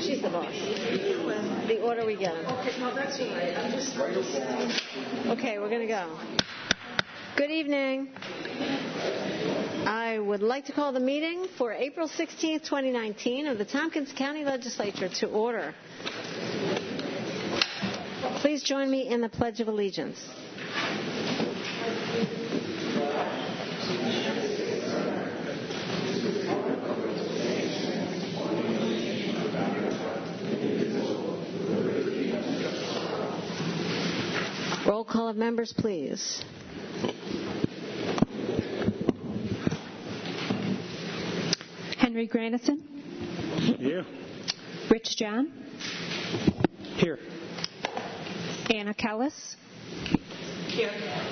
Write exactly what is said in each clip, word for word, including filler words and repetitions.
she's the boss. The order we get them. Okay, no, that's all right. I'm just... Okay, we're going to go. Good evening. I would like to call the meeting for April sixteenth, twenty nineteen of the Tompkins County Legislature to order. Please join me in the Pledge of Allegiance. Roll call of members, please. Henry Grandison. Here. Rich John. Here. Anna Kellis. Here.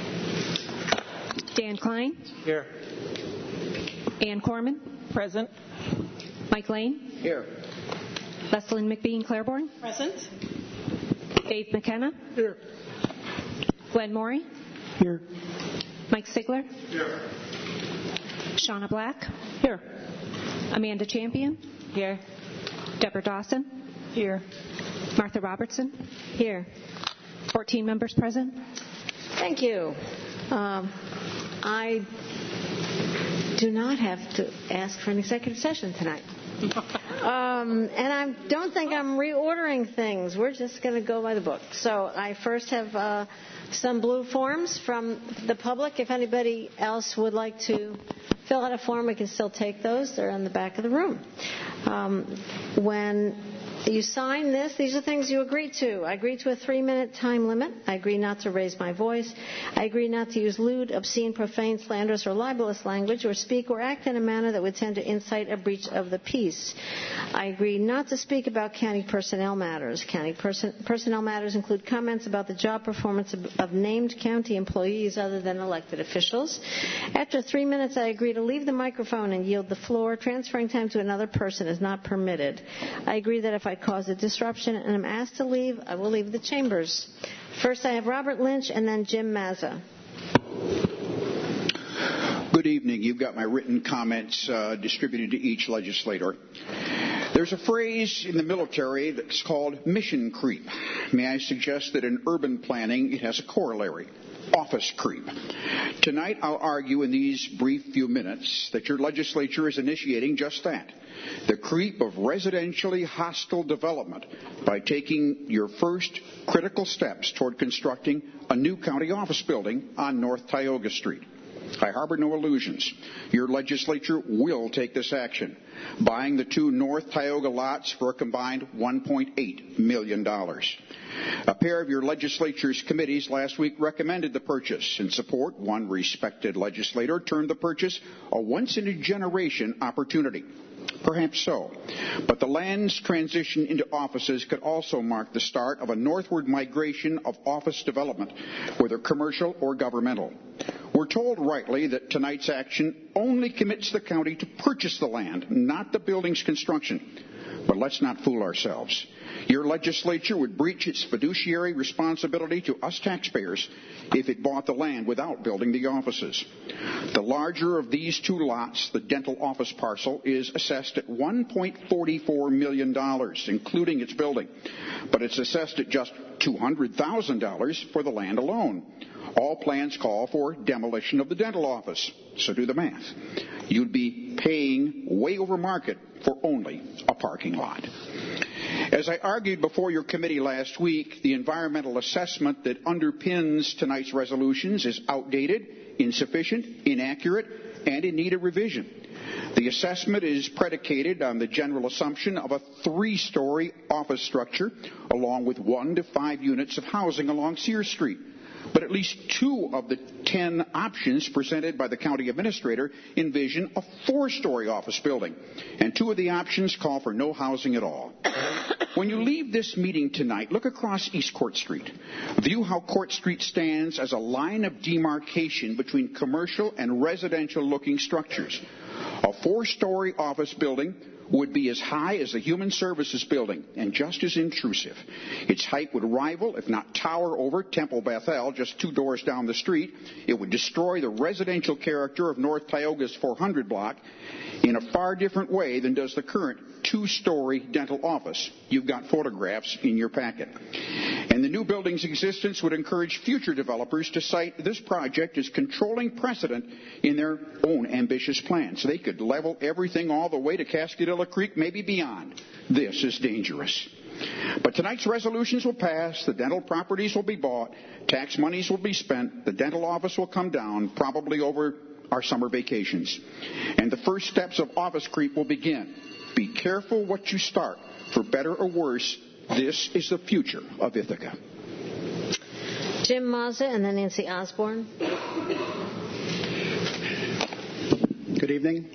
Dan Klein. Here. Ann Corman. Present. Mike Lane. Here. Leslyn McBean Claiborne. Present. Dave McKenna. Here. Glenn Morey. Here. Mike Sigler. Here. Shauna Black. Here. Amanda Champion. Here. Deborah Dawson. Here. Martha Robertson. Here. fourteen members present. Thank you. Um, I do not have to ask for an executive session tonight. Um, and I don't think I'm reordering things. We're just going to go by the book. So I first have uh, some blue forms from the public. If anybody else would like to fill out a form, we can still take those. They're in the back of the room. Um, when you sign this, these are things you agree to. I agree to a three-minute time limit. I agree not to raise my voice. I agree not to use lewd, obscene, profane, slanderous, or libelous language, or speak or act in a manner that would tend to incite a breach of the peace. I agree not to speak about county personnel matters. County person, personnel matters include comments about the job performance of, of named county employees other than elected officials. After three minutes, I agree to leave the microphone and yield the floor. Transferring time to another person is not permitted. I agree that if I cause a disruption and am asked to leave, I will leave the chambers. First, I have Robert Lynch and then Jim Mazza. Good evening. You've got my written comments uh, distributed to each legislator. There's a phrase in the military that's called mission creep. May I suggest that in urban planning it has a corollary, office creep. Tonight I'll argue in these brief few minutes that your legislature is initiating just that, the creep of residentially hostile development by taking your first critical steps toward constructing a new county office building on North Tioga Street. I harbor no illusions. Your legislature will take this action, buying the two North Tioga lots for a combined one point eight million dollars. A pair of your legislature's committees last week recommended the purchase. In support, one respected legislator termed the purchase a once-in-a-generation opportunity. Perhaps so. But the land's transition into offices could also mark the start of a northward migration of office development, whether commercial or governmental. We're told rightly that tonight's action only commits the county to purchase the land, not the building's construction. But let's not fool ourselves. Your legislature would breach its fiduciary responsibility to us taxpayers if it bought the land without building the offices. The larger of these two lots, the dental office parcel, is assessed at one point four four million dollars, including its building. But it's assessed at just two hundred thousand dollars for the land alone. All plans call for demolition of the dental office. So do the math. You'd be paying way over market for only a parking lot. As I argued before your committee last week, the environmental assessment that underpins tonight's resolutions is outdated, insufficient, inaccurate, and in need of revision. The assessment is predicated on the general assumption of a three-story office structure, along with one to five units of housing along Sears Street. But at least two of the ten options presented by the county administrator envision a four-story office building, and two of the options call for no housing at all. When you leave this meeting tonight, look across East Court Street. View how Court Street stands as a line of demarcation between commercial and residential-looking structures. A four-story office building would be as high as the Human Services Building and just as intrusive. Its height would rival, if not tower over, Temple Bethel, just two doors down the street. It would destroy the residential character of North Tioga's four hundred block in a far different way than does the current two-story dental office. You've got photographs in your packet. And the new building's existence would encourage future developers to cite this project as controlling precedent in their own ambitious plans. They could level everything all the way to Cascadilla Creek, maybe beyond. This is dangerous. But tonight's resolutions will pass, the dental properties will be bought, tax monies will be spent, the dental office will come down, probably over our summer vacations. And the first steps of office creep will begin. Be careful what you start. For better or worse, this is the future of Ithaca. Jim Mazza and then Nancy Osborne. Good evening.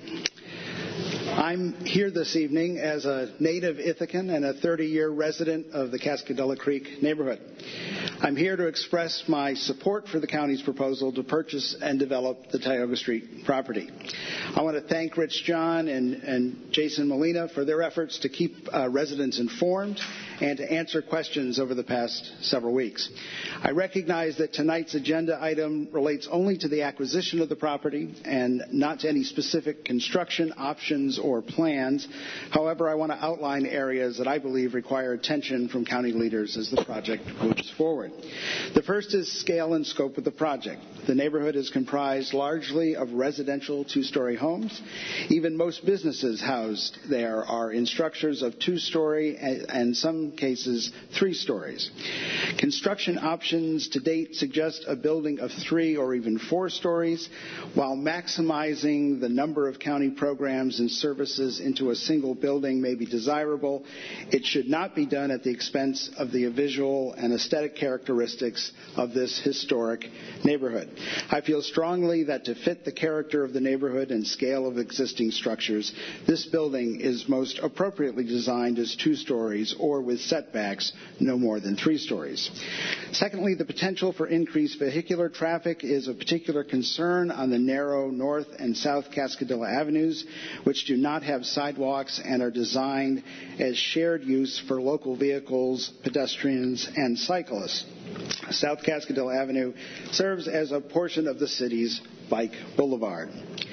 I'm here this evening as a native Ithacan and a thirty-year resident of the Cascadilla Creek neighborhood. I'm here to express my support for the county's proposal to purchase and develop the Tioga Street property. I want to thank Rich John and, and Jason Molina for their efforts to keep uh, residents informed and to answer questions over the past several weeks. I recognize that tonight's agenda item relates only to the acquisition of the property and not to any specific construction options or plans. However, I want to outline areas that I believe require attention from county leaders as the project moves forward. The first is scale and scope of the project. The neighborhood is comprised largely of residential two-story homes. Even most businesses housed there are in structures of two-story and, in some cases, three stories. Construction options to date suggest a building of three or even four stories. While maximizing the number of county programs and services into a single building may be desirable, it should not be done at the expense of the visual and aesthetic characteristics of this historic neighborhood. I feel strongly that to fit the character of the neighborhood and scale of existing structures, this building is most appropriately designed as two stories or with setbacks no more than three stories. Secondly, the potential for increased vehicular traffic is of particular concern on the narrow North and South Cascadilla Avenues, which do not have sidewalks and are designed as shared use for local vehicles, pedestrians, and cyclists. South Cascadilla Avenue serves as a portion of the city's bike boulevard.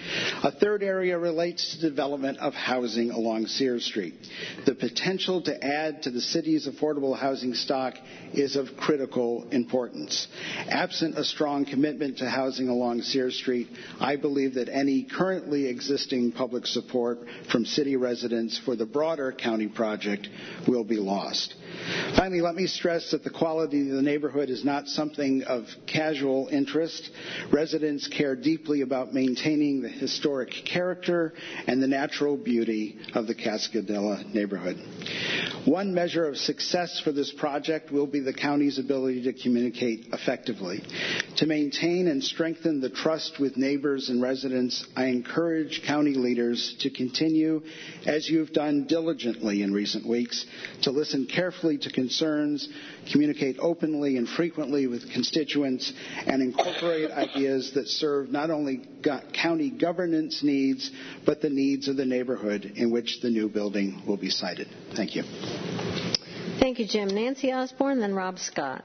A third area relates to development of housing along Sears Street. The potential to add to the city's affordable housing stock is of critical importance. Absent a strong commitment to housing along Sears Street, I believe that any currently existing public support from city residents for the broader county project will be lost. Finally, let me stress that the quality of the neighborhood is not something of casual interest. Residents care deeply about maintaining the historic character and the natural beauty of the Cascadilla neighborhood. One measure of success for this project will be the county's ability to communicate effectively. To maintain and strengthen the trust with neighbors and residents, I encourage county leaders to continue, as you've done diligently in recent weeks, to listen carefully to concerns, communicate openly and frequently with constituents, and incorporate ideas that serve not only county governance needs, but the needs of the neighborhood in which the new building will be sited. Thank you. Thank you, Jim. Nancy Osborne, then Rob Scott.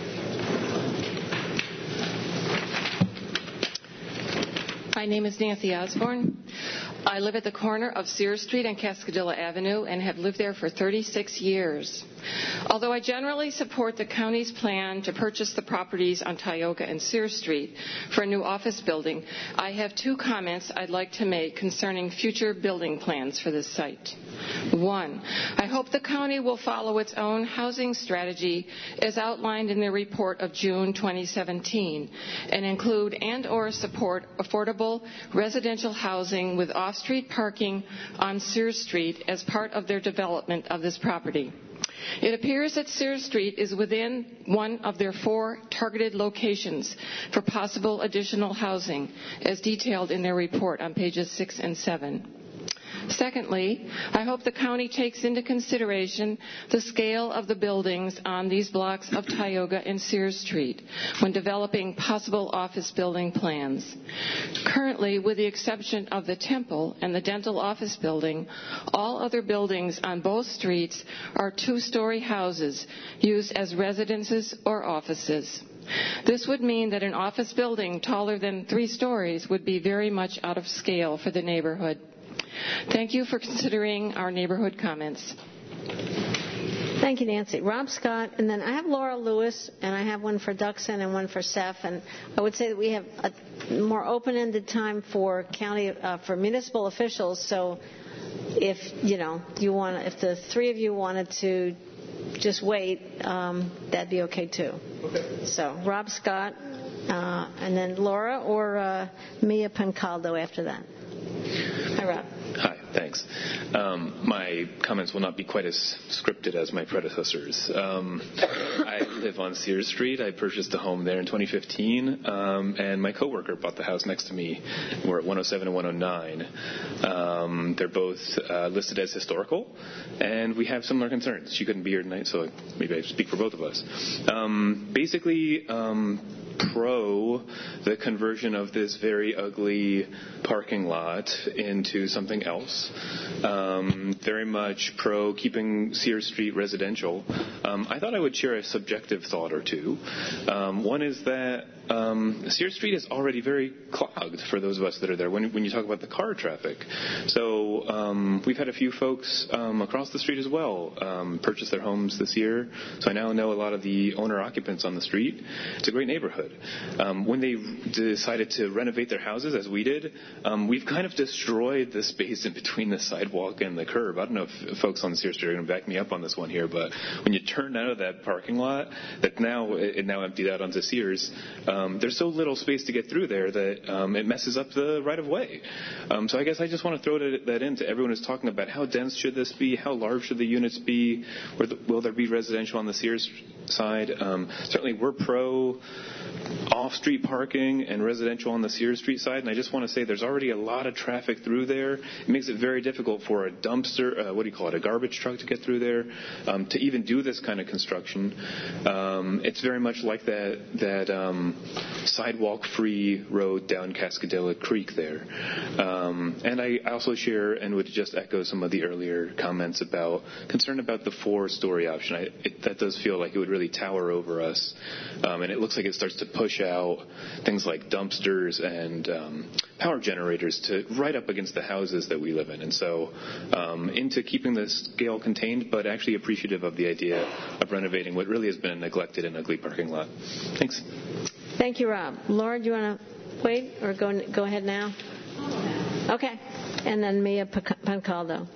My name is Nancy Osborne. I live at the corner of Sears Street and Cascadilla Avenue and have lived there for thirty-six years. Although I generally support the county's plan to purchase the properties on Tioga and Sears Street for a new office building, I have two comments I'd like to make concerning future building plans for this site. One, I hope the county will follow its own housing strategy as outlined in the report of June twenty seventeen and include and or support affordable residential housing with off-street parking on Sears Street as part of their development of this property. It appears that Sears Street is within one of their four targeted locations for possible additional housing, as detailed in their report on pages six and seven. Secondly, I hope the county takes into consideration the scale of the buildings on these blocks of Tioga and Sears Street when developing possible office building plans. Currently, with the exception of the Temple and the dental office building, all other buildings on both streets are two-story houses used as residences or offices. This would mean that an office building taller than three stories would be very much out of scale for the neighborhood. Thank you for considering our neighborhood comments. Thank you, Nancy. Rob Scott, and then I have Laura Lewis, and I have one for Duxon and one for Seth. And I would say that we have a more open-ended time for county, uh, for municipal officials. So, if you know, you want, if the three of you wanted to just wait, um, that'd be okay too. Okay. So, Rob Scott, uh, and then Laura or uh, Mia Pancaldo after that. Hi, Rob. Hi, thanks. Um, my comments will not be quite as scripted as my predecessors. Um, I live on Sears Street. I purchased a home there in twenty fifteen, um, and my coworker bought the house next to me. We're at one oh seven and one oh nine. Um, they're both uh, listed as historical, and we have similar concerns. She couldn't be here tonight, so maybe I speak for both of us. Um, basically, um, pro the conversion of this very ugly parking lot into something else. Um, very much pro keeping Sears Street residential. Um, I thought I would share a subjective thought or two. Um, one is that um, Sears Street is already very clogged for those of us that are there when, when you talk about the car traffic. So um, we've had a few folks um, across the street as well um, purchase their homes this year. So I now know a lot of the owner-occupants on the street. It's a great neighborhood. Um, when they decided to renovate their houses, as we did, um, we've kind of destroyed the space in between the sidewalk and the curb. I don't know if folks on Sears Street are going to back me up on this one here, but when you turn out of that parking lot that now it now emptied out onto Sears, um, there's so little space to get through there that um, it messes up the right-of-way. Um, so I guess I just want to throw that in to everyone who's talking about how dense should this be, how large should the units be, will there be residential on the Sears side? Um, certainly we're pro off-street parking and residential on the Sears Street side, and I just want to say there's already a lot of traffic through there. It makes it very difficult for a dumpster, uh, what do you call it, a garbage truck to get through there, um, to even do this kind of construction. Um, it's very much like that that um, sidewalk-free road down Cascadilla Creek there. Um, and I also share and would just echo some of the earlier comments about concern about the four-story option. I, it, that does feel like it would really tower over us, um, and it looks like it starts to push out things like dumpsters and um, power generators to right up against the houses that we live in. And so um, into keeping the scale contained, but actually appreciative of the idea of renovating what really has been a neglected and ugly parking lot. Thanks. Thank you, Rob. Laura, do you want to wait or go go ahead now? Okay. And then Mia Pancaldo.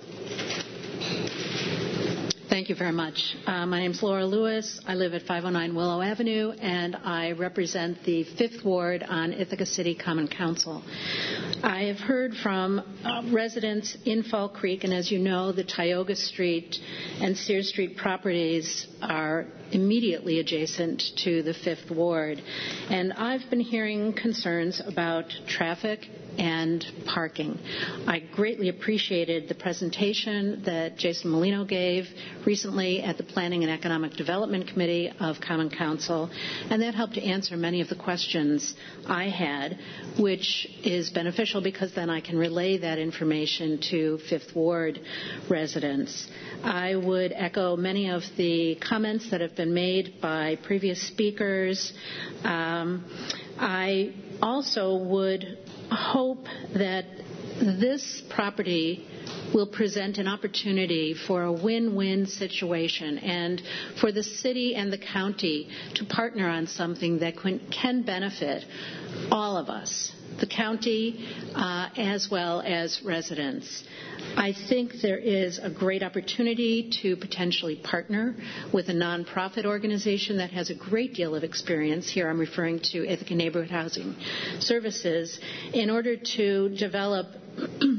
Thank you very much. Uh, my name is Laura Lewis. I live at five oh nine Willow Avenue, and I represent the Fifth Ward on Ithaca City Common Council. I have heard from uh, residents in Fall Creek, and as you know, the Tioga Street and Sears Street properties are immediately adjacent to the Fifth Ward. And I've been hearing concerns about traffic and parking. I greatly appreciated the presentation that Jason Molino gave recently at the Planning and Economic Development Committee of Common Council, and that helped to answer many of the questions I had, which is beneficial because then I can relay that information to Fifth Ward residents. I would echo many of the comments that have been made by previous speakers. Um, I also would hope that this property will present an opportunity for a win-win situation and for the city and the county to partner on something that can benefit all of us, the county uh, as well as residents. I think there is a great opportunity to potentially partner with a nonprofit organization that has a great deal of experience. Here I'm referring to Ithaca Neighborhood Housing Services in order to develop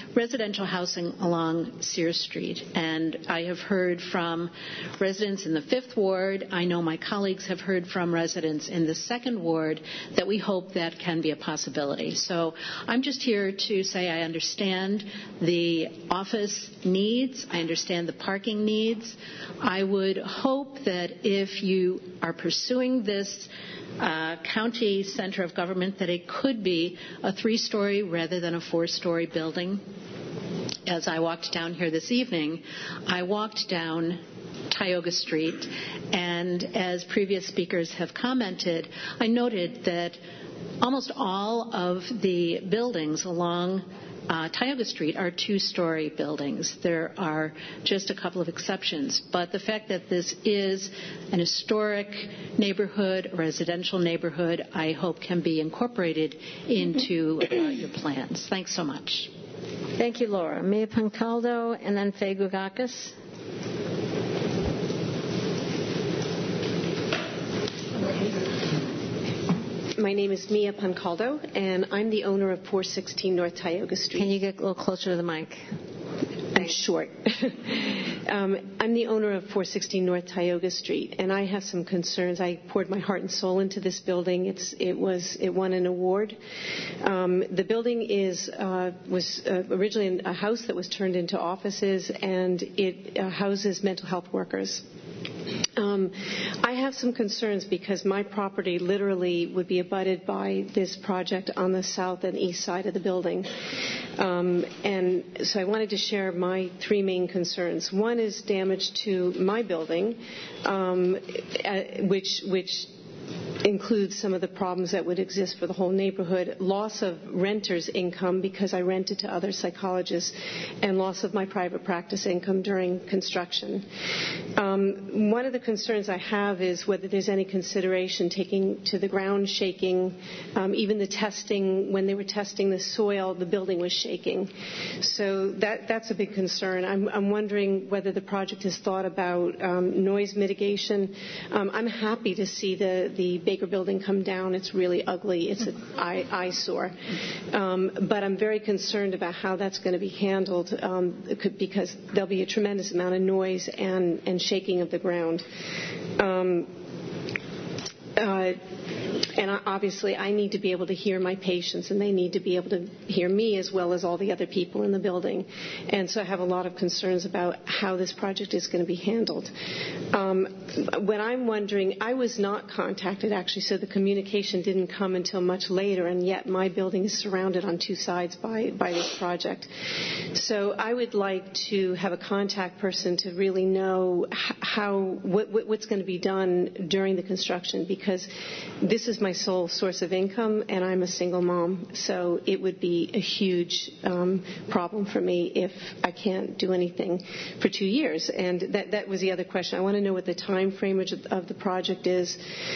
residential housing along Sears Street. And I have heard from residents in the Fifth Ward. I know my colleagues have heard from residents in the Second Ward that we hope that can be a possibility. So I'm just here to say I understand the office needs. I understand the parking needs. I would hope that if you are pursuing this uh, county center of government, that it could be a three-story rather than a four-story building. As I walked down here this evening, I walked down Tioga Street, and as previous speakers have commented, I noted that almost all of the buildings along Uh, Tioga Street are two-story buildings. There are just a couple of exceptions. But the fact that this is an historic neighborhood, a residential neighborhood, I hope can be incorporated into uh, your plans. Thanks so much. Thank you, Laura. Mia Pancaldo and then Faye Gugakis. My name is Mia Pancaldo, and I'm the owner of four sixteen North Tioga Street. Can you get a little closer to the mic? I'm short. um, I'm the owner of four sixteen North Tioga Street, and I have some concerns. I poured my heart and soul into this building. It's, it was it won an award. Um, the building is uh, was uh, originally a house that was turned into offices, and it uh, houses mental health workers. Um, I have some concerns because my property literally would be abutted by this project on the south and east side of the building. Um, and so I wanted to share my three main concerns. One is damage to my building, um, which which includes some of the problems that would exist for the whole neighborhood, loss of renters' income because I rented to other psychologists, and loss of my private practice income during construction. Um, one of the concerns I have is whether there's any consideration taking to the ground shaking. Um, even the testing, when they were testing the soil, the building was shaking. So that that's a big concern. I'm, I'm wondering whether the project has thought about um, noise mitigation. Um, I'm happy to see the, the Baker building come down. It's really ugly. It's an eyesore. Um, but I'm very concerned about how that's going to be handled um, because there'll be a tremendous amount of noise and, and shaking of the ground. Um, uh, And obviously, I need to be able to hear my patients, and they need to be able to hear me as well as all the other people in the building. And so I have a lot of concerns about how this project is going to be handled. Um, when I'm wondering, I was not contacted, actually, so the communication didn't come until much later, and yet my building is surrounded on two sides by, by this project. So I would like to have a contact person to really know how what, what's going to be done during the construction, because this is my sole source of income, and I'm a single mom, so it would be a huge um, problem for me if I can't do anything for two years. And that, that was the other question. I want to know what the time frame of, of the project is.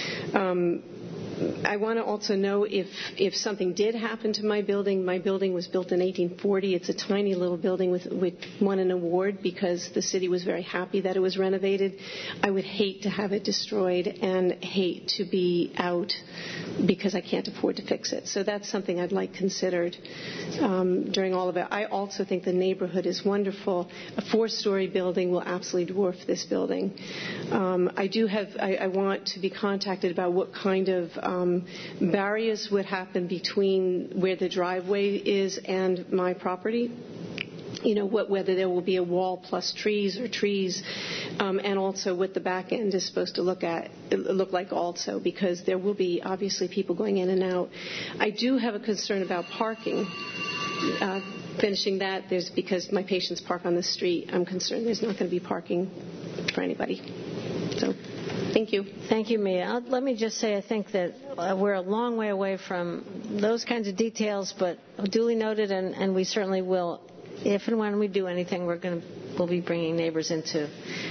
Um, I want to also know if, if something did happen to my building. My building was built in eighteen forty. It's a tiny little building with, with won an award because the city was very happy that it was renovated. I would hate to have it destroyed and hate to be out because I can't afford to fix it. So that's something I'd like considered um, during all of it. I also think the neighborhood is wonderful. A four-story building will absolutely dwarf this building. Um, I do have, I, I want to be contacted about what kind of Um, barriers would happen between where the driveway is and my property. You know, what, whether there will be a wall plus trees or trees, um, and also what the back end is supposed to look at look like also, because there will be obviously people going in and out. I do have a concern about parking. Uh, finishing that, there's because my patients park on the street. I'm concerned there's not going to be parking for anybody. So. Thank you. Thank you, Mia. I'll, let me just say I think that uh, we're a long way away from those kinds of details, but duly noted, and, and we certainly will, if and when we do anything, we're going to we'll be bringing neighbors into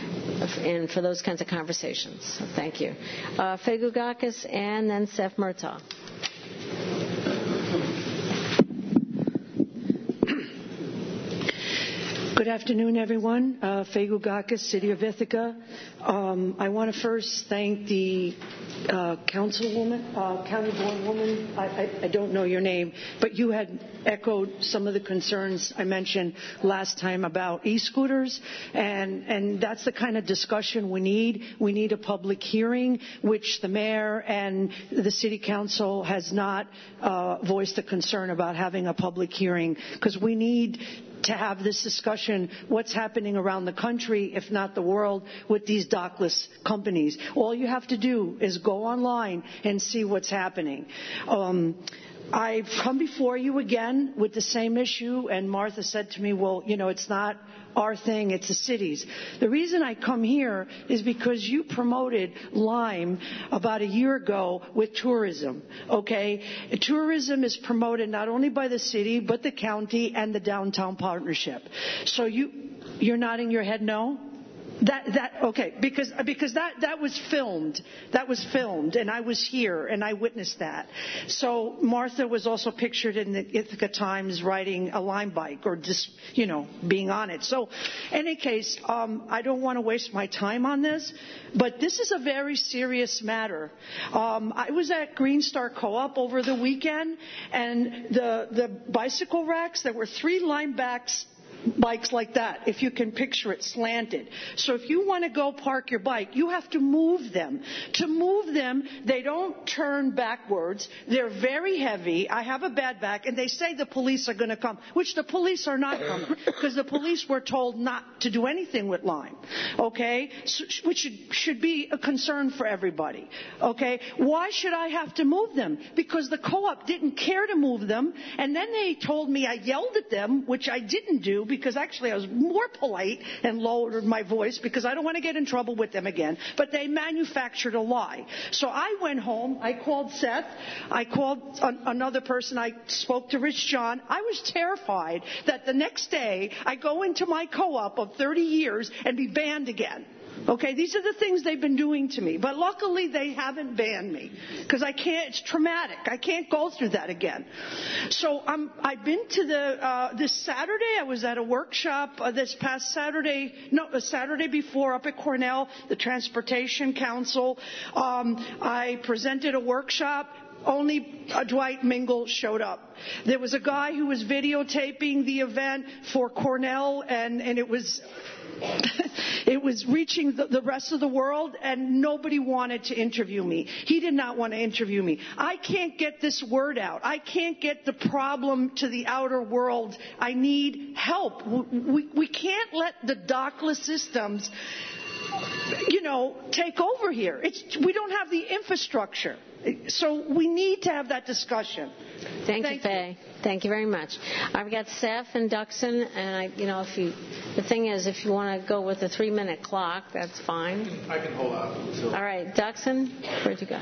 in for those kinds of conversations. So thank you. Uh, Faye Gugakis and then Seth Murtaugh. Good afternoon, everyone. Uh, Faye Gugakis, City of Ithaca. Um, I want to first thank the uh, councilwoman, uh, county board woman. I, I, I don't know your name, but you had echoed some of the concerns I mentioned last time about e-scooters, and, and that's the kind of discussion we need. We need a public hearing, which the mayor and the city council has not uh, voiced a concern about having a public hearing, because we need to have this discussion, what's happening around the country, if not the world, with these dockless companies. All you have to do is go online and see what's happening. Um, I've come before you again with the same issue, and Martha said to me, well, you know, it's not our thing, it's the city's. The reason I come here is because you promoted Lyme about a year ago with tourism, okay? Tourism is promoted not only by the city, but the county and the downtown partnership. So you, you're nodding your head no? That, that, okay, because, because that, that was filmed. That was filmed, and I was here, and I witnessed that. So Martha was also pictured in the Ithaca Times riding a Lime bike, or just, you know, being on it. So, in any case, um, I don't want to waste my time on this, but this is a very serious matter. Um, I was at Green Star Co-op over the weekend, and the, the bicycle racks, there were three Lime backs bikes like that, if you can picture it, slanted. So if you want to go park your bike, you have to move them. To move them, they don't turn backwards. They're very heavy. I have a bad back, and they say the police are going to come, which the police are not coming, because the police were told not to do anything with Lyme, okay, so, which should, should be a concern for everybody, okay. Why should I have to move them? Because the co-op didn't care to move them, and then they told me I yelled at them, which I didn't do, because actually I was more polite and lowered my voice because I don't want to get in trouble with them again. But they manufactured a lie. So I went home. I called Seth. I called an, another person. I spoke to Rich John. I was terrified that the next day I go into my co-op of thirty years and be banned again. Okay, these are the things they've been doing to me. But luckily, they haven't banned me, because I can't, it's traumatic. I can't go through that again. So um, I've been to the, uh, this Saturday, I was at a workshop uh, this past Saturday, no, the Saturday before up at Cornell, the Transportation Council. Um, I presented a workshop. Only uh, Dwight Mingle showed up. There was a guy who was videotaping the event for Cornell, and, and it was... it was reaching the, the rest of the world, and nobody wanted to interview me. He did not want to interview me. I can't get this word out. I can't get the problem to the outer world. I need help. We, we, we can't let the dockless systems, you know, take over here. It's, we don't have the infrastructure. So we need to have that discussion. Thank, Thank you, Faye. You. Thank you very much. I've got Seth and Duxon, and I, you know, if you, the thing is, if you want to go with a three-minute clock, that's fine. I can hold out. So. All right, Duxon, where'd you go?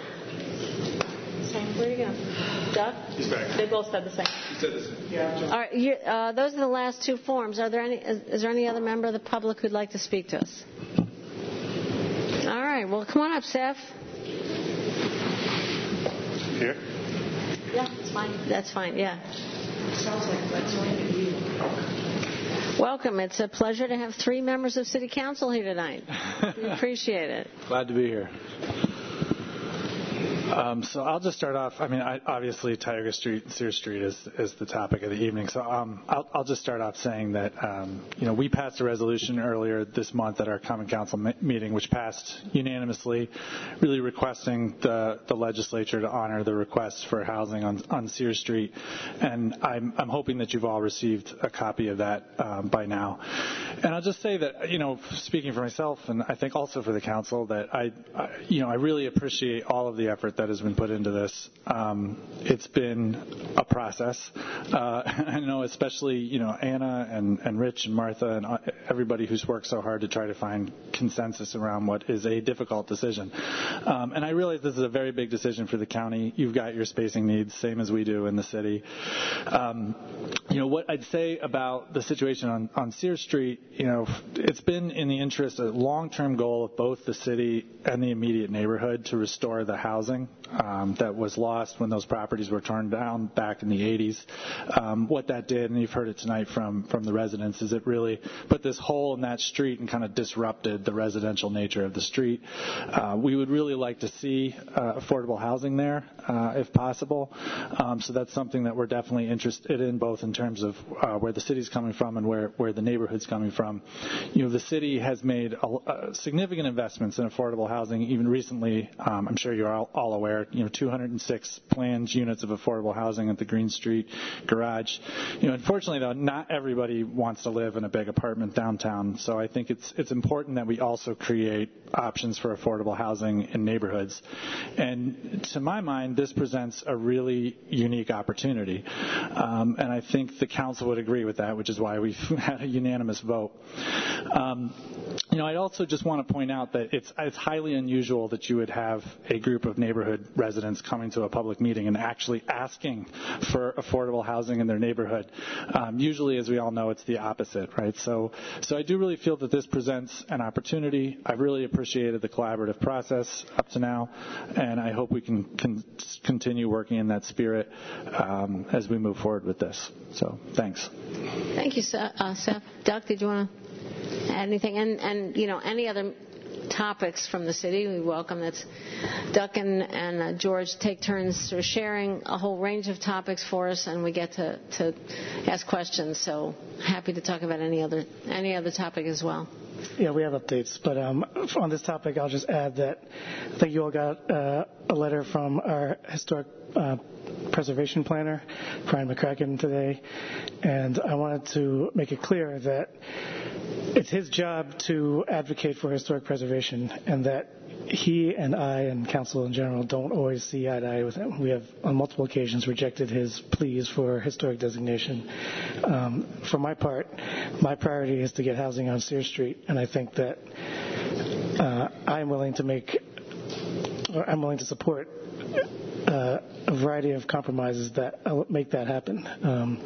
Same. Where'd you go? Duck? He's back. They both said the same. He said the same. Yeah. All right. You, uh, those are the last two forms. Are there any? Is, is there any other member of the public who'd like to speak to us? All right. Well, come on up, Seth. Here? Yeah, that's fine. That's fine, yeah. Sounds like that's only you. Welcome. It's a pleasure to have three members of City Council here tonight. We appreciate it. Glad to be here. Um, so I'll just start off. I mean, I, obviously, Tioga Street and Sears Street is, is the topic of the evening. So um, I'll, I'll just start off saying that, um, you know, we passed a resolution earlier this month at our Common Council me- meeting, which passed unanimously, really requesting the, the legislature to honor the request for housing on, on Sears Street. And I'm, I'm hoping that you've all received a copy of that um, by now. And I'll just say that, you know, speaking for myself, and I think also for the council, that I, I you know, I really appreciate all of the effort that has been put into this. Um, it's been a process. Uh, I know especially, you know, Anna and, and Rich and Martha and everybody who's worked so hard to try to find consensus around what is a difficult decision. Um, and I realize this is a very big decision for the county. You've got your spacing needs, same as we do in the city. Um, you know, what I'd say about the situation on, on Sears Street, you know, it's been in the interest, a long-term goal of both the city and the immediate neighborhood to restore the housing. um, that was lost when those properties were torn down back in the eighties. Um, what that did, and you've heard it tonight from, from the residents, is it really put this hole in that street and kind of disrupted the residential nature of the street. Uh, we would really like to see uh, affordable housing there, uh, if possible. Um, so that's something that we're definitely interested in, both in terms of uh, where the city's coming from and where, where the neighborhood's coming from. You know, the city has made a, a significant investments in affordable housing. Even recently, um, I'm sure you're all, all aware, you know, two hundred six planned units of affordable housing at the Green Street garage. You know, unfortunately, though, not everybody wants to live in a big apartment downtown. So I think it's it's important that we also create options for affordable housing in neighborhoods. And to my mind, this presents a really unique opportunity. Um, and I think the council would agree with that, which is why we've had a unanimous vote. Um, you know, I'd also just want to point out that it's, it's highly unusual that you would have a group of neighborhood residents coming to a public meeting and actually asking for affordable housing in their neighborhood. Um, usually, as we all know, it's the opposite, right? So, so I do really feel that this presents an opportunity. I've really appreciated the collaborative process up to now, and I hope we can, can continue working in that spirit um, as we move forward with this. So, thanks. Thank you, uh, Seth. Doug, did you want to add anything? And, and you know, any other topics from the city, we welcome that. Duck and, and uh, George take turns sort of sharing a whole range of topics for us, and we get to, to ask questions. So happy to talk about any other any other topic as well. Yeah, we have updates, but um, on this topic, I'll just add that I think you all got uh, a letter from our historic uh, preservation planner, Brian McCracken, today, and I wanted to make it clear that it's his job to advocate for historic preservation, and that he and I and council in general don't always see eye to eye with him. We have on multiple occasions rejected his pleas for historic designation. Um, for my part, my priority is to get housing on Sears Street, and I think that uh, I'm willing to make, or I'm willing to support uh, a variety of compromises that make that happen. Um,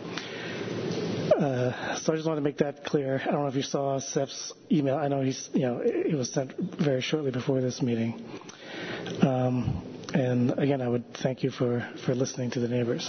Uh, so I just wanted to make that clear. I don't know if you saw Seth's email. I know he's, you know, it was sent very shortly before this meeting. Um, and again, I would thank you for, for listening to the neighbors.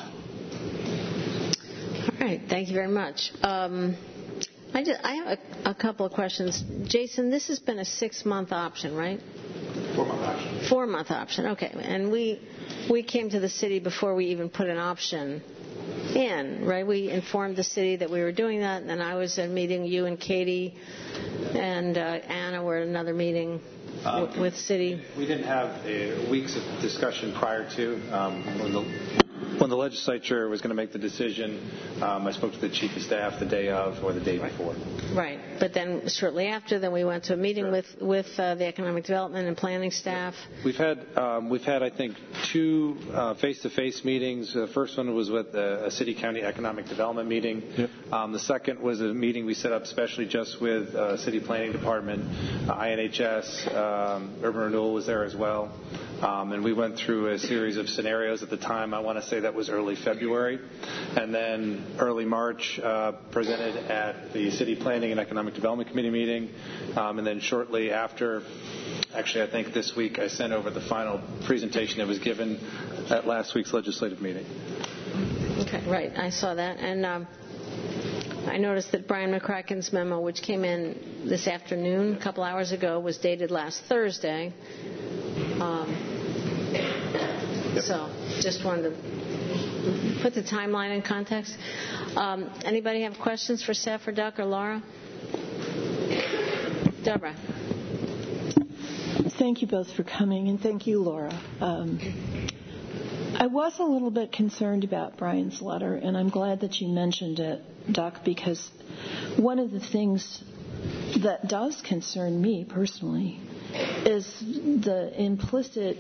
All right. Thank you very much. Um, I, just, I have a, a couple of questions. Jason, this has been a six-month option, right? Four-month option. Four-month option. Okay. And we we came to the city before we even put an option in, right? We informed the city that we were doing that, and then I was at a meeting, you and Katie and uh, Anna were at another meeting w- um, with city. We didn't have uh, weeks of discussion prior to um, when the when the legislature was going to make the decision. Um, I spoke to the chief of staff the day of or the day before. Right, but then shortly after, then we went to a meeting sure. with with uh, the economic development and planning staff. We've had um, we've had I think two uh, face-to-face meetings. The first one was with a, a city-county economic development meeting. Yep. Um, the second was a meeting we set up specially just with uh, city planning department, uh, I N H S, um, Urban Renewal was there as well, um, and we went through a series of scenarios at the time. I want to say that was early February, and then early March uh, presented at the City Planning and Economic Development Committee meeting, um, and then shortly after, actually I think this week, I sent over the final presentation that was given at last week's legislative meeting. Okay, right, I saw that, and um, I noticed that Brian McCracken's memo, which came in this afternoon, a couple hours ago, was dated last Thursday. Um, yep. So, just wanted to put the timeline in context. Um, anybody have questions for Seth or Duck or Laura? Deborah. Thank you both for coming, and thank you, Laura. Um, I was a little bit concerned about Brian's letter, and I'm glad that you mentioned it, Duck, because one of the things that does concern me personally is the implicit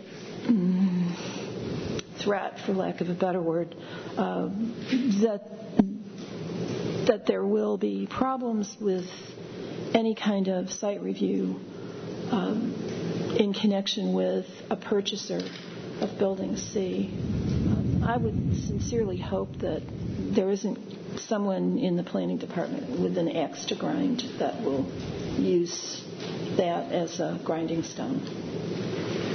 mm, threat, for lack of a better word, uh, that that there will be problems with any kind of site review um, in connection with a purchaser of Building C. Um, I would sincerely hope that there isn't someone in the planning department with an axe to grind that will use that as a grinding stone.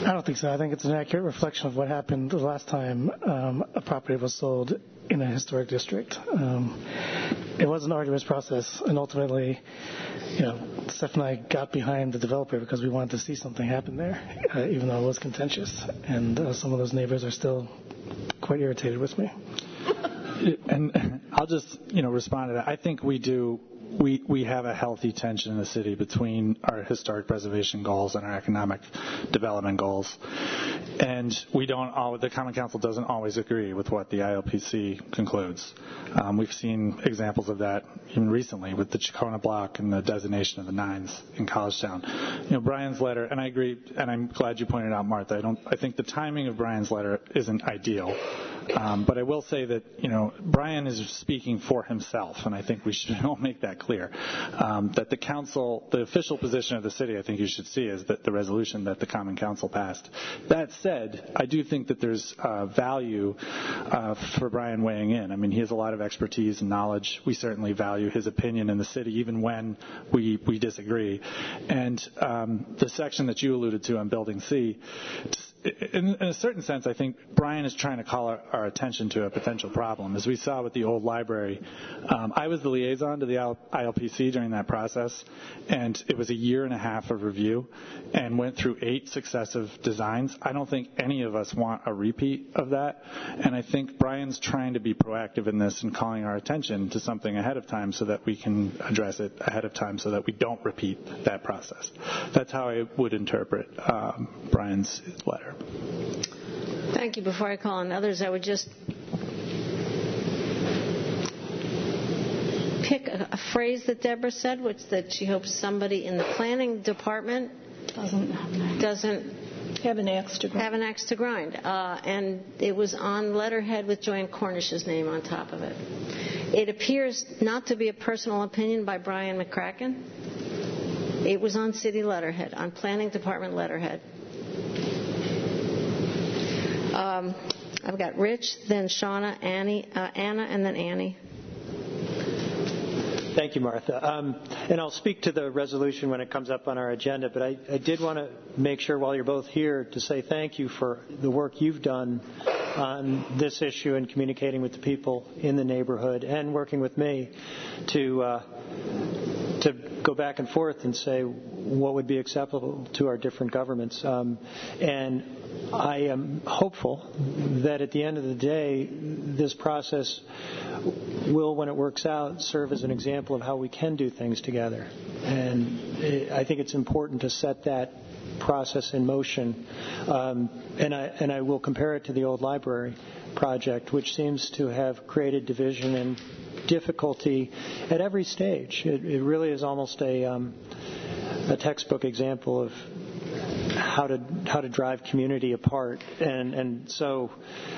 I don't think so. I think it's an accurate reflection of what happened the last time um, a property was sold in a historic district. Um, it was an arduous process, and ultimately, you know, Steph and I got behind the developer because we wanted to see something happen there, uh, even though it was contentious. And uh, some of those neighbors are still quite irritated with me. And I'll just, you know, respond to that. I think we do. We, we have a healthy tension in the city between our historic preservation goals and our economic development goals. And we don't all, the Common Council doesn't always agree with what the I L P C concludes. Um, we've seen examples of that even recently with the Chicona block and the designation of the nines in Collegetown. You know, Brian's letter, and I agree, and I'm glad you pointed out, Martha, I don't, I think the timing of Brian's letter isn't ideal. Um, but I will say that, you know, Brian is speaking for himself, and I think we should all make that clear. Um, that the council, the official position of the city, I think you should see, is that the resolution that the Common Council passed. That said, I do think that there's uh, value uh, for Brian weighing in. I mean, he has a lot of expertise and knowledge. We certainly value his opinion in the city, even when we, we disagree. And um, the section that you alluded to on Building C, in, in a certain sense, I think Brian is trying to call our, our attention to a potential problem. As we saw with the old library, um, I was the liaison to the I L P C during that process, and it was a year and a half of review and went through eight successive designs. I don't think any of us want a repeat of that, and I think Brian's trying to be proactive in this and calling our attention to something ahead of time so that we can address it ahead of time so that we don't repeat that process. That's how I would interpret um, Brian's letter. Thank you. Before I call on others, I would just pick a, a phrase that Deborah said, which that she hopes somebody in the planning department doesn't doesn't have an axe to grind. Have an axe to grind. Uh, and it was on letterhead with Joanne Cornish's name on top of it. It appears not to be a personal opinion by Brian McCracken. It was on city letterhead, on planning department letterhead. Um, I've got Rich, then Shauna, Annie, uh, Anna, and then Annie. Thank you, Martha. Um, and I'll speak to the resolution when it comes up on our agenda, but I, I did want to make sure while you're both here to say thank you for the work you've done on this issue and communicating with the people in the neighborhood and working with me to uh, to go back and forth and say what would be acceptable to our different governments. Um, and I am hopeful that at the end of the day, this process will, when it works out, serve as an example of how we can do things together. And I think it's important to set that process in motion. Um, and I and I will compare it to the old library project, which seems to have created division and difficulty at every stage. It, it really is almost a um, a textbook example of how to how to drive community apart, and and so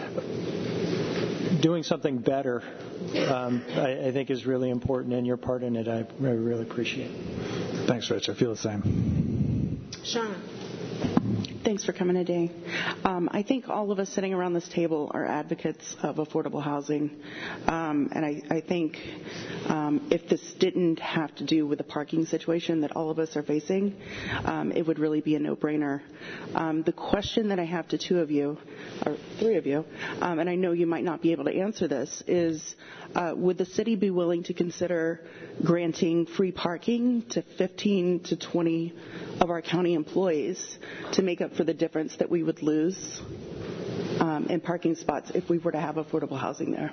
doing something better, um, I, I think is really important, and your part in it, I, I really appreciate. Thanks, Rich. I feel the same. Shauna. Thanks for coming today. Um, I think all of us sitting around this table are advocates of affordable housing. Um, and I, I think um, if this didn't have to do with the parking situation that all of us are facing, um, it would really be a no-brainer. Um, the question that I have to two of you, or three of you, um, and I know you might not be able to answer this, is uh, would the city be willing to consider granting free parking to fifteen to twenty of our county employees to make up for the difference that we would lose um, in parking spots if we were to have affordable housing there?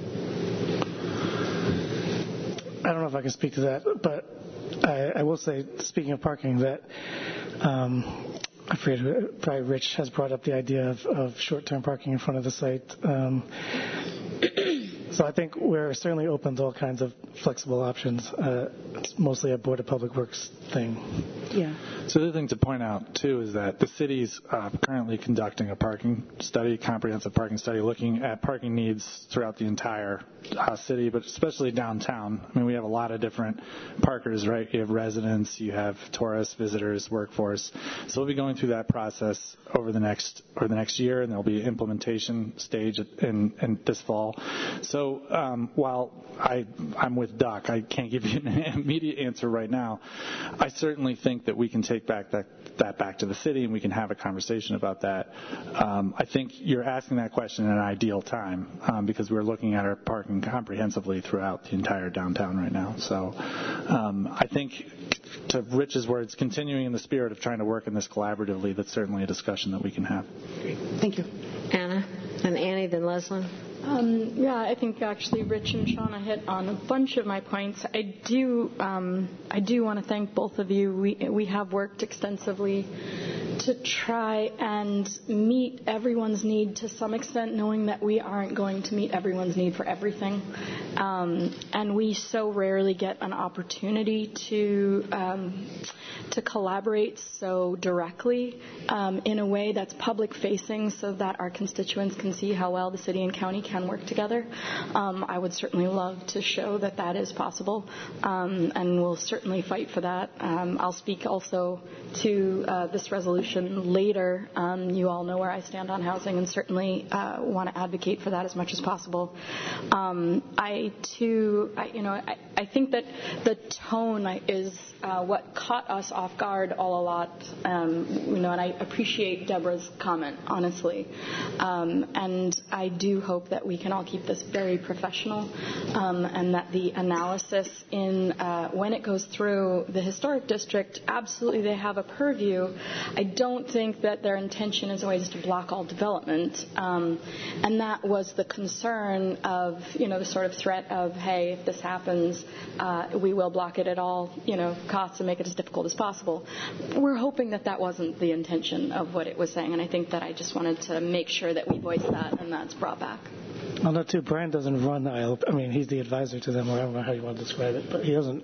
I don't know if I can speak to that, but I, I will say, speaking of parking, that um, I forget who, probably Rich has brought up the idea of, of short-term parking in front of the site. Um, so I think we're certainly open to all kinds of flexible options. Uh, it's mostly a Board of Public Works thing. Yeah. So the other thing to point out, too, is that the city's uh, currently conducting a parking study, comprehensive parking study, looking at parking needs throughout the entire uh, city, but especially downtown. I mean, we have a lot of different parkers, right? You have residents, you have tourists, visitors, workforce. So we'll be going through that process over the next over the next year, and there'll be an implementation stage in, in this fall. So So um, while I, I'm with Doc, I can't give you an immediate answer right now. I certainly think that we can take back that, that back to the city and we can have a conversation about that. Um, I think you're asking that question in an ideal time um, because we're looking at our parking comprehensively throughout the entire downtown right now. So um, I think, to Rich's words, continuing in the spirit of trying to work in this collaboratively, that's certainly a discussion that we can have. Thank you. Anna, and Annie, then Leslie. Um, yeah, I think actually Rich and Shauna hit on a bunch of my points. I do, um, I do want to thank both of you. We we have worked extensively to try and meet everyone's need to some extent, knowing that we aren't going to meet everyone's need for everything, um, and we so rarely get an opportunity to um, to collaborate so directly um, in a way that's public facing, so that our constituents can see how well the city and county can can work together. Um, I would certainly love to show that that is possible, um, and we'll certainly fight for that. Um, I'll speak also to uh, this resolution later. Um, you all know where I stand on housing, and certainly uh, want to advocate for that as much as possible. Um, I too, I, you know, I, I think that the tone is uh, what caught us off guard all a lot. Um, you know, and I appreciate Deborah's comment, honestly, um, and I do hope that we can all keep this very professional, um, and that the analysis in uh, when it goes through the historic district, absolutely they have a purview. I don't think that their intention is always to block all development, um, and that was the concern of, you know, the sort of threat of, hey, if this happens, uh, we will block it at all, you know, costs and make it as difficult as possible. We're hoping that that wasn't the intention of what it was saying, and I think that I just wanted to make sure that we voice that and that's brought back. Although, too, Brian doesn't run the I L P. I mean, he's the advisor to them, or I don't know how you want to describe it, but he doesn't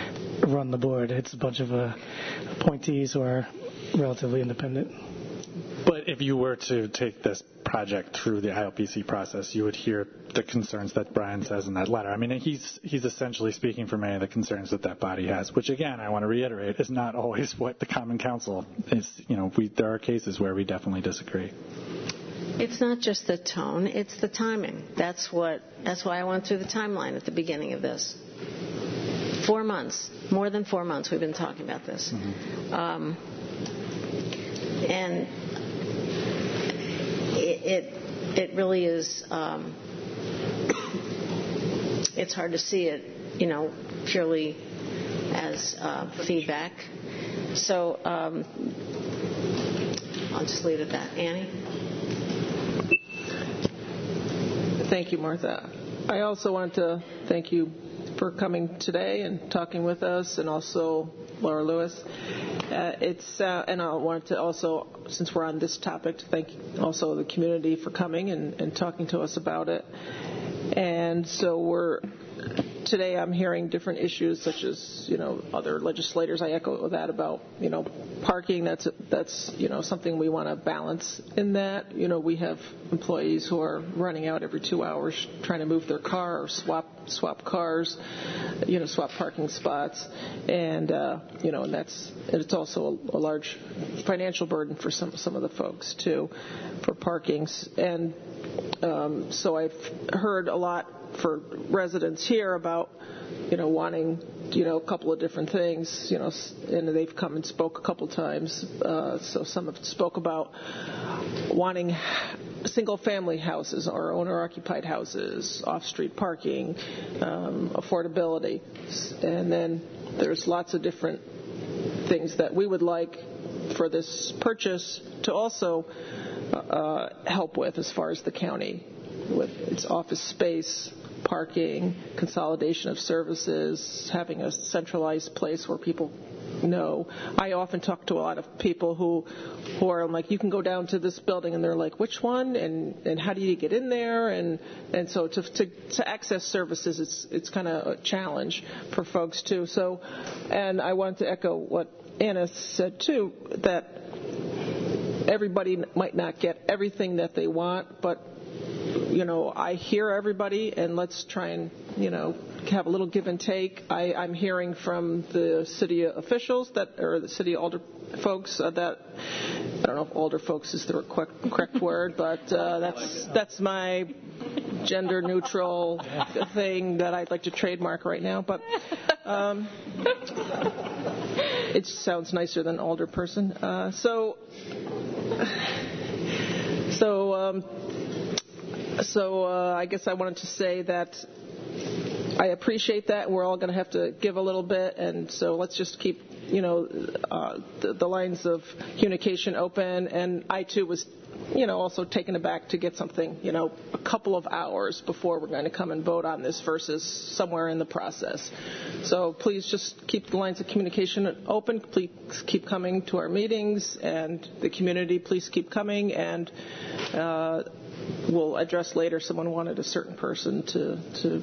run the board. It's a bunch of uh, appointees who are relatively independent. But if you were to take this project through the I L P C process, you would hear the concerns that Brian says in that letter. I mean, he's he's essentially speaking for many of the concerns that that body has, which, again, I want to reiterate, is not always what the Common Council is. You know, we, there are cases where we definitely disagree. It's not just the tone, it's the timing. That's what. That's why I went through the timeline at the beginning of this. Four months, more than four months we've been talking about this. Mm-hmm. Um, and it, it, it really is, um, it's hard to see it, you know, purely as uh, feedback. So um, I'll just leave it at that. Annie? Thank you, Martha. I also want to thank you for coming today and talking with us, and also Laura Lewis. Uh, it's uh, and I want to also, since we're on this topic, to thank also the community for coming and, and talking to us about it. And so we're today I'm hearing different issues such as, you know, other legislators. I echo that about, you know, parking. That's that's you know something we want to balance in that. You know, we have employees who are running out every two hours trying to move their car or swap swap cars, you know, swap parking spots, and uh, you know, and that's and it's also a, a large financial burden for some some of the folks too, for parkings. And um, so I've heard a lot for residents here about, you know, wanting, you know, a couple of different things, you know, and they've come and spoke a couple times. Uh, so some have spoke about wanting single-family houses or owner-occupied houses, off-street parking, um, affordability, and then there's lots of different things that we would like for this purchase to also uh, help with as far as the county, with its office space, parking, consolidation of services, having a centralized place where people know. I often talk to a lot of people who who are like, you can go down to this building, and they're like, which one, and and how do you get in there, and and so to to, to access services, it's it's kind of a challenge for folks too. So, and I want to echo what Anna said too, that everybody might not get everything that they want, but you know, I hear everybody, and let's try and, you know, have a little give and take. I, I'm hearing from the city officials that, or the city alder folks uh, that, I don't know if alder folks is the correct, correct word, but uh, that's that's my gender-neutral thing that I'd like to trademark right now, but um, it sounds nicer than alderperson. Uh, so, so, um, so uh, I guess I wanted to say that I appreciate that. We're all going to have to give a little bit, and so let's just keep, you know, uh, the, the lines of communication open. And I too was, you know, also taken aback to get something, you know, a couple of hours before we're going to come and vote on this versus somewhere in the process. So please just keep the lines of communication open. Please keep coming to our meetings, and the community, please keep coming. And uh, we'll address later. Someone wanted a certain person to to.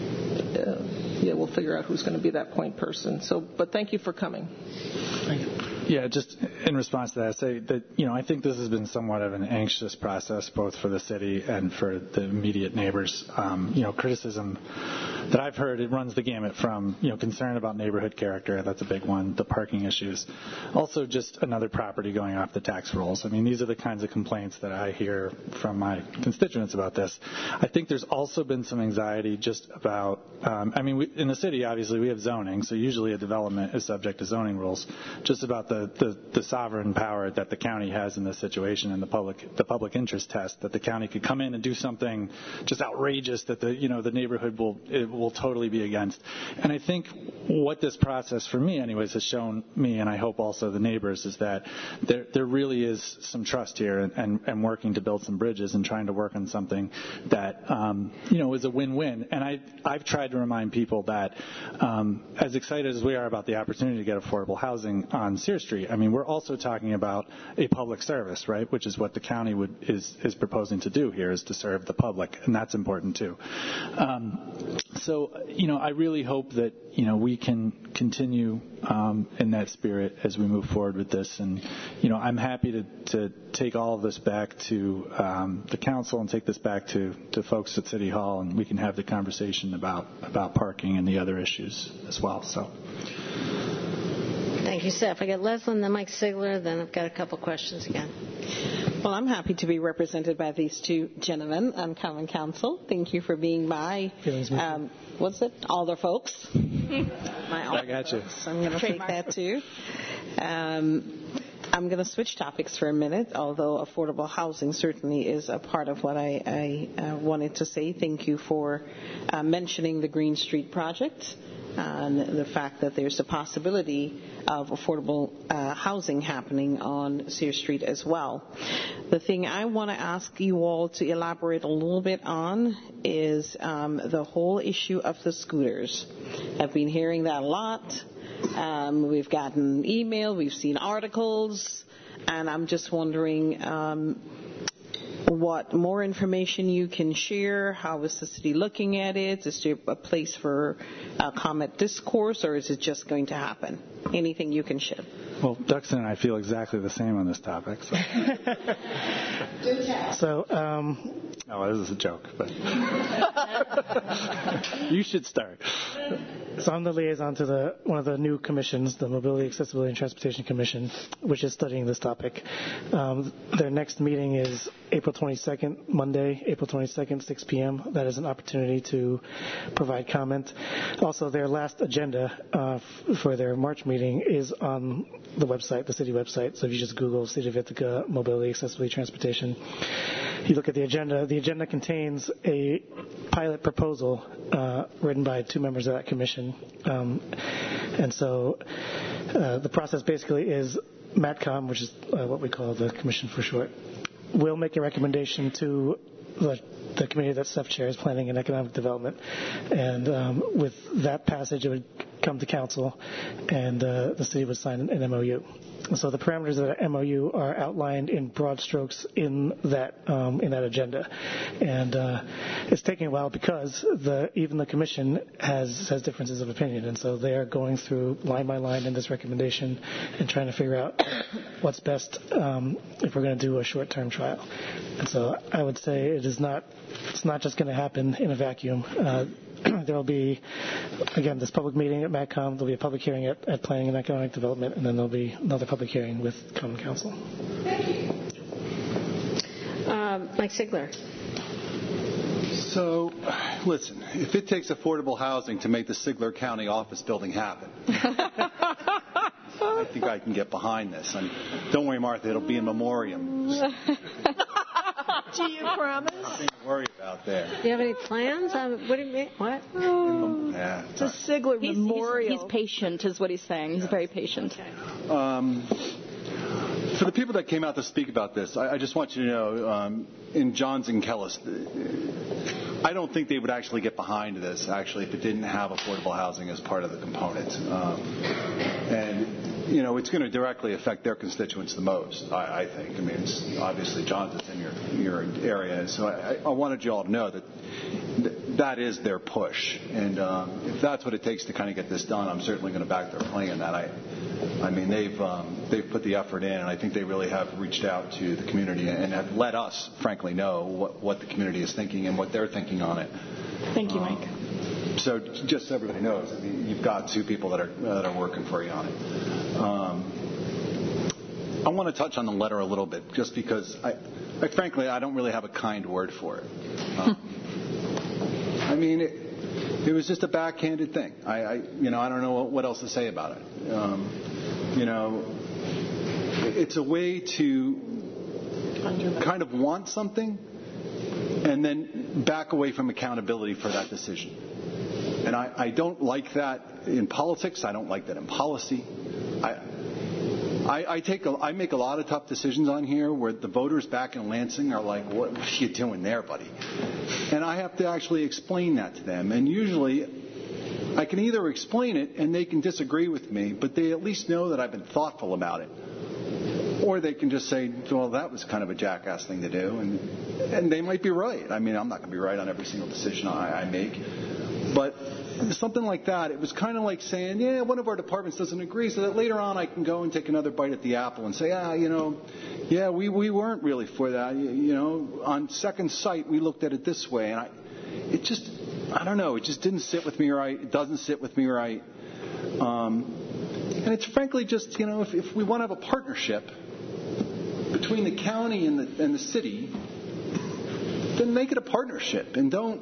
Uh, yeah, we'll figure out who's going to be that point person. So, but thank you for coming. Thank you. Yeah, just in response to that, I say that, you know, I think this has been somewhat of an anxious process, both for the city and for the immediate neighbors. Um, you know, criticism that I've heard, it runs the gamut from, you know, concern about neighborhood character, that's a big one, the parking issues. Also just another property going off the tax rolls. I mean, these are the kinds of complaints that I hear from my constituents about this. I think there's also been some anxiety just about, um, I mean, we, in the city, obviously, we have zoning, so usually a development is subject to zoning rules, just about the The, the sovereign power that the county has in this situation, and the public the public interest test, that the county could come in and do something just outrageous that the you know the neighborhood will it will totally be against. And I think what this process, for me anyways, has shown me, and I hope also the neighbors, is that there there really is some trust here, and, and, and working to build some bridges and trying to work on something that um, you know is a win-win. And I I've tried to remind people that um, as excited as we are about the opportunity to get affordable housing on Sears Street, I mean, we're also talking about a public service, right, which is what the county would, is, is proposing to do here, is to serve the public, and that's important too. Um, so, you know, I really hope that, you know, we can continue um, in that spirit as we move forward with this. And, you know, I'm happy to, to take all of this back to um, the council and take this back to, to folks at City Hall, and we can have the conversation about, about parking and the other issues as well. So. Thank you, Steph. I got Leslie and then Mike Sigler, then I've got a couple questions again. Well, I'm happy to be represented by these two gentlemen on Common Council. Thank you for being my, um, what's it, Alder folks. My Alder I got you. folks. I'm going to take that too. Um, I'm going to switch topics for a minute, although affordable housing certainly is a part of what I, I uh, wanted to say. Thank you for uh, mentioning the Green Street project and the fact that there's a possibility of affordable uh, housing happening on Sears Street as well. The thing I want to ask you all to elaborate a little bit on is um, the whole issue of the scooters. I've been hearing that a lot. Um, we've gotten email, we've seen articles, and I'm just wondering um, what more information you can share. How is the city looking at it? Is there a place for uh, comment discourse, or is it just going to happen? Anything you can share. Well, Duxton and I feel exactly the same on this topic. So, so um, oh, this is a joke, but you should start. So I'm the liaison to the one of the new commissions, the Mobility, Accessibility, and Transportation Commission, which is studying this topic. Um, their next meeting is April twenty-second, Monday, April twenty-second, six p.m. That is an opportunity to provide comment. Also, their last agenda uh, f- for their March meeting is on the website, the city website. So if you just Google City of Ithaca Mobility, Accessibility, Transportation, you look at the agenda. The agenda contains a pilot proposal uh, written by two members of that commission. Um, and so uh, the process basically is MATCOM, which is uh, what we call the commission for short, will make a recommendation to the, the committee that Steph chairs, Planning and Economic Development. And um, with that passage, it would come to council, and uh, the city would sign an M O U. So the parameters of that M O U are outlined in broad strokes in that um, in that agenda, and uh, it's taking a while because the even the commission has has differences of opinion, and so they are going through line by line in this recommendation and trying to figure out what's best um, if we're going to do a short-term trial. And so I would say it is not it's not just going to happen in a vacuum. Uh, there will be, again, this public meeting at MATCOM. There will be a public hearing at, at Planning and Economic Development, and then there will be another public hearing with Common Council. Uh, Mike Sigler. So, listen, if it takes affordable housing to make the Sigler County office building happen, I think I can get behind this. And don't worry, Martha, it'll be in memoriam. Do you promise? Nothing to worry about there. Do you have any plans? Um, what do you mean? What? Oh, yeah, it's a Sigler he's, memorial. He's, he's patient, is what he's saying. He's very patient. Okay. Um, for the people that came out to speak about this, I, I just want you to know, um, in Johns and Kellis, I don't think they would actually get behind this, actually, if it didn't have affordable housing as part of the component. Um, and, you know, it's going to directly affect their constituents the most, I, I think. I mean, it's, obviously, Johns is in your, your area. So I, I wanted you all to know that th- that is their push. And um, if that's what it takes to kind of get this done, I'm certainly going to back their plan in that. I, I mean, they've um, they've put the effort in, and I think they really have reached out to the community and have let us, frankly, know what, what the community is thinking and what they're thinking on it. Thank you, Mike. Um, so just so everybody knows, I mean, you've got two people that are that are working for you on it. Um, I want to touch on the letter a little bit, just because I, I frankly, I don't really have a kind word for it. Um, I mean, it, it was just a backhanded thing. I, I, you know, I don't know what, what else to say about it. Um, you know, it's a way to kind of want something and then back away from accountability for that decision. And I, I don't like that in politics. I don't like that in policy. I, I, I take a, I make a lot of tough decisions on here where the voters back in Lansing are like, what, what are you doing there, buddy? And I have to actually explain that to them. And usually I can either explain it and they can disagree with me, but they at least know that I've been thoughtful about it. Or they can just say, well, that was kind of a jackass thing to do. And, and they might be right. I mean, I'm not going to be right on every single decision I, I make. But something like that, it was kind of like saying, yeah, one of our departments doesn't agree, so that later on I can go and take another bite at the apple and say, ah, you know, yeah, we, we weren't really for that. You, you know, on second sight, we looked at it this way. And I, it just, I don't know, it just didn't sit with me right. It doesn't sit with me right. Um, and it's frankly just, you know, if, if we want to have a partnership between the county and the, and the city, then make it a partnership and don't.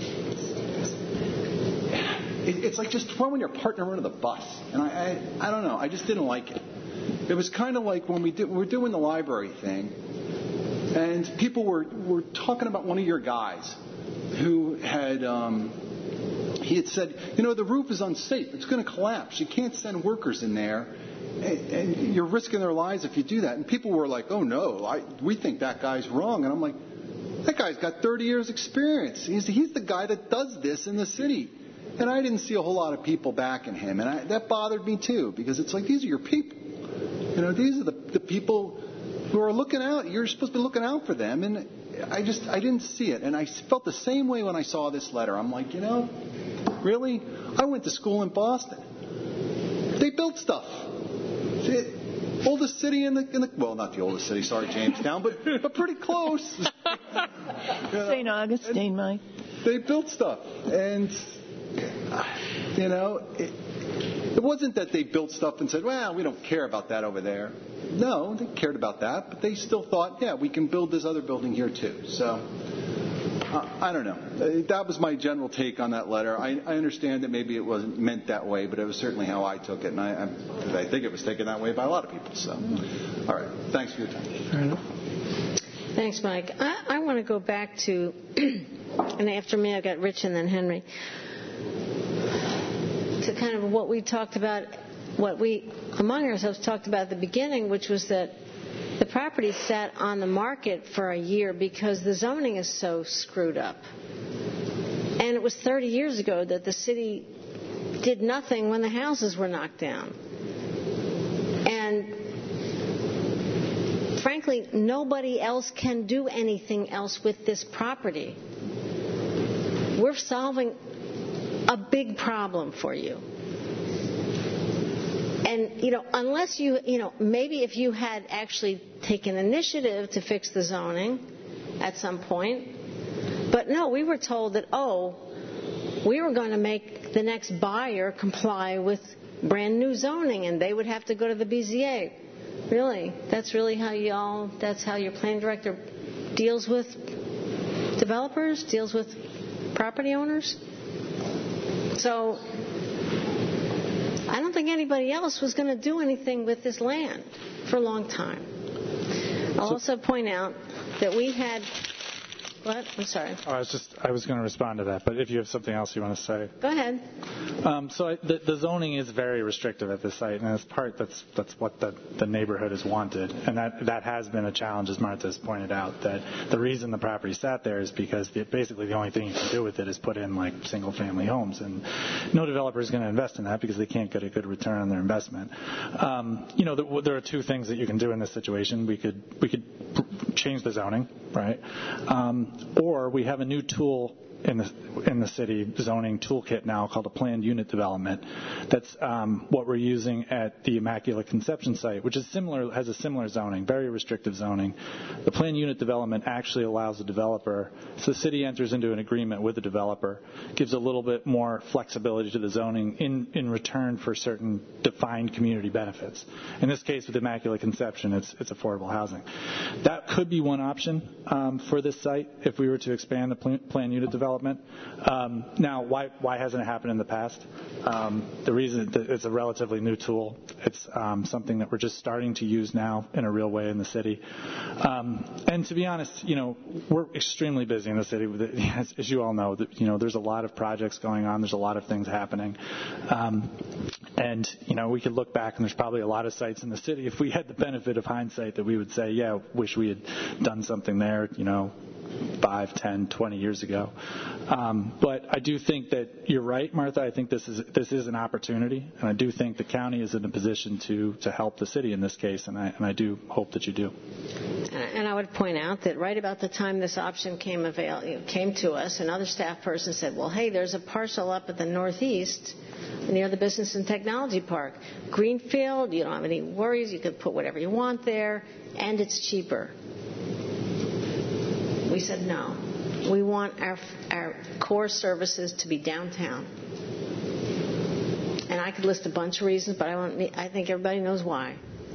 It, it's like just throwing your partner under the bus. And I, I, I don't know. I just didn't like it. It was kind of like when we, did, we were doing the library thing, and people were, were talking about one of your guys who had. Um, he had said, you know, the roof is unsafe. It's going to collapse. You can't send workers in there. And, and you're risking their lives if you do that. And people were like, oh, no, I, we think that guy's wrong. And I'm like, that guy's got thirty years experience. He's, he's the guy that does this in the city. And I didn't see a whole lot of people backing him. And I, that bothered me, too, because it's like, these are your people. You know, these are the, the people who are looking out. You're supposed to be looking out for them. And I just, I didn't see it. And I felt the same way when I saw this letter. I'm like, you know, really? I went to school in Boston. They built stuff. The oldest city in the, in the, well, not the oldest city, sorry, Jamestown, but, but pretty close. You know, Saint Augustine, Mike. They built stuff. And, you know, it, it wasn't that they built stuff and said, well, we don't care about that over there. No, they cared about that, but they still thought, yeah, we can build this other building here too. So, uh, I don't know. That was my general take on that letter. I, I understand that maybe it wasn't meant that way, but it was certainly how I took it, and I, I, I think it was taken that way by a lot of people. So, all right. Thanks for your time. Thanks, Mike. I, I want to go back to, and after me I've got Rich and then Henry, to kind of what we talked about, what we among ourselves talked about at the beginning, which was that the property sat on the market for a year because the zoning is so screwed up. And it was thirty years ago that the city did nothing when the houses were knocked down. And frankly, nobody else can do anything else with this property. We're solving a big problem for you. And, you know, unless you, you know, maybe if you had actually taken initiative to fix the zoning at some point. But no, we were told that, oh, we were going to make the next buyer comply with brand new zoning and they would have to go to the B Z A. Really? That's really how y'all, that's how your planning director deals with developers, deals with property owners. So I don't think anybody else was going to do anything with this land for a long time. I'll also point out that we had... What? I'm sorry. Oh, I was just I was going to respond to that, but if you have something else you want to say. Go ahead. Um, so I, the, the zoning is very restrictive at this site, and as part that's that's what the, the neighborhood has wanted, and that that has been a challenge, as Martha has pointed out. That the reason the property sat there is because the, basically the only thing you can do with it is put in like single-family homes, and no developer is going to invest in that because they can't get a good return on their investment. Um, you know, there, there are two things that you can do in this situation. We could we could change the zoning, right? Um, or we have a new tool in the in the city zoning toolkit now called a planned unit development. That's um, what we're using at the Immaculate Conception site, which is similar, has a similar zoning, very restrictive zoning. The planned unit development actually allows the developer, so the city enters into an agreement with the developer, gives a little bit more flexibility to the zoning in, in return for certain defined community benefits. In this case, with Immaculate Conception, it's, it's affordable housing. That could be one option um, for this site if we were to expand the plan, planned unit development. Um, now, why why hasn't it happened in the past? Um, the reason that it's a relatively new tool. It's um, something that we're just starting to use now in a real way in the city. Um, and to be honest, you know, we're extremely busy in the city. With it. As, as you all know, that, you know, there's a lot of projects going on. There's a lot of things happening. Um, and you know, we could look back, and there's probably a lot of sites in the city, if we had the benefit of hindsight, that we would say, yeah, wish we had done something there. You know. five, ten, twenty years ago. Um, but I do think that you're right, Martha. I think this is this is an opportunity, and I do think the county is in a position to, to help the city in this case, and I, and I do hope that you do. And I would point out that right about the time this option came avail- came to us, another staff person said, well, hey, there's a parcel up at the northeast near the Business and Technology Park. Greenfield, you don't have any worries. You could put whatever you want there, and it's cheaper. We said no. We want our our core services to be downtown. And I could list a bunch of reasons, but I want I think everybody knows why.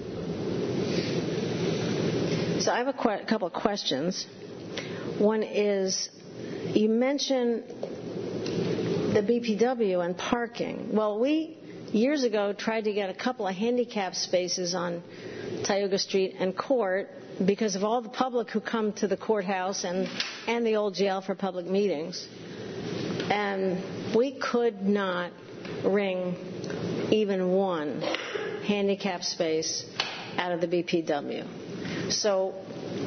So I have a qu- couple of questions. One is, you mentioned the B P W and parking. Well, we years ago tried to get a couple of handicap spaces on Tioga Street and Court because of all the public who come to the courthouse and, and the old jail for public meetings. And we could not wring even one handicap space out of the B P W. So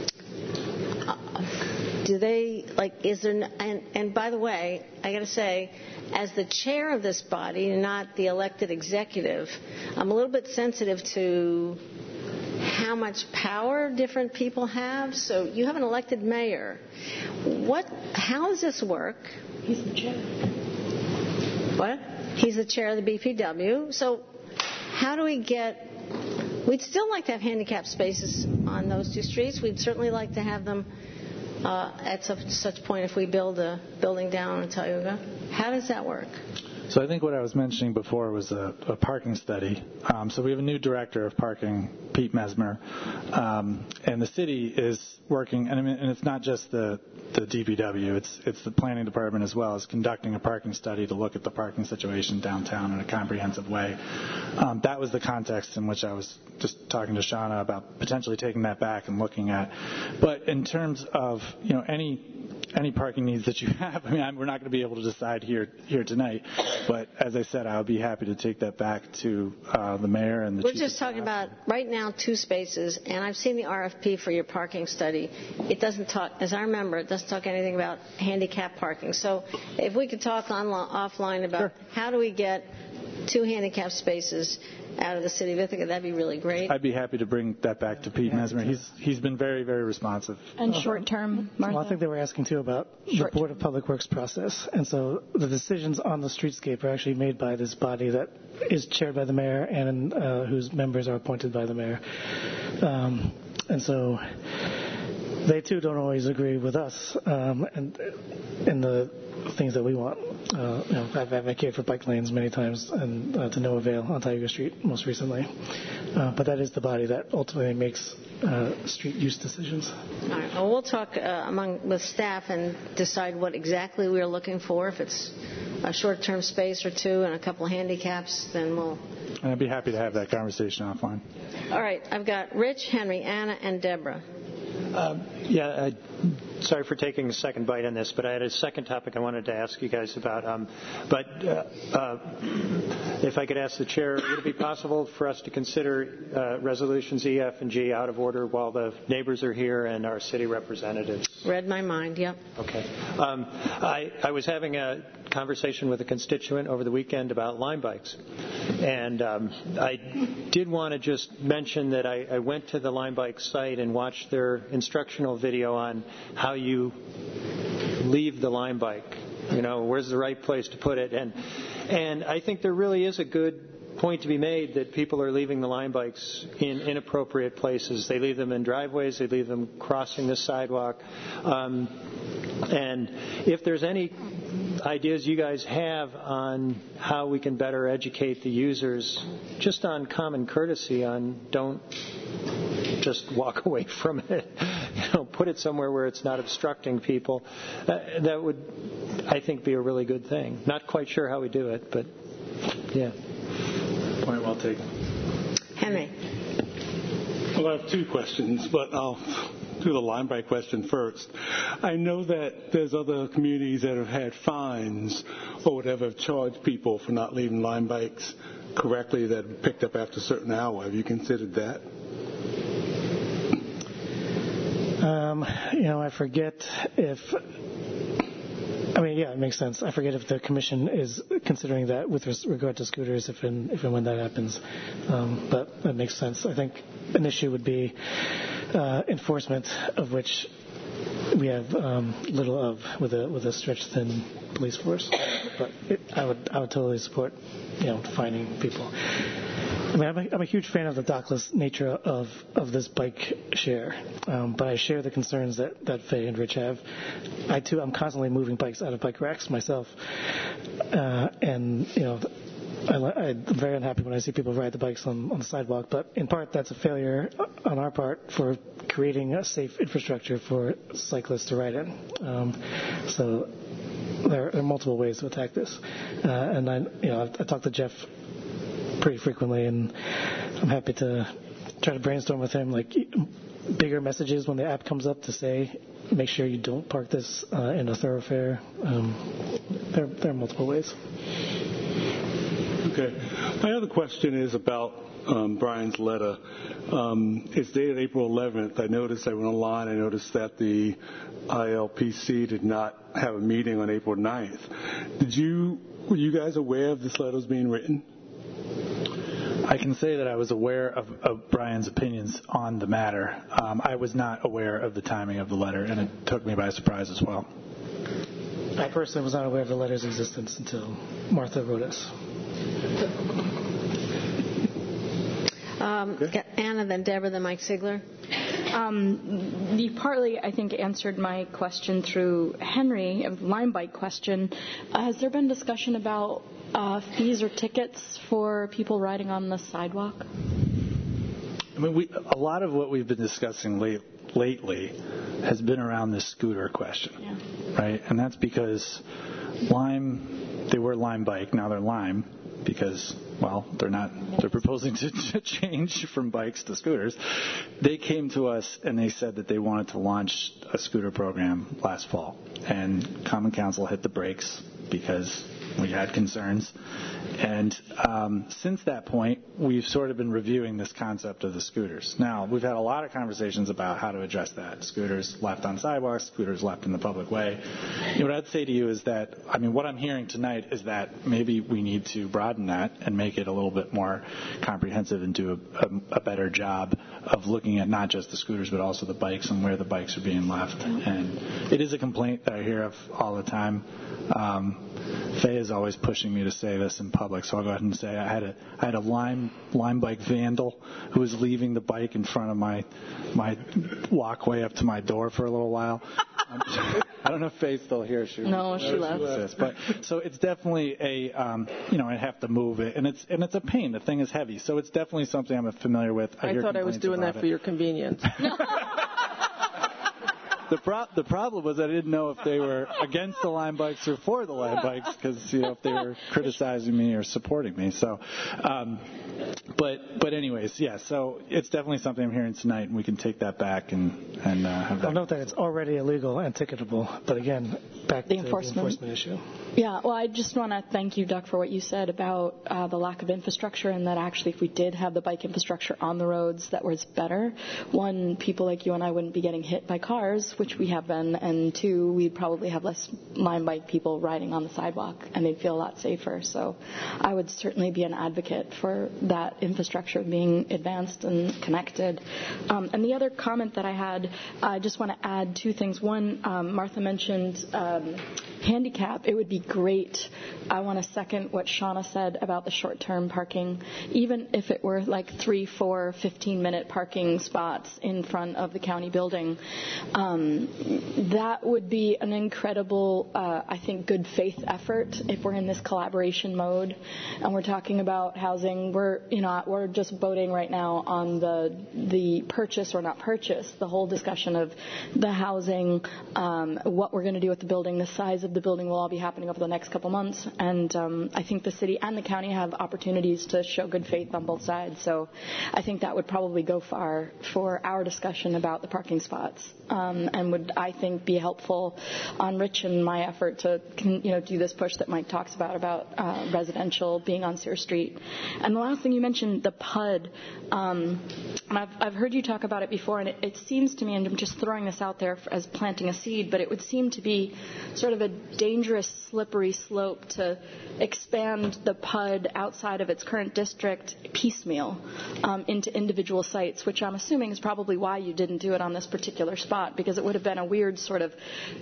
uh, do they, like, is there, and, and by the way, I got to say, as the chair of this body, not the elected executive, I'm a little bit sensitive to how much power different people have. So you have an elected mayor. What? How does this work? He's the chair. What? He's the chair of the B P W. So how do we get... We'd still like to have handicapped spaces on those two streets. We'd certainly like to have them uh, at such, such point if we build a building down in Tioga. How does that work? So I think what I was mentioning before was a, a parking study. Um, so we have a new director of parking, Pete Mesmer, um, and the city is working, and, I mean, and it's not just the, the D P W, it's it's the planning department as well, is conducting a parking study to look at the parking situation downtown in a comprehensive way. Um, that was the context in which I was just talking to Shauna about potentially taking that back and looking at. But in terms of, you know, any any parking needs that you have, I mean, I'm, we're not going to be able to decide here here tonight. But as I said, I would be happy to take that back to uh, the mayor and the We're chief just talking about right now two spaces, and I've seen the R F P for your parking study. It doesn't talk, as I remember, it doesn't talk anything about handicap parking. So if we could talk on, offline about sure. how do we get two handicap spaces out of the city of Ithaca, that'd be really great. I'd be happy to bring that back to Pete Mesmer. He's he's been very, very responsive. And short term, Martha? Well, I think they were asking, too, about short the Board of Public Works process. And so the decisions on the streetscape are actually made by this body that is chaired by the mayor and uh, whose members are appointed by the mayor. Um, and so they, too, don't always agree with us um, and in the things that we want. Uh, you know, I've advocated for bike lanes many times and uh, to no avail on Tioga Street most recently. Uh, but that is the body that ultimately makes uh, street use decisions. All right. Well, we'll talk uh, among with staff and decide what exactly we're looking for. If it's a short-term space or two and a couple of handicaps, then we'll... And I'd be happy to have that conversation offline. All right. I've got Rich, Henry, Anna, and Deborah. Um, yeah, uh, sorry for taking a second bite on this, but I had a second topic I wanted to ask you guys about. Um, but uh, uh, if I could ask the chair, would it be possible for us to consider uh, resolutions E, F, and G out of order while the neighbors are here and our city representatives? Read my mind, yep. Okay. Um, I, I was having a conversation with a constituent over the weekend about Lime bikes. And um, I did want to just mention that I, I went to the Lime bike site and watched their instructional video on how you leave the Lime bike. You know, where's the right place to put it? And and I think there really is a good point to be made that people are leaving the Lime bikes in inappropriate places. They leave them in driveways. They leave them crossing the sidewalk. Um, and if there's any ideas you guys have on how we can better educate the users, just on common courtesy, on don't just walk away from it, you know, put it somewhere where it's not obstructing people, that, that would, I think, be a really good thing. Not quite sure how we do it, but yeah. Point well taken. Henry. Well, I have two questions, but I'll do the Lime bike question first. I know that there's other communities that have had fines or whatever have charged people for not leaving Lime bikes correctly that are picked up after a certain hour. Have you considered that? Um, you know, I forget if... I mean, yeah, it makes sense. I forget if the commission is considering that with regard to scooters, if and, if and when that happens. Um, but that makes sense. I think an issue would be uh, enforcement, of which we have um, little of with a with a stretched thin police force. But it, I would I would totally support, you know, fining people. I mean, I'm a, I'm a huge fan of the dockless nature of, of this bike share, um, but I share the concerns that, that Faye and Rich have. I, too, I'm constantly moving bikes out of bike racks myself, uh, and, you know, I, I'm very unhappy when I see people ride the bikes on, on the sidewalk, but in part that's a failure on our part for creating a safe infrastructure for cyclists to ride in. Um, so there are multiple ways to attack this, uh, and I, you know, I, I talked to Jeff pretty frequently, and I'm happy to try to brainstorm with him, like bigger messages when the app comes up to say, make sure you don't park this uh, in a thoroughfare. Um, there, there are multiple ways. Okay. My other question is about um, Brian's letter. Um, it's dated April eleventh. I noticed, I went online, I noticed that the I L P C did not have a meeting on April ninth. Did you, were you guys aware of this letter was being written? I can say that I was aware of, of Brian's opinions on the matter. Um, I was not aware of the timing of the letter, and it took me by surprise as well. I personally was not aware of the letter's existence until Martha wrote us. Um, Anna, then Deborah, then Mike Sigler. Um, you partly, I think, answered my question through Henry, a Lime bike question. Uh, has there been discussion about uh, fees or tickets for people riding on the sidewalk? I mean, we, a lot of what we've been discussing late, lately has been around this scooter question, yeah. Right? And that's because Lime, they were Lime bike, now they're Lime. Because, well, they're not, they're proposing to, to change from bikes to scooters. They came to us and they said that they wanted to launch a scooter program last fall. And Common Council hit the brakes because we had concerns. And um, since that point, we've sort of been reviewing this concept of the scooters. Now, we've had a lot of conversations about how to address that. Scooters left on sidewalks, scooters left in the public way. You know, what I'd say to you is that, I mean, what I'm hearing tonight is that maybe we need to broaden that and make it a little bit more comprehensive and do a, a, a better job of looking at not just the scooters but also the bikes and where the bikes are being left. And it is a complaint that I hear of all the time. Um, Faye is always pushing me to say this in public, so I'll go ahead and say I had a I had a Lime Lime bike vandal who was leaving the bike in front of my my walkway up to my door for a little while. I don't know if Faye's still here. She no, she left. This, but so it's definitely a, um, you know, I have to move it, and it's and it's a pain. The thing is heavy, so it's definitely something I'm familiar with. I, I hear thought I was doing that it. for your convenience. The, pro- the problem was I didn't know if they were against the Lime bikes or for the Lime bikes, because you know if they were criticizing me or supporting me. So, um, but but anyways, yeah. So it's definitely something I'm hearing tonight, and we can take that back and and uh, have that. I'll note that it's already illegal and ticketable, but again, back the to enforcement. the enforcement issue. Yeah, well, I just want to thank you, Doug, for what you said about uh, the lack of infrastructure, and that actually, if we did have the bike infrastructure on the roads, that was better. One, people like you and I wouldn't be getting hit by cars, which we have been, and two, we'd probably have less Lime bike people riding on the sidewalk, and they'd feel a lot safer. So I would certainly be an advocate for that infrastructure being advanced and connected. Um, and the other comment that I had, I just want to add two things. One, um, Martha mentioned um, handicap. It would be great. I want to second what Shauna said about the short-term parking. Even if it were like three, four, fifteen-minute parking spots in front of the county building, um, that would be an incredible, uh, I think, good faith effort if we're in this collaboration mode and we're talking about housing. We're, you know, we're just voting right now on the the purchase or not purchase, the whole discussion of the housing, um, what we're going to do with the building, the size of the building will all be happening over the next couple months. And um, I think the city and the county have opportunities to show good faith on both sides. So I think that would probably go far for our discussion about the parking spots, um, and would, I think, be helpful on Rich and my effort to, you know, do this push that Mike talks about, about uh, residential being on Sears Street. And the last thing you mentioned, the P U D. Um, and I've, I've heard you talk about it before, and it, it seems to me, and I'm just throwing this out there for, as planting a seed, but it would seem to be sort of a dangerous, slippery slope to expand the P U D outside of its current district piecemeal um, into individual sites, which I'm assuming is probably why you didn't do it on this particular spot, because it would have been a weird sort of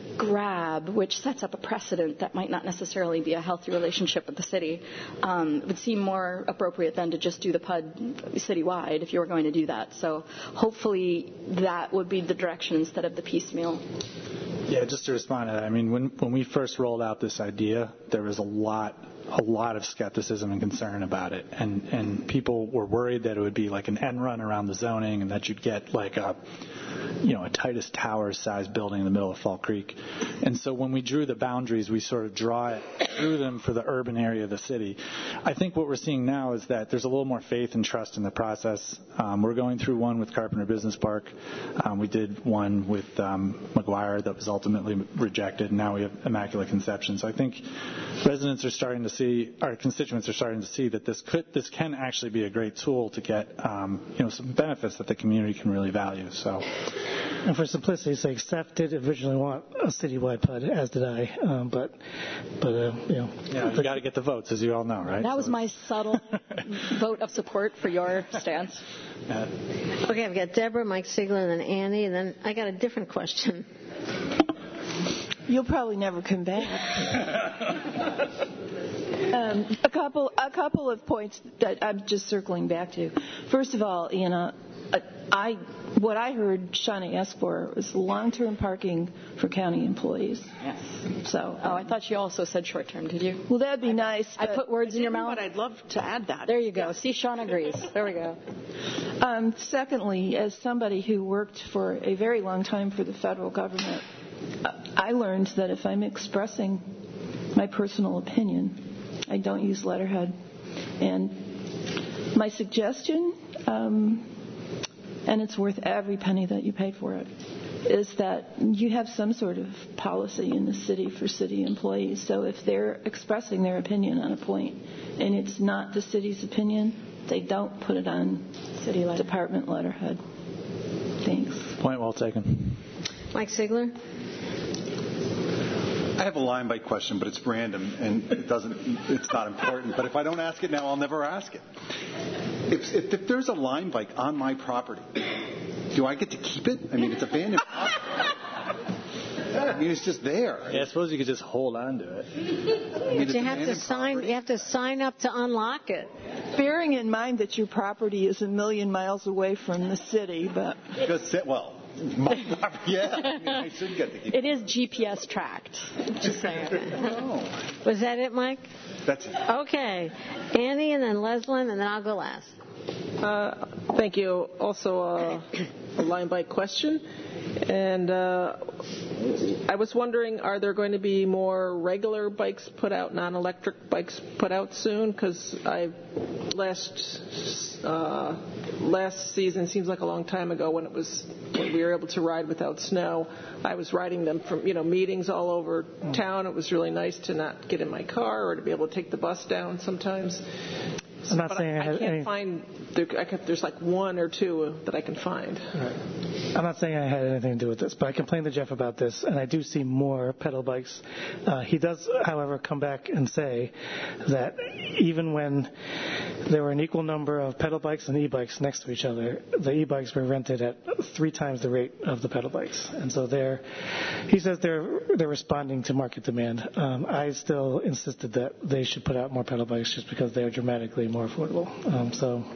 grab, which sets up a precedent that might not necessarily be a healthy relationship with the city. Um, it would seem more appropriate then to just do the P U D citywide if you were going to do that. So hopefully that would be the direction instead of the piecemeal. Yeah, just to respond to that, I mean, when when we first rolled out this idea, there was a lot a lot of skepticism and concern about it, and and people were worried that it would be like an end run around the zoning, and that you'd get like a you know a Titus Towers sized building in the middle of Fall Creek. And so when we drew the boundaries, we sort of draw it drew them for the urban area of the city. I think what we're seeing now is that there's a little more faith and trust in the process. Um, we're going through one with Carpenter Business Park. Um, we did one with um, McGuire that was ultimately rejected, and now we have Immaculate Conception. So I think residents are starting to see, our constituents are starting to see that this could, this can actually be a great tool to get, um, you know, some benefits that the community can really value. So, and for simplicity's sake, staff did originally want a citywide P U D, as did I, um, but, but uh, you know, yeah, you got to get the votes, as you all know, right? That was so my subtle vote of support for your stance. Uh, Okay, I've got Deborah, Mike Sigler, and then Annie, and then I got a different question. You'll probably never come back. um, a couple, a couple of points that I'm just circling back to. First of all, Anna, I, what I heard Shauna ask for was long-term parking for county employees. Yes. So. Oh, I thought you also said short-term. Did you? Well, that'd be nice. I put words in your mouth. But I'd love to add that. There you go. See, Shauna agrees. There we go. Um, secondly, as somebody who worked for a very long time for the federal government, I learned that if I'm expressing my personal opinion, I don't use letterhead. And my suggestion, um, and it's worth every penny that you pay for it, is that you have some sort of policy in the city for city employees. So if they're expressing their opinion on a point and it's not the city's opinion, they don't put it on city department letterhead. Thanks. Point well taken. Mike Sigler? I have a line by question, but it's random and it doesn't. It's not important. But if I don't ask it now, I'll never ask it. If, if, if there's a line bike on my property, do I get to keep it? I mean, it's abandoned property. I mean, it's just there. Yeah, I suppose you could just hold on to it. I mean, But you have to sign. You have to sign up to unlock it. Bearing in mind that your property is a million miles away from the city, but because well. Yeah, I, mean, I should get the key. It is G P S tracked. Just saying. Oh. Was that it, Mike? That's it. Okay. Annie and then Leslyn, and then I'll go last. Uh, thank you. Also, uh, a line bike question. And uh, I was wondering, are there going to be more regular bikes put out, non-electric bikes put out soon? Because I last uh, last season seems like a long time ago when it was when we were able to ride without snow. I was riding them from you know meetings all over town. It was really nice to not get in my car or to be able to take the bus down sometimes. I'm not but saying I, I, I had can't any... find. There, I can, there's like one or two that I can find. Right. I'm not saying I had anything to do with this, but I complained to Jeff about this, and I do see more pedal bikes. Uh, he does, however, come back and say that even when there were an equal number of pedal bikes and e-bikes next to each other, the e-bikes were rented at three times the rate of the pedal bikes, and so they're. He says they're they're responding to market demand. Um, I still insisted that they should put out more pedal bikes just because they are dramatically more affordable. Um, so.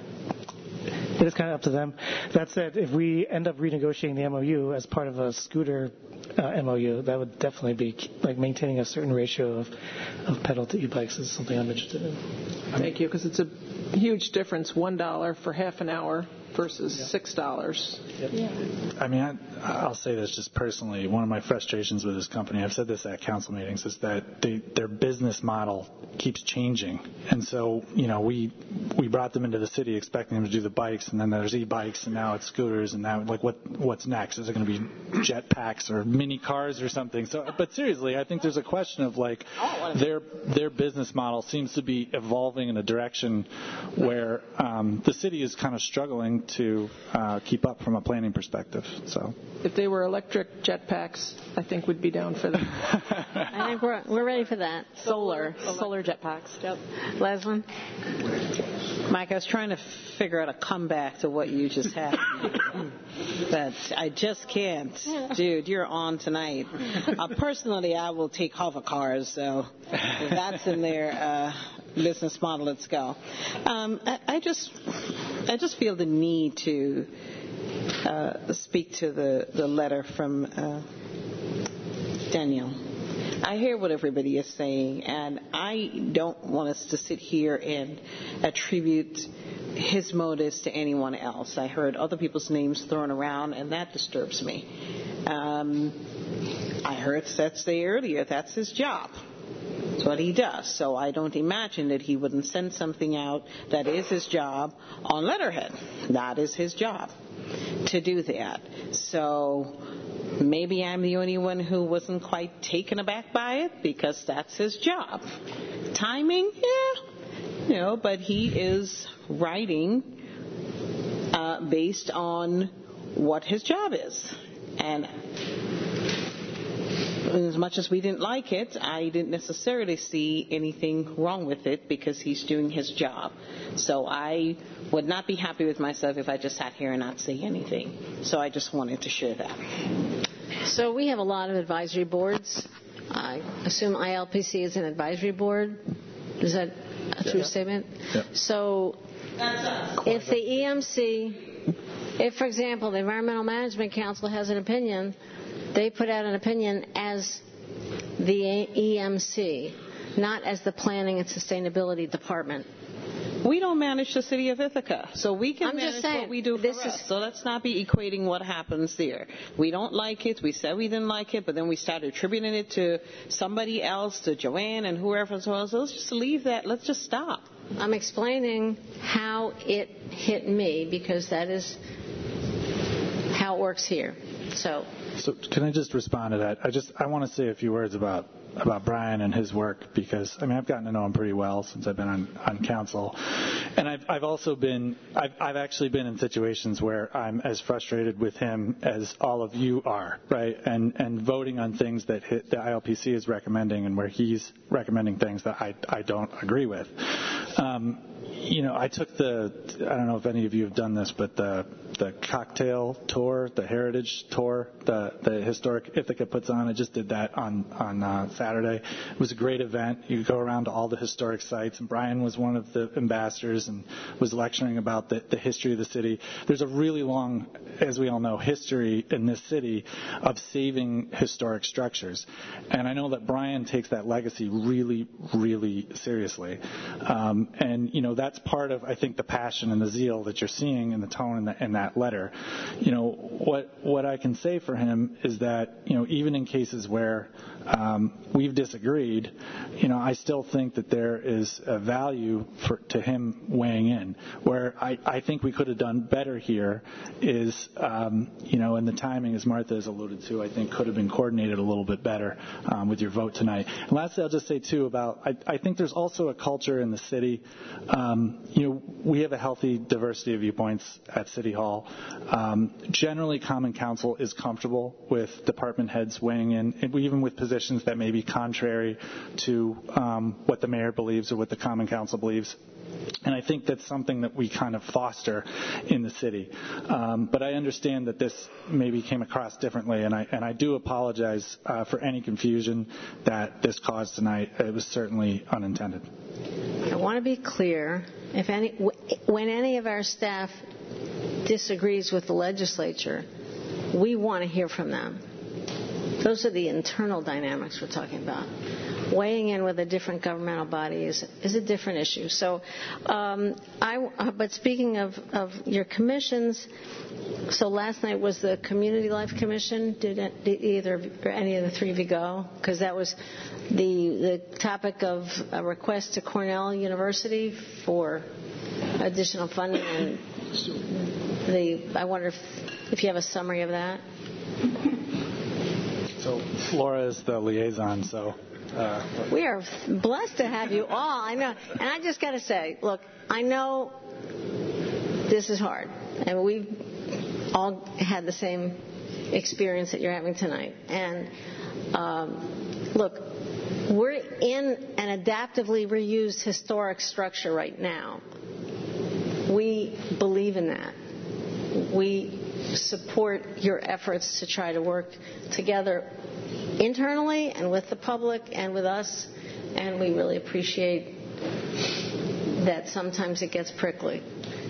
It is kind of up to them. That said, if we end up renegotiating the M O U as part of a scooter uh, M O U, that would definitely be like maintaining a certain ratio of, of pedal to e-bikes is something I'm interested in. Thank you, because it's a huge difference, one dollar for half an hour versus yeah. six dollars. Yep. Yeah. I mean, I, I'll say this just personally. One of my frustrations with this company, I've said this at council meetings, is that they, their business model keeps changing. And so, you know, we we brought them into the city expecting them to do the bikes, and then there's e-bikes, and now it's scooters, and now like what what's next? Is it going to be jet packs or mini cars or something? So, but seriously, I think there's a question of like their their business model seems to be evolving in a direction where um, the city is kind of struggling to uh, keep up from a planning perspective. So, if they were electric jetpacks, I think we'd be down for that. I think we're we're ready for that. Solar, solar jetpacks. Yep. Leslyn. Mike, I was trying to figure out a comeback to what you just had, but I just can't. Dude, you're on tonight. Uh, personally, I will take hover cars, so if that's in their uh, business model, let's go. Um, I, I just, I just feel the need to uh, speak to the the letter from uh, Daniel. I hear what everybody is saying, and I don't want us to sit here and attribute his motives to anyone else. I heard other people's names thrown around, and that disturbs me. Um, I heard Seth say earlier that's his job. That's what he does. So I don't imagine that he wouldn't send something out that is his job on letterhead. That is his job to do that. So maybe I'm the only one who wasn't quite taken aback by it because that's his job. Timing, yeah, you know, but he is writing uh, based on what his job is. And as much as we didn't like it, I didn't necessarily see anything wrong with it because he's doing his job. So I would not be happy with myself if I just sat here and not say anything. So I just wanted to share that. So we have a lot of advisory boards. I assume I L P C is an advisory board. Is that a true yeah. statement? Yeah. So if the E M C, if, for example, the Environmental Management Council has an opinion, they put out an opinion as the E M C, not as the Planning and Sustainability Department. We don't manage the city of Ithaca, so we can I'm manage just saying, what we do for this us. Is, so let's not be equating what happens there. We don't like it. We said we didn't like it, but then we started attributing it to somebody else, to Joanne and whoever else. So let's just leave that. Let's just stop. I'm explaining how it hit me because that is how it works here. So. So can I just respond to that? I just I want to say a few words about about Brian and his work because I mean I've gotten to know him pretty well since I've been on, on council, and I've I've also been I've I've actually been in situations where I'm as frustrated with him as all of you are, right? And and voting on things that hit, the I L P C is recommending and where he's recommending things that I I don't agree with. Um, you know, I took the I don't know if any of you have done this, but the the cocktail tour, the heritage tour tour the, the Historic Ithaca puts on. I just did that on, on uh, Saturday. It was a great event. You go around to all the historic sites, and Brian was one of the ambassadors and was lecturing about the, the history of the city. There's a really long, as we all know, history in this city of saving historic structures. And I know that Brian takes that legacy really, really seriously. Um, and, you know, that's part of, I think, the passion and the zeal that you're seeing in the tone in, the, in that letter. You know, what what I can say for him is that, you know, even in cases where um, we've disagreed, you know, I still think that there is a value for, to him weighing in. Where I, I think we could have done better here is, um, you know, and the timing, as Martha has alluded to, I think could have been coordinated a little bit better um, with your vote tonight. And lastly, I'll just say, too, about I, I think there's also a culture in the city. Um, you know, we have a healthy diversity of viewpoints at City Hall. Um, generally, Common Council is comfortable with department heads weighing in, even with positions that may be contrary to um, what the mayor believes or what the Common Council believes. And I think that's something that we kind of foster in the city. Um, but I understand that this maybe came across differently, and I, and I do apologize uh, for any confusion that this caused tonight. It was certainly unintended. I want to be clear. If any, when any of our staff disagrees with the legislature, we want to hear from them. Those are the internal dynamics we're talking about. Weighing in with a different governmental body is, is a different issue. So, um, I, uh, but speaking of, of your commissions, so last night was the Community Life Commission. Did, it, did either or any of the three of you go? Because that was the the topic of a request to Cornell University for additional funding. And the I wonder if, if you have a summary of that. So Laura is the liaison, so. Uh, we are blessed to have you all. I know. And I just got to say, look, I know this is hard. And we've all had the same experience that you're having tonight. And um, look, we're in an adaptively reused historic structure right now. We believe in that. We support your efforts to try to work together internally and with the public and with us, and we really appreciate that sometimes it gets prickly.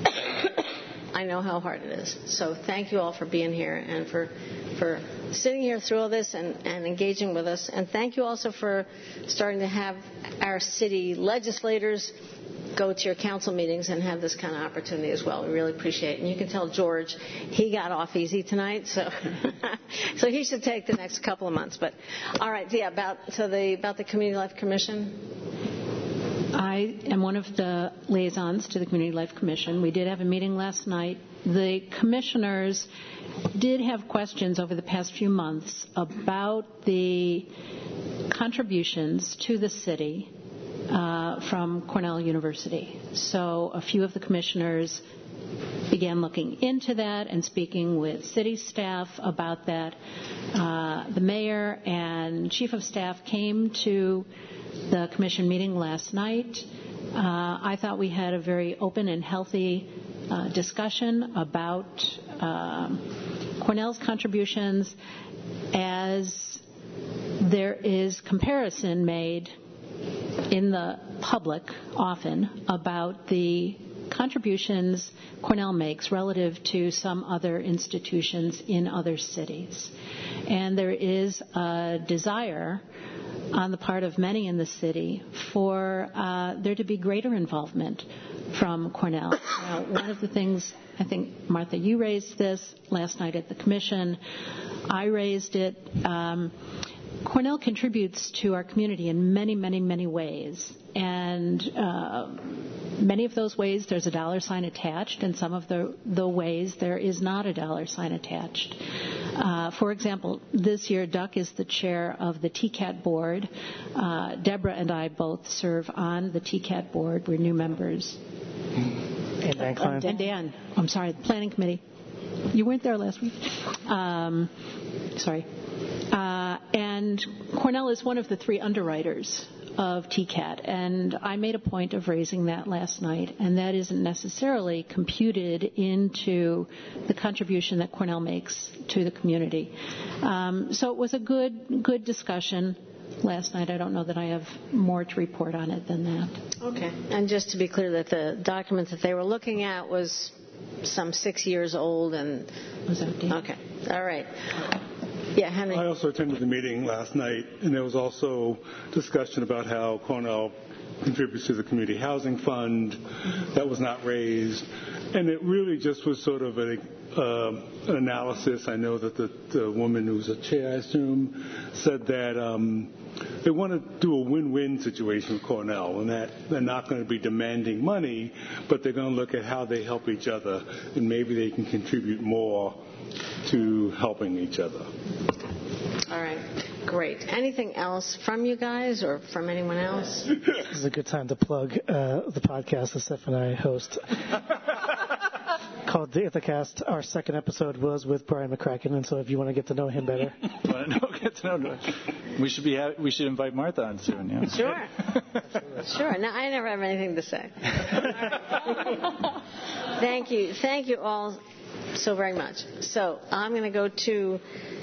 I know how hard it is. So thank you all for being here and for for sitting here through all this and, and engaging with us. And thank you also for starting to have our city legislators go to your council meetings and have this kind of opportunity as well. We really appreciate it. And you can tell George he got off easy tonight, so so he should take the next couple of months. But all right, yeah, about so the about the Community Life Commission. I am one of the liaisons to the Community Life Commission. We did have a meeting last night. The commissioners did have questions over the past few months about the contributions to the city Uh, from Cornell University. So a few of the commissioners began looking into that and speaking with city staff about that. Uh, the mayor and chief of staff came to the commission meeting last night. Uh, I thought we had a very open and healthy uh, discussion about uh, Cornell's contributions as there is comparison made in the public often about the contributions Cornell makes relative to some other institutions in other cities. And there is a desire on the part of many in the city for uh, there to be greater involvement from Cornell. Now, one of the things, I think, Martha, you raised this last night at the commission. I raised it. Um, Cornell contributes to our community in many, many, many ways. And uh, many of those ways there's a dollar sign attached, and some of the, the ways there is not a dollar sign attached. Uh, for example, this year Duck is the chair of the T C A T board. Uh, Deborah and I both serve on the T C A T board. We're new members. And Dan Klein. And Dan, I'm sorry, the planning committee. You weren't there last week. Um, sorry. Uh, and Cornell is one of the three underwriters of T CAT, and I made a point of raising that last night, and that isn't necessarily computed into the contribution that Cornell makes to the community. Um, so it was a good, good discussion last night. I don't know that I have more to report on it than that. Okay. And just to be clear, that the document that they were looking at was some six years old and... Was that okay. All right. Yeah, Henry. I also attended the meeting last night, and there was also discussion about how Cornell contributes to the community housing fund. That was not raised. And it really just was sort of a, uh, an analysis. I know that the, the woman who's a chair, I assume, said that um, they want to do a win-win situation with Cornell, and that they're not going to be demanding money, but they're going to look at how they help each other, and maybe they can contribute more to helping each other. All right. Great. Anything else from you guys or from anyone else? This is a good time to plug uh, the podcast that Steph and I host called The Ithacast. Our second episode was with Brian McCracken, and so if you want to get to know him better. Want to know, get to know him. We should, be ha- we should invite Martha on soon, yeah? Sure. Sure. No, I never have anything to say. Thank you. Thank you all so very much. So I'm going to go to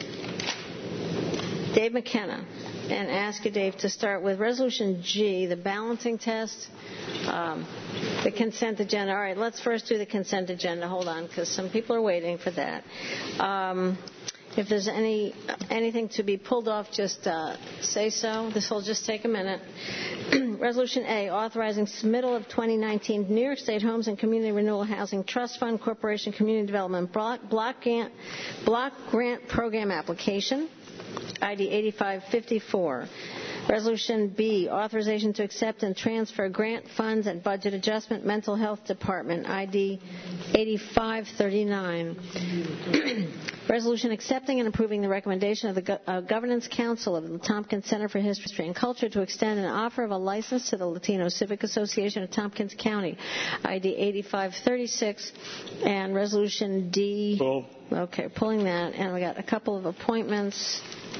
Dave McKenna and ask you, Dave, to start with Resolution G, the balancing test, um, the consent agenda. All right, let's first do the consent agenda. Hold on, because some people are waiting for that. Um, if there's any anything to be pulled off, just uh, say so. This will just take a minute. Resolution A, authorizing submittal of twenty nineteen New York State Homes and Community Renewal Housing Trust Fund Corporation Community Development Block, block, grant, block Grant Program application, I D eighty-five fifty-four. Resolution B, authorization to accept and transfer grant funds and budget adjustment, Mental Health Department, I D eighty-five thirty-nine. Resolution accepting and approving the recommendation of the Go- uh, Governance Council of the Tompkins Center for History and Culture to extend an offer of a license to the Latino Civic Association of Tompkins County, I D eighty-five thirty-six. And Resolution D. Pull. Okay, pulling that. And we got a couple of appointments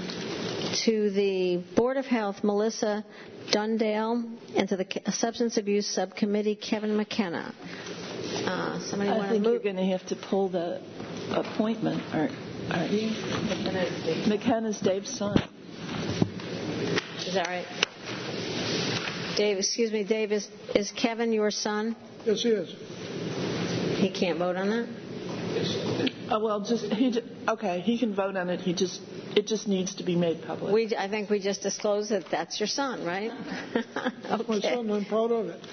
to the Board of Health, Melissa Dundale, and to the Substance Abuse Subcommittee, Kevin McKenna. Uh, somebody I want think to you're going to have to pull the appointment, aren't, aren't you? McKenna's Dave's son. Is that right? Dave, excuse me, Dave, is, is Kevin your son? Yes, he is. He can't vote on that? Oh, well, just he. Okay, he can vote on it. He just it just needs to be made public. We, I think we just disclosed that that's your son, right? That's my son. I'm proud of it.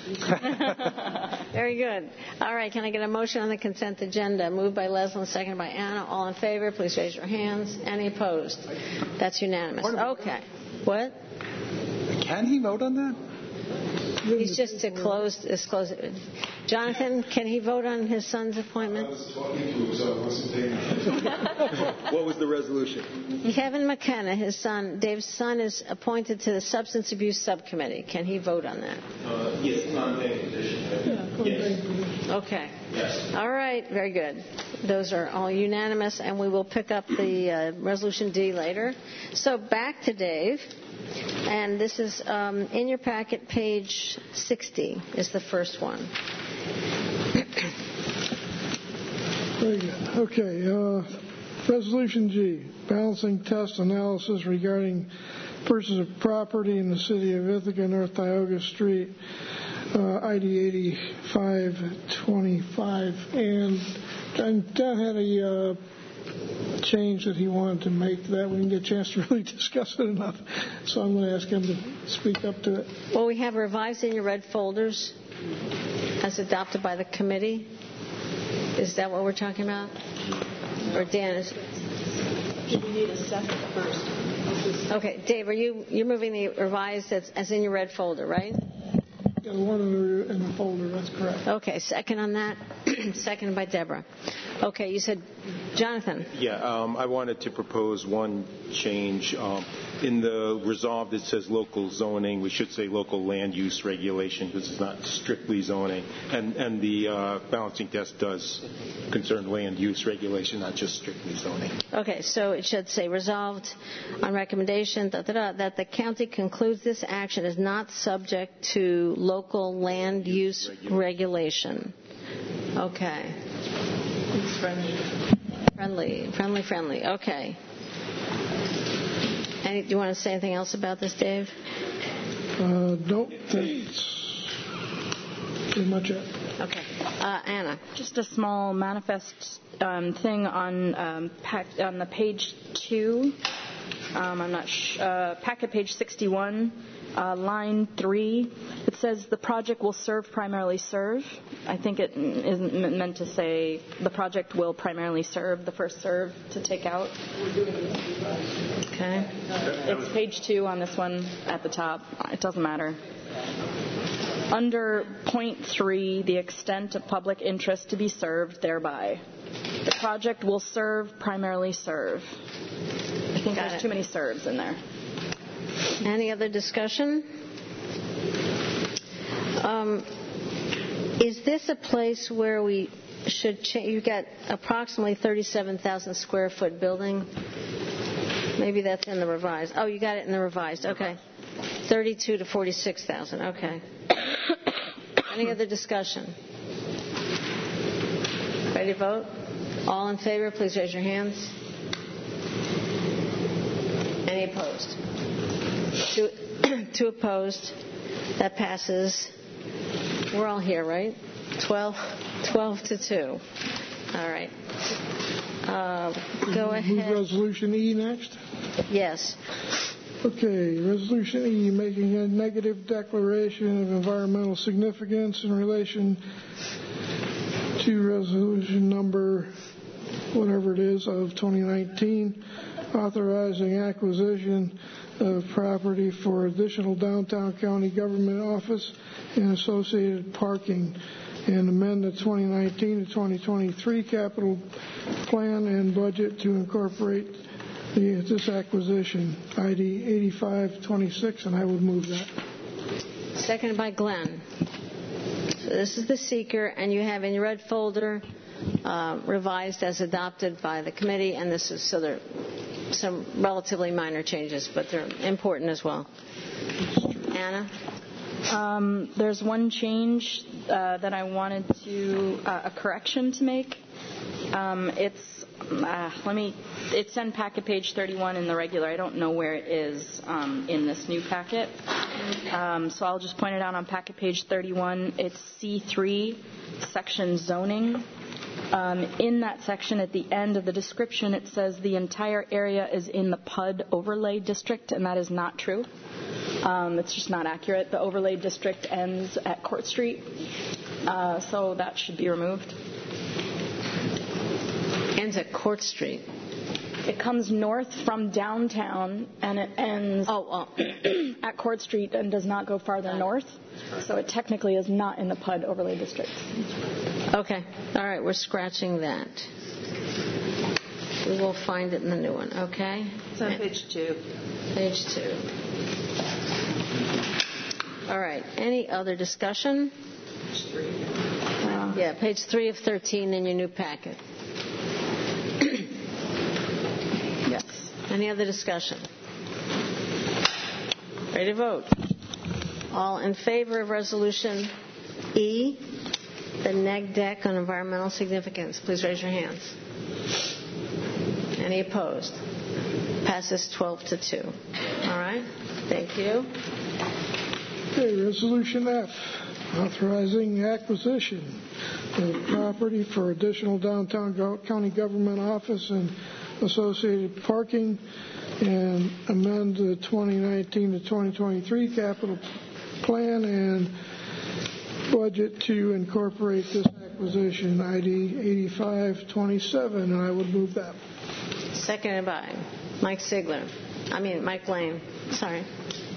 Very good. All right, can I get a motion on the consent agenda? Moved by Leslie, seconded by Anna. All in favor, please raise your hands. Any opposed? That's unanimous. Okay. What? Can he vote on that? He's just to close, disclose it. Jonathan, can he vote on his son's appointment? I was talking to him, so I wasn't paying attention. What was the resolution? Kevin McKenna, his son, Dave's son, is appointed to the Substance Abuse Subcommittee. Can he vote on that? Uh, yes, non-paying condition. Yes. Okay. Yes. All right. Very good. Those are all unanimous, and we will pick up the uh, Resolution D later. So back to Dave. And this is um, in your packet, page sixty is the first one. Very good. Okay. Uh, Resolution G, balancing test analysis regarding purchase of property in the city of Ithaca, North Tioga Street, uh, I D eighty-five twenty-five. And John had a uh, change that he wanted to make to that. We didn't get a chance to really discuss it enough, so I'm going to ask him to speak up to it. Well, we have revised in your red folders as adopted by the committee. Is that what we're talking about? Or Dan is? Do we need a second first? Okay, Dave, are you you're moving the revised as, as in your red folder, right? Yeah, the one in the, in the folder. That's correct. Okay, second on that. Seconded by Deborah. Okay, you said, Jonathan. Yeah, um, I wanted to propose one change. Um, in the resolved, it says local zoning. We should say local land use regulation because it's not strictly zoning. And, and the uh, balancing test does concern land use regulation, not just strictly zoning. Okay, so it should say resolved on recommendation da, da, da, that the county concludes this action is not subject to local land use regulation. Okay. It's friendly. Friendly, friendly, friendly. Okay. Any, do you want to say anything else about this, Dave? Uh, nope. That's pretty much it. Okay. Uh, Anna. Just a small manifest um, thing on um, pack, on the page two. Um, I'm not sh- uh, packet page sixty-one. Uh, line three, it says the project will serve, primarily serve. I think it isn't meant to say the project will primarily serve, the first serve to take out. Okay. It's page two on this one at the top. It doesn't matter. Under point three, the extent of public interest to be served thereby. The project will serve, primarily serve. I think Got there's it. too many serves in there. Any other discussion? Um, is this a place where we should change? You've got approximately thirty-seven thousand square foot building. Maybe that's in the revised. Oh, you got it in the revised. Okay. thirty-two to forty-six thousand. Okay. Any other discussion? Ready to vote? All in favor, please raise your hands. Any opposed? Two, two opposed. That passes. We're all here, right? Twelve, twelve to two. All right. Uh, go Move ahead. Resolution E next. Yes. Okay, Resolution E, making a negative declaration of environmental significance in relation to resolution number whatever it is of twenty nineteen, authorizing acquisition of property for additional downtown county government office and associated parking, and amend the twenty nineteen to twenty twenty-three capital plan and budget to incorporate the, this acquisition, I D eighty-five twenty-six, and I would move that. Seconded by Glenn. So this is the seeker, and you have in your red folder uh, revised as adopted by the committee, and this is so there are some relatively minor changes, but they're important as well. Anna? Um, there's one change uh, that I wanted to, uh, a correction to make. Um, it's, uh, let me, it's on packet page thirty-one in the regular. I don't know where it is um, in this new packet. Um, so I'll just point it out on packet page thirty-one. It's C three, section zoning. Um, in that section, at the end of the description, it says the entire area is in the P U D overlay district, and that is not true. Um, it's just not accurate. The overlay district ends at Court Street, uh, so that should be removed. Ends at Court Street. It comes north from downtown, and it ends oh, oh. at Court Street and does not go farther north. So it technically is not in the P U D overlay district. Okay. All right. We're scratching that. We will find it in the new one. Okay. It's on page two. Page two. All right. Any other discussion? Page three. Uh, yeah, page three of thirteen in your new packet. Yes. Any other discussion? Ready to vote? All in favor of resolution E, the neg deck on environmental significance, please raise your hands. Any opposed? Passes twelve to two. All right. Thank you. Okay, resolution F, authorizing acquisition of property for additional downtown go- county government office and associated parking, and amend the twenty nineteen to twenty twenty-three capital plan and budget to incorporate this acquisition, I D eighty-five twenty-seven, and I would move that. Seconded by Mike Sigler. I mean, Mike Lane. Sorry.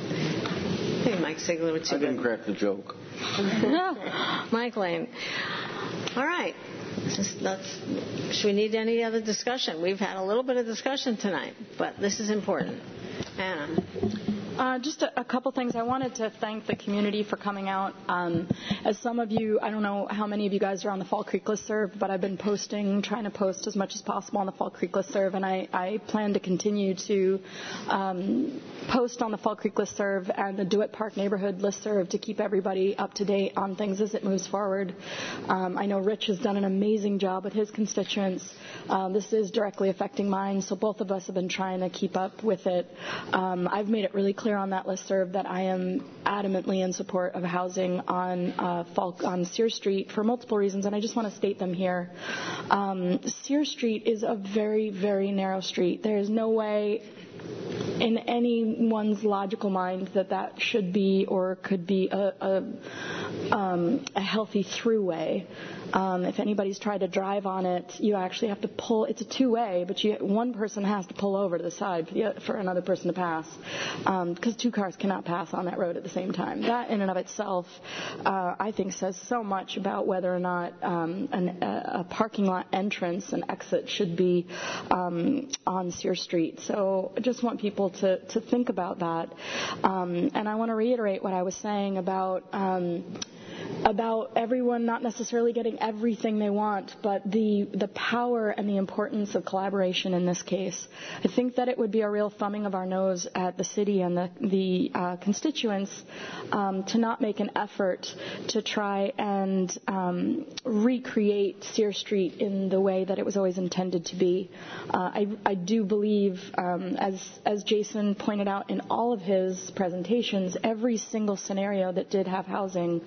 I think Mike Sigler would too. I didn't crack the joke. Mike Lane. All right. Just let's, should we need any other discussion? We've had a little bit of discussion tonight, but this is important. Anna. Uh, just a, a couple things. I wanted to thank the community for coming out. Um, as some of you, I don't know how many of you guys are on the Fall Creek listserv, but I've been posting, trying to post as much as possible on the Fall Creek listserv, and I, I plan to continue to um, post on the Fall Creek listserv and the DeWitt Park neighborhood listserv to keep everybody up to date on things as it moves forward. Um, I know Rich has done an amazing job with his constituents. Uh, this is directly affecting mine, so both of us have been trying to keep up with it. Um, I've made it really clear on that listserv that I am adamantly in support of housing on uh, Falk, on Sears Street for multiple reasons, and I just want to state them here. Um, Sears Street is a very, very narrow street. There is no way in anyone's logical mind that that should be or could be a, a, um, a healthy throughway. Um, if anybody's tried to drive on it, you actually have to pull. It's a two-way, but you, one person has to pull over to the side for, the, for another person to pass, because um, two cars cannot pass on that road at the same time. That in and of itself, uh, I think, says so much about whether or not um, an, a, a parking lot entrance and exit should be um, on Sears Street. So I just want people to, to think about that. Um, and I want to reiterate what I was saying about um, about everyone not necessarily getting everything they want, but the the power and the importance of collaboration in this case. I think that it would be a real thumbing of our nose at the city and the, the uh, constituents um, to not make an effort to try and um, recreate Sears Street in the way that it was always intended to be. Uh, I, I do believe, um, as, as Jason pointed out in all of his presentations, every single scenario that did have housing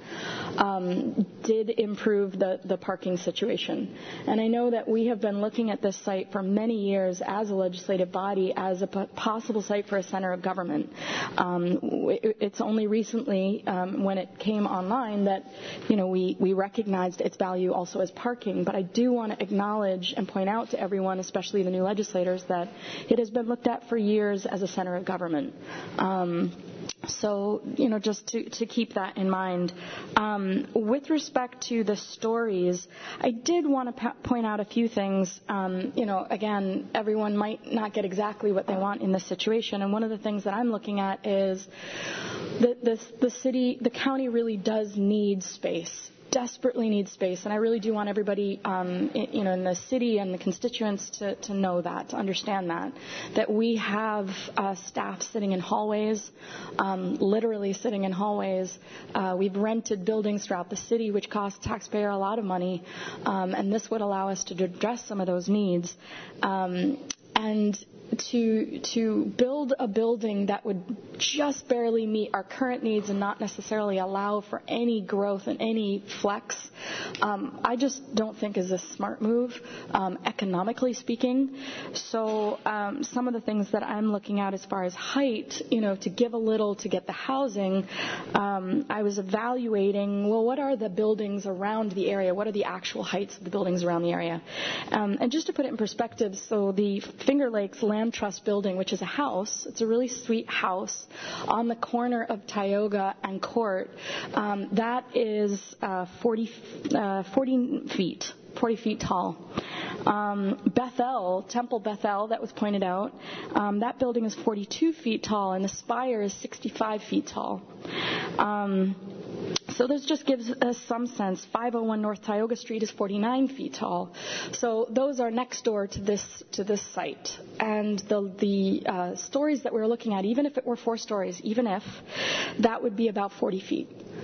Um, did improve the, the parking situation. And I know that we have been looking at this site for many years as a legislative body as a p- possible site for a center of government. Um, it, it's only recently, um, when it came online, that you know we, we recognized its value also as parking. But I do want to acknowledge and point out to everyone, especially the new legislators, that it has been looked at for years as a center of government. Um, So, you know, just to, to keep that in mind. Um, with respect to the stories, I did want to pa- point out a few things. Um, you know, again, everyone might not get exactly what they want in this situation. And one of the things that I'm looking at is that the, the city, the county really does need space. Desperately needs space, and I really do want everybody, um, in, you know, in the city and the constituents to, to know that, to understand that, that we have uh, staff sitting in hallways, um, literally sitting in hallways. Uh, we've rented buildings throughout the city, which cost taxpayer a lot of money, um, and this would allow us to address some of those needs. Um, and to to build a building that would just barely meet our current needs and not necessarily allow for any growth and any flex, um, I just don't think is a smart move, um, economically speaking. So um, some of the things that I'm looking at as far as height, you know, to give a little to get the housing, um, I was evaluating, well, what are the buildings around the area? What are the actual heights of the buildings around the area? Um, and just to put it in perspective, so the Finger Lakes Land Trust building, which is a house, it's a really sweet house on the corner of Tioga and Court, um, that is uh, forty, uh, forty feet. forty feet tall. Um, Bethel, Temple Bethel, that was pointed out, um, that building is forty-two feet tall, and the spire is sixty-five feet tall. Um, So this just gives us some sense. five oh one North Tioga Street is forty-nine feet tall. So those are next door to this to this site. And the the uh, stories that we're looking at, even if it were four stories, even if, that would be about forty feet.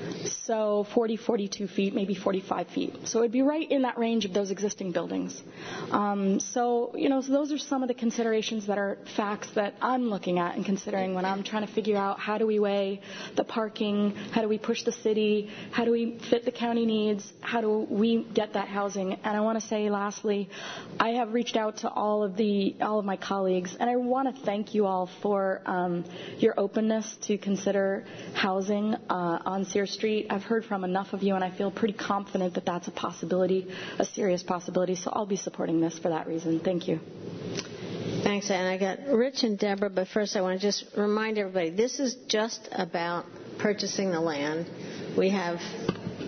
So forty, forty-two feet, maybe forty-five feet. So it'd be right in that range of those existing buildings. Um, so, you know, so those are some of the considerations that are facts that I'm looking at and considering when I'm trying to figure out how do we weigh the parking, how do we push the city, how do we fit the county needs, how do we get that housing. And I want to say, lastly, I have reached out to all of the all of my colleagues, and I want to thank you all for um, your openness to consider housing uh, on Sears Street. I've heard from enough of you, and I feel pretty confident that that's a possibility, a serious possibility. So I'll be supporting this for that reason. Thank you. Thanks, Anne. I got Rich and Deborah, but first I want to just remind everybody, this is just about purchasing the land. We have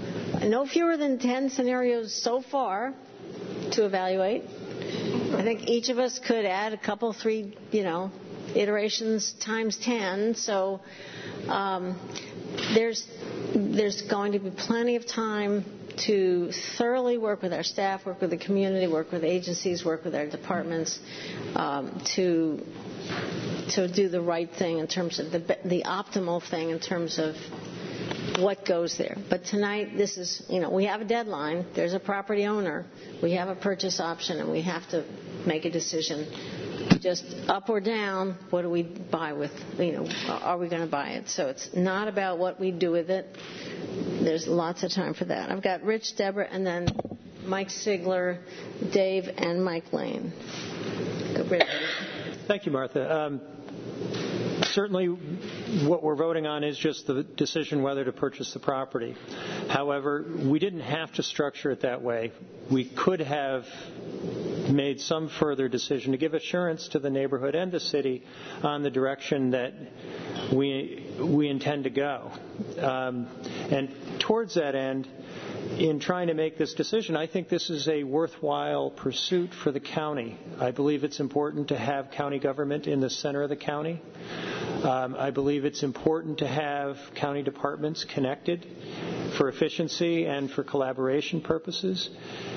no fewer than ten scenarios so far to evaluate. I think each of us could add a couple, three, you know, iterations times ten. So um, there's there's going to be plenty of time to thoroughly work with our staff, work with the community, work with agencies, work with our departments um, to to do the right thing in terms of the the optimal thing in terms of what goes there. But tonight, this is, you know, we have a deadline. There's a property owner. We have a purchase option, and we have to make a decision. Just up or down, what do we buy with, you know, are we going to buy it? So it's not about what we do with it. There's lots of time for that. I've got Rich, Deborah, and then Mike Sigler, Dave, and Mike Lane. Go, Rich. Thank you, Martha. Um, certainly what we're voting on is just the decision whether to purchase the property. However, we didn't have to structure it that way. We could have made some further decision to give assurance to the neighborhood and the city on the direction that we we intend to go. Um, and towards that end, in trying to make this decision, I think this is a worthwhile pursuit for the county. I believe it's important to have county government in the center of the county. Um, I believe it's important to have county departments connected for efficiency and for collaboration purposes.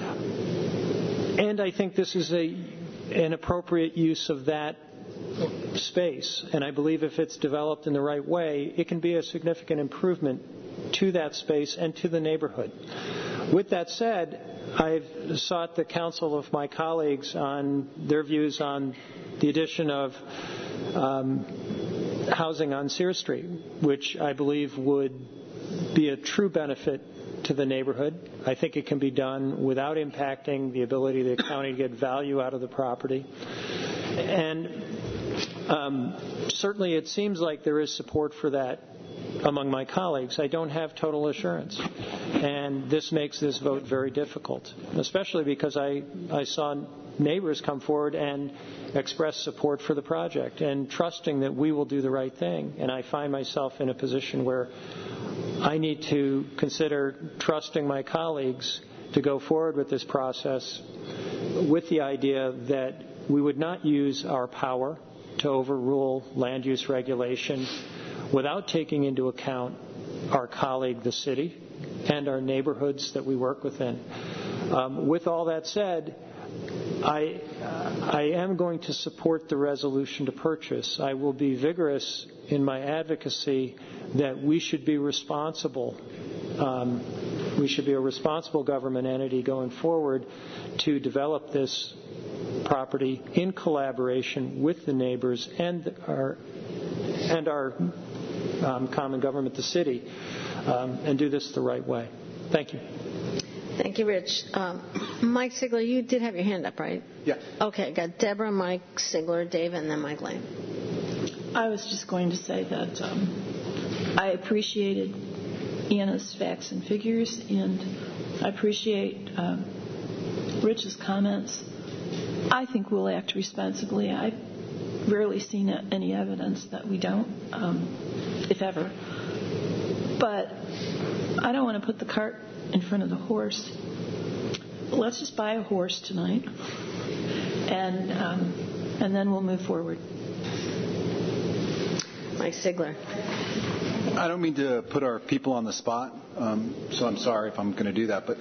And I think this is a an appropriate use of that space. And I believe if it's developed in the right way, it can be a significant improvement to that space and to the neighborhood. With that said, I've sought the counsel of my colleagues on their views on the addition of um, housing on Sears Street, which I believe would be a true benefit to the neighborhood. I think it can be done without impacting the ability of the county to get value out of the property. And um, certainly it seems like there is support for that among my colleagues. I don't have total assurance. And this makes this vote very difficult, especially because I, I saw neighbors come forward and express support for the project and trusting that we will do the right thing. And I find myself in a position where I need to consider trusting my colleagues to go forward with this process with the idea that we would not use our power to overrule land use regulation without taking into account our colleague, the city, and our neighborhoods that we work within. Um, with all that said, I, uh, I am going to support the resolution to purchase. I will be vigorous in my advocacy that we should be responsible. Um, we should be a responsible government entity going forward to develop this property in collaboration with the neighbors and our and our um, common government, the city, um, and do this the right way. Thank you. Thank you, Rich. Um, Mike Sigler, you did have your hand up, right? Yeah. Okay, got Deborah, Mike Sigler, Dave, and then Mike Lane. I was just going to say that um, I appreciated Anna's facts and figures, and I appreciate um, Rich's comments. I think we'll act responsibly. I've rarely seen any evidence that we don't, um, if ever. But I don't want to put the cart in front of the horse. Let's just buy a horse tonight, and um, and then we'll move forward. Mike Sigler. I don't mean to put our people on the spot, um, so I'm sorry if I'm going to do that, but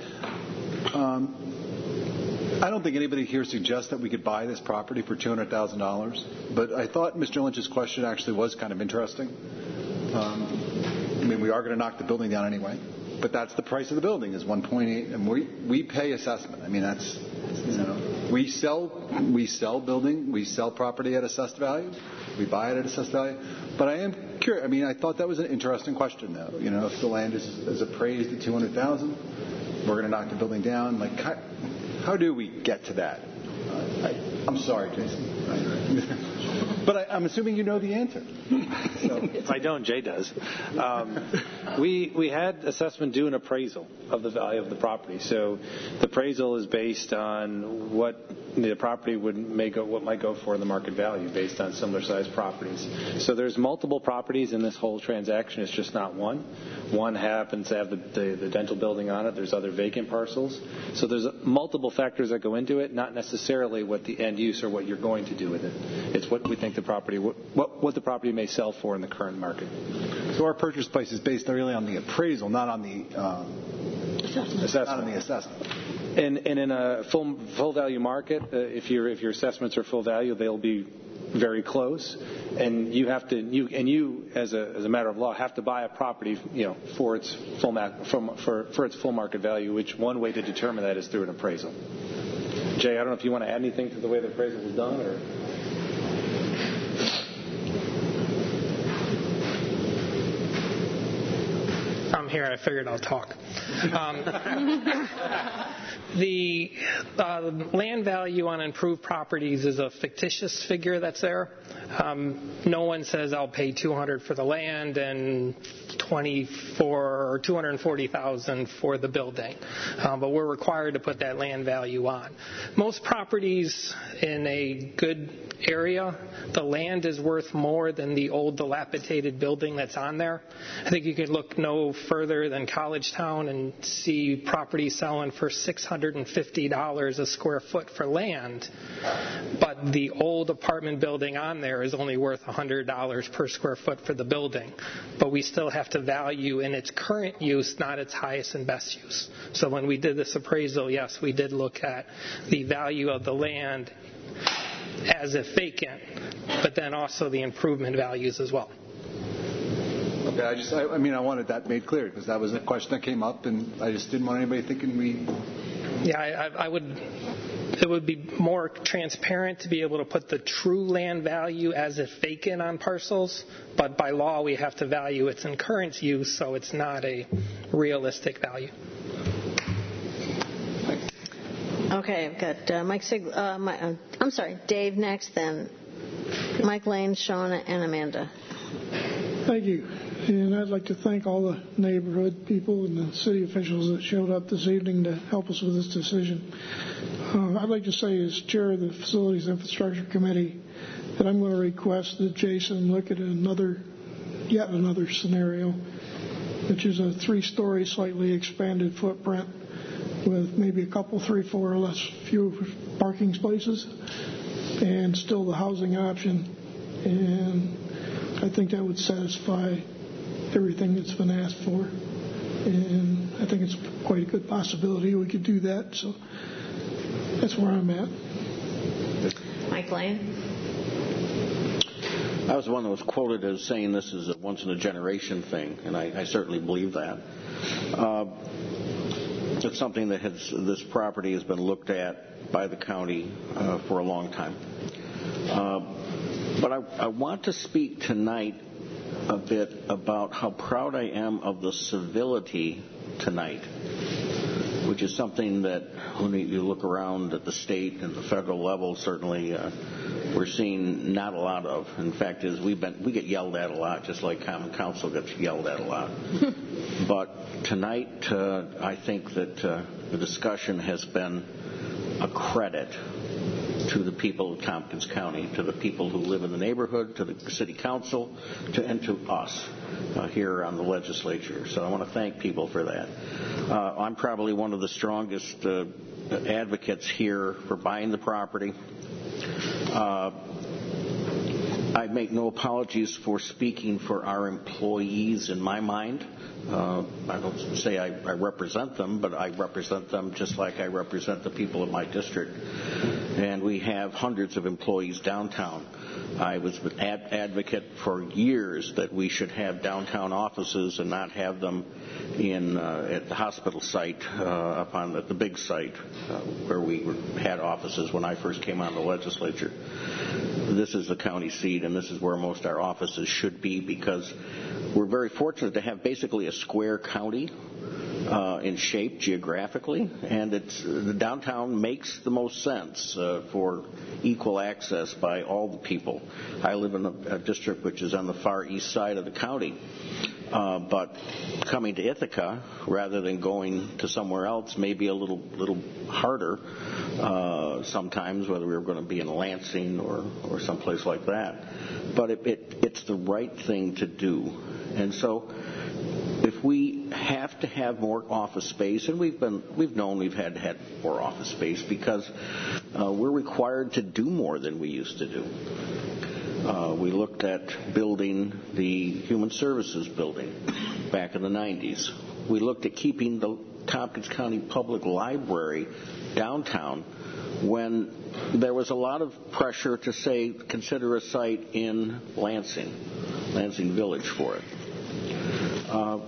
um, I don't think anybody here suggests that we could buy this property for two hundred thousand dollars, but I thought Mister Lynch's question actually was kind of interesting. Um, I mean, we are going to knock the building down anyway, but that's the price of the building is one point eight, and we we pay assessment. I mean, that's, you know, we sell we sell building, we sell property at assessed value, we buy it at assessed value. But I am curious. I mean, I thought that was an interesting question, though. You know, if the land is, is appraised at two hundred thousand dollars, we're going to knock the building down. Like, how, how do we get to that? Uh, I, I'm sorry, Jason. But I, I'm assuming you know the answer. So. If I don't, Jay does. Um, we we had assessment do an appraisal of the value of the property. So the appraisal is based on what the property would may go what might go for the market value based on similar sized properties. So there's multiple properties in this whole transaction. It's just not one. One happens to have the, the, the dental building on it. There's other vacant parcels. So there's multiple factors that go into it, not necessarily what the end use or what you're going to do with it. It's what we think the property what what the property may sell for in the current market. So our purchase price is based really on the appraisal, not on the um, assessment. Not on the assessment. And, and in a full full value market, uh, if your if your assessments are full value, they'll be very close, and you have to you and you as a as a matter of law have to buy a property, you know, for its full ma- from, for for its full market value. Which one way to determine that is through an appraisal. Jay, I don't know if you want to add anything to the way the appraisal was done, or. I'm here. I figured I'll talk. Um, the uh, land value on improved properties is a fictitious figure that's there. Um, no one says I'll pay two hundred for the land and twenty-four or two hundred forty thousand for the building, um, but we're required to put that land value on. Most properties in a good area, the land is worth more than the old dilapidated building that's on there. I think you could look no further than College Town and see property selling for six hundred fifty dollars a square foot for land, but the old apartment building on there is only worth one hundred dollars per square foot for the building. But we still have to value in its current use, not its highest and best use. So when we did this appraisal, yes, we did look at the value of the land as if vacant, but then also the improvement values as well. Okay, I just, I, I mean, I wanted that made clear because that was a question that came up, and I just didn't want anybody thinking we. Yeah, I, I would. It would be more transparent to be able to put the true land value as if vacant on parcels, but by law we have to value its in current use, so it's not a realistic value. Okay, I've got uh, Mike Sig- uh, my, uh, I'm sorry, Dave next, then Mike Lane, Shauna, and Amanda. Thank you. And I'd like to thank all the neighborhood people and the city officials that showed up this evening to help us with this decision. Uh, I'd like to say, as chair of the Facilities Infrastructure Committee, that I'm going to request that Jason look at another, yet another scenario, which is a three-story, slightly expanded footprint with maybe a couple, three, four or less few parking spaces, and still the housing option. And I think that would satisfy everything that's been asked for. And I think it's quite a good possibility we could do that. So that's where I'm at. Mike Lane. I was the one that was quoted as saying this is a once-in-a-generation thing, and I, I certainly believe that. Uh, It's something that has, this property has been looked at by the county uh, for a long time. Uh, but I, I want to speak tonight a bit about how proud I am of the civility tonight, which is something that when you look around at the state and the federal level, certainly uh, we're seeing not a lot of. In fact, is we've been we get yelled at a lot, just like Common Council gets yelled at a lot. But tonight, uh, I think that uh, the discussion has been a credit to the people of Tompkins County, to the people who live in the neighborhood, to the city council, to, and to us uh, here on the legislature. So I want to thank people for that. Uh, I'm probably one of the strongest uh, advocates here for buying the property. Uh, I make no apologies for speaking for our employees in my mind. Uh, I don't say I, I represent them, but I represent them just like I represent the people of my district. And we have hundreds of employees downtown. I was an ad- advocate for years that we should have downtown offices and not have them in uh, at the hospital site uh, up on the, the big site uh, where we were, had offices when I first came on the legislature. This is the county seat, and this is where most of our offices should be because we're very fortunate to have basically a square county uh, in shape geographically, and it's the downtown makes the most sense uh, for equal access by all the people. I live in a, a district which is on the far east side of the county, Uh, but coming to Ithaca rather than going to somewhere else may be a little little harder uh, sometimes, whether we were going to be in Lansing or, or someplace like that. But it, it, it's the right thing to do. And so if we have to have more office space, and we've been we've known we've had to have more office space because uh, we're required to do more than we used to do. Uh, we looked at building the Human Services building back in the nineties. We looked at keeping the Tompkins County Public Library downtown when there was a lot of pressure to say, consider a site in Lansing, Lansing Village for it. Uh,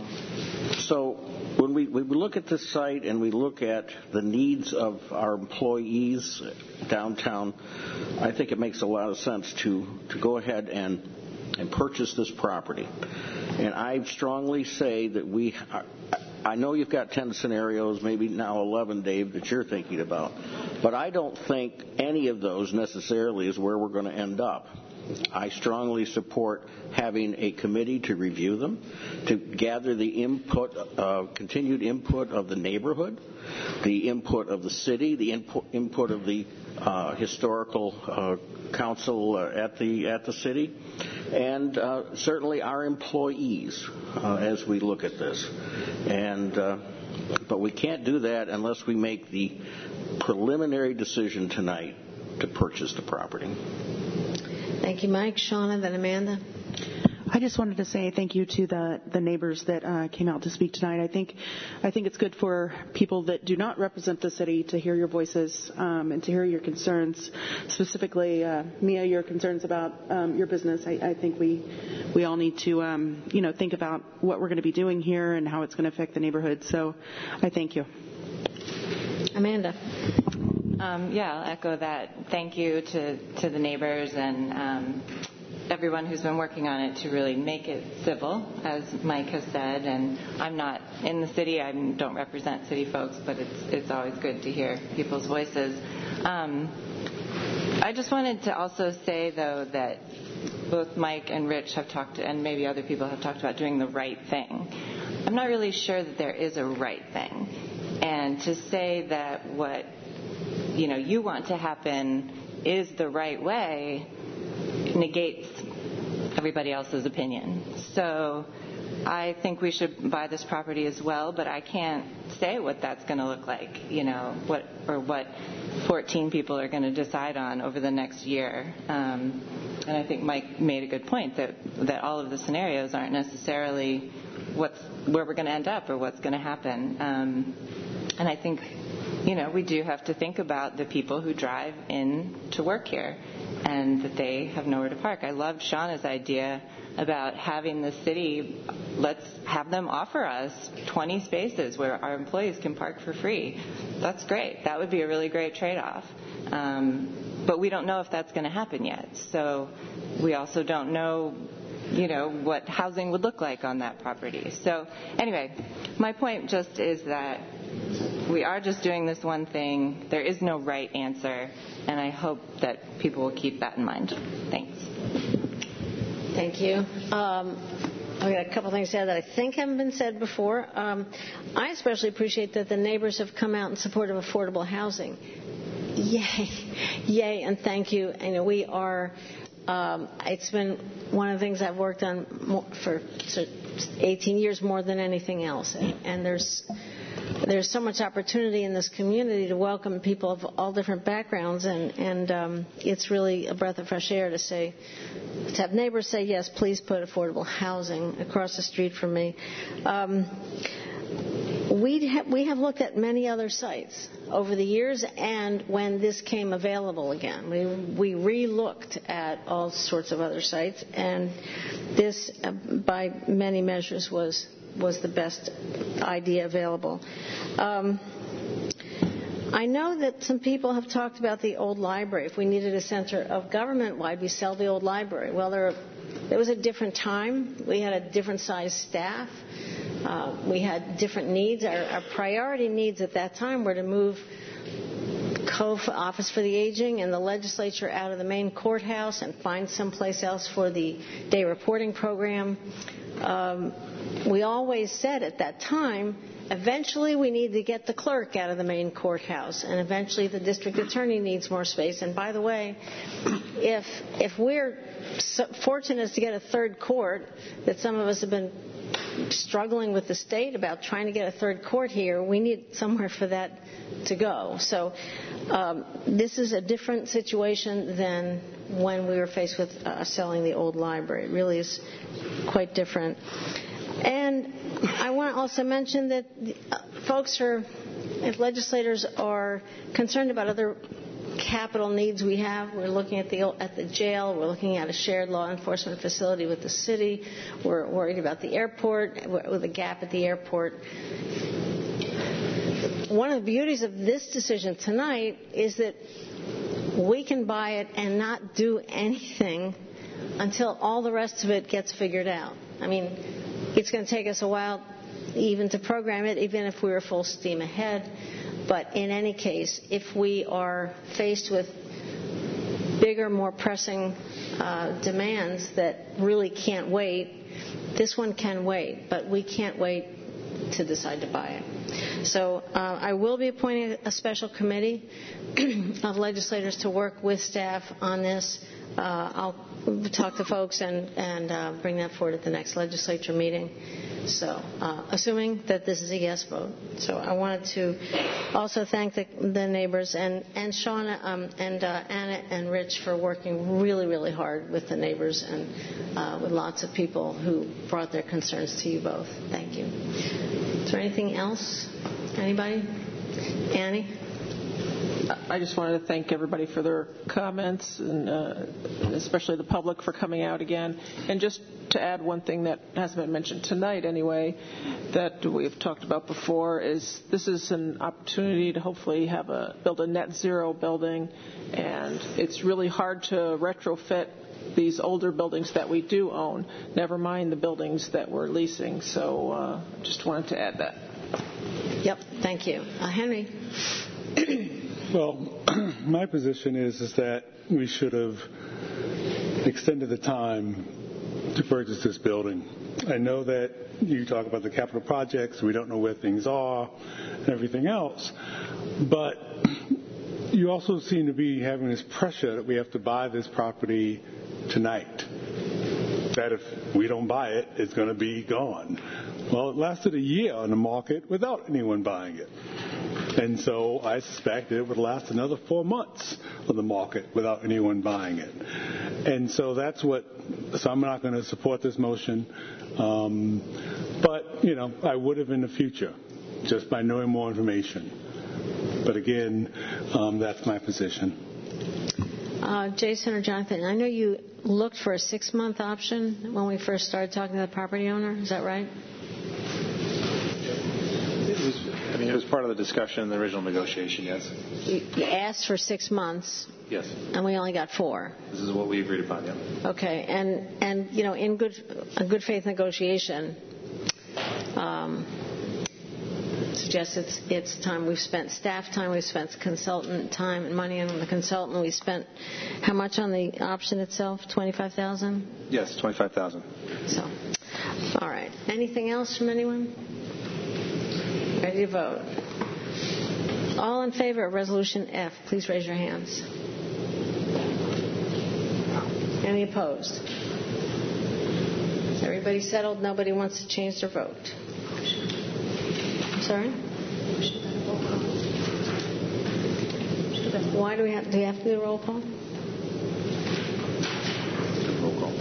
so when we, when we look at this site and we look at the needs of our employees downtown, I think it makes a lot of sense to, to go ahead and, and purchase this property. And I strongly say that we, I know you've got ten scenarios, maybe now eleven, Dave, that you're thinking about, but I don't think any of those necessarily is where we're going to end up. I strongly support having a committee to review them, to gather the input, uh, continued input of the neighborhood, the input of the city, the input, input of the uh, historical uh, council uh, at the at the city, and uh, certainly our employees uh, as we look at this. And uh, but we can't do that unless we make the preliminary decision tonight to purchase the property. Thank you, Mike. Shauna, then Amanda. I just wanted to say thank you to the, the neighbors that uh, came out to speak tonight. I think I think it's good for people that do not represent the city to hear your voices um, and to hear your concerns. Specifically, uh, Mia, your concerns about um, your business. I, I think we we all need to um, you know think about what we're going to be doing here and how it's going to affect the neighborhood. So I thank you. Amanda. Um, yeah, I'll echo that. Thank you to, to the neighbors and um, everyone who's been working on it to really make it civil, as Mike has said. And I'm not in the city. I don't represent city folks, but it's it's always good to hear people's voices. Um, I just wanted to also say, though, that both Mike and Rich have talked, and maybe other people have talked about doing the right thing. I'm not really sure that there is a right thing. And to say that what you know, you want to happen is the right way negates everybody else's opinion. So I think we should buy this property as well, but I can't say what that's going to look like, you know, what or what fourteen people are going to decide on over the next year. Um, and I think Mike made a good point that that all of the scenarios aren't necessarily what's where we're going to end up or what's going to happen. Um, and I think, you know, we do have to think about the people who drive in to work here and that they have nowhere to park. I loved Shauna's idea about having the city, let's have them offer us twenty spaces where our employees can park for free. That's great. That would be a really great trade-off. Um, but we don't know if that's going to happen yet. So we also don't know, you know, what housing would look like on that property. So anyway, my point just is that we are just doing this one thing. There is no right answer, and I hope that people will keep that in mind. Thanks. Thank you. Um, I've got a couple things to add that I think haven't been said before. Um, I especially appreciate that the neighbors have come out in support of affordable housing. Yay. Yay, and thank you. And we are, um, it's been one of the things I've worked on for eighteen years more than anything else. And, and there's There's so much opportunity in this community to welcome people of all different backgrounds, and, and um, it's really a breath of fresh air to say, to have neighbors say, yes, please put affordable housing across the street from me. Um, we ha- we have looked at many other sites over the years, and when this came available again, we, we re-looked at all sorts of other sites, and this, uh, by many measures, was was the best idea available. Um, I know that some people have talked about the old library. If we needed a center of government, why'd we sell the old library? Well, there, there was a different time. We had a different size staff. Uh, we had different needs. Our, our priority needs at that time were to move Cove Office for the Aging and the legislature out of the main courthouse and find someplace else for the day reporting program. Um, we always said at that time, eventually we need to get the clerk out of the main courthouse, and eventually the district attorney needs more space. And by the way, if if we're so fortunate as to get a third court, that some of us have been struggling with the state about trying to get a third court here, we need somewhere for that to go. So um, this is a different situation than when we were faced with uh, selling the old library. It really is quite different. And I want to also mention that folks are, if legislators are concerned about other capital needs we have, we're looking at the at the jail, we're looking at a shared law enforcement facility with the city, we're worried about the airport, with a gap at the airport. One of the beauties of this decision tonight is that we can buy it and not do anything until all the rest of it gets figured out. I mean, it's going to take us a while even to program it, even if we were full steam ahead. But in any case, if we are faced with bigger, more pressing uh, demands that really can't wait, this one can wait, but we can't wait to decide to buy it. So uh, I will be appointing a special committee of legislators to work with staff on this. Uh, I'll talk to folks and, and uh, bring that forward at the next legislature meeting. So, uh, assuming that this is a yes vote. So I wanted to also thank the, the neighbors and, and Shauna um, and uh, Anna and Rich for working really, really hard with the neighbors and uh, with lots of people who brought their concerns to you both. Thank you. Is there anything else? Anybody? Annie? I just wanted to thank everybody for their comments, and uh, especially the public for coming out again. And just to add one thing that hasn't been mentioned tonight anyway, that we've talked about before, is this is an opportunity to hopefully have a build a net zero building, and it's really hard to retrofit these older buildings that we do own, never mind the buildings that we're leasing. So uh, just wanted to add that. Yep, thank you. Uh, Henry? Well, my position is, is that we should have extended the time to purchase this building. I know that you talk about the capital projects, we don't know where things are and everything else, but you also seem to be having this pressure that we have to buy this property tonight, that if we don't buy it, it's going to be gone. Well, it lasted a year on the market without anyone buying it. And so I suspect that it would last another four months on the market without anyone buying it. And so that's what, so I'm not going to support this motion. Um, but, you know, I would have in the future, just by knowing more information. But again, um, that's my position. Uh, Jason or Jonathan, I know you looked for a six-month option when we first started talking to the property owner. Is that right? I mean, it was part of the discussion in the original negotiation, yes. You asked for six months. Yes. And we only got four. This is what we agreed upon, yeah. Okay, and and you know, in good a good faith negotiation, um, suggests it's it's time we've spent staff time, we've spent consultant time and money on the consultant. We spent how much on the option itself? Twenty-five thousand. Yes, twenty-five thousand. So, all right. Anything else from anyone? Ready to vote. All in favor of Resolution F, please raise your hands. Any opposed? Is everybody settled? Nobody wants to change their vote? Sorry? Why do we have, do we have to do a roll call? Roll call.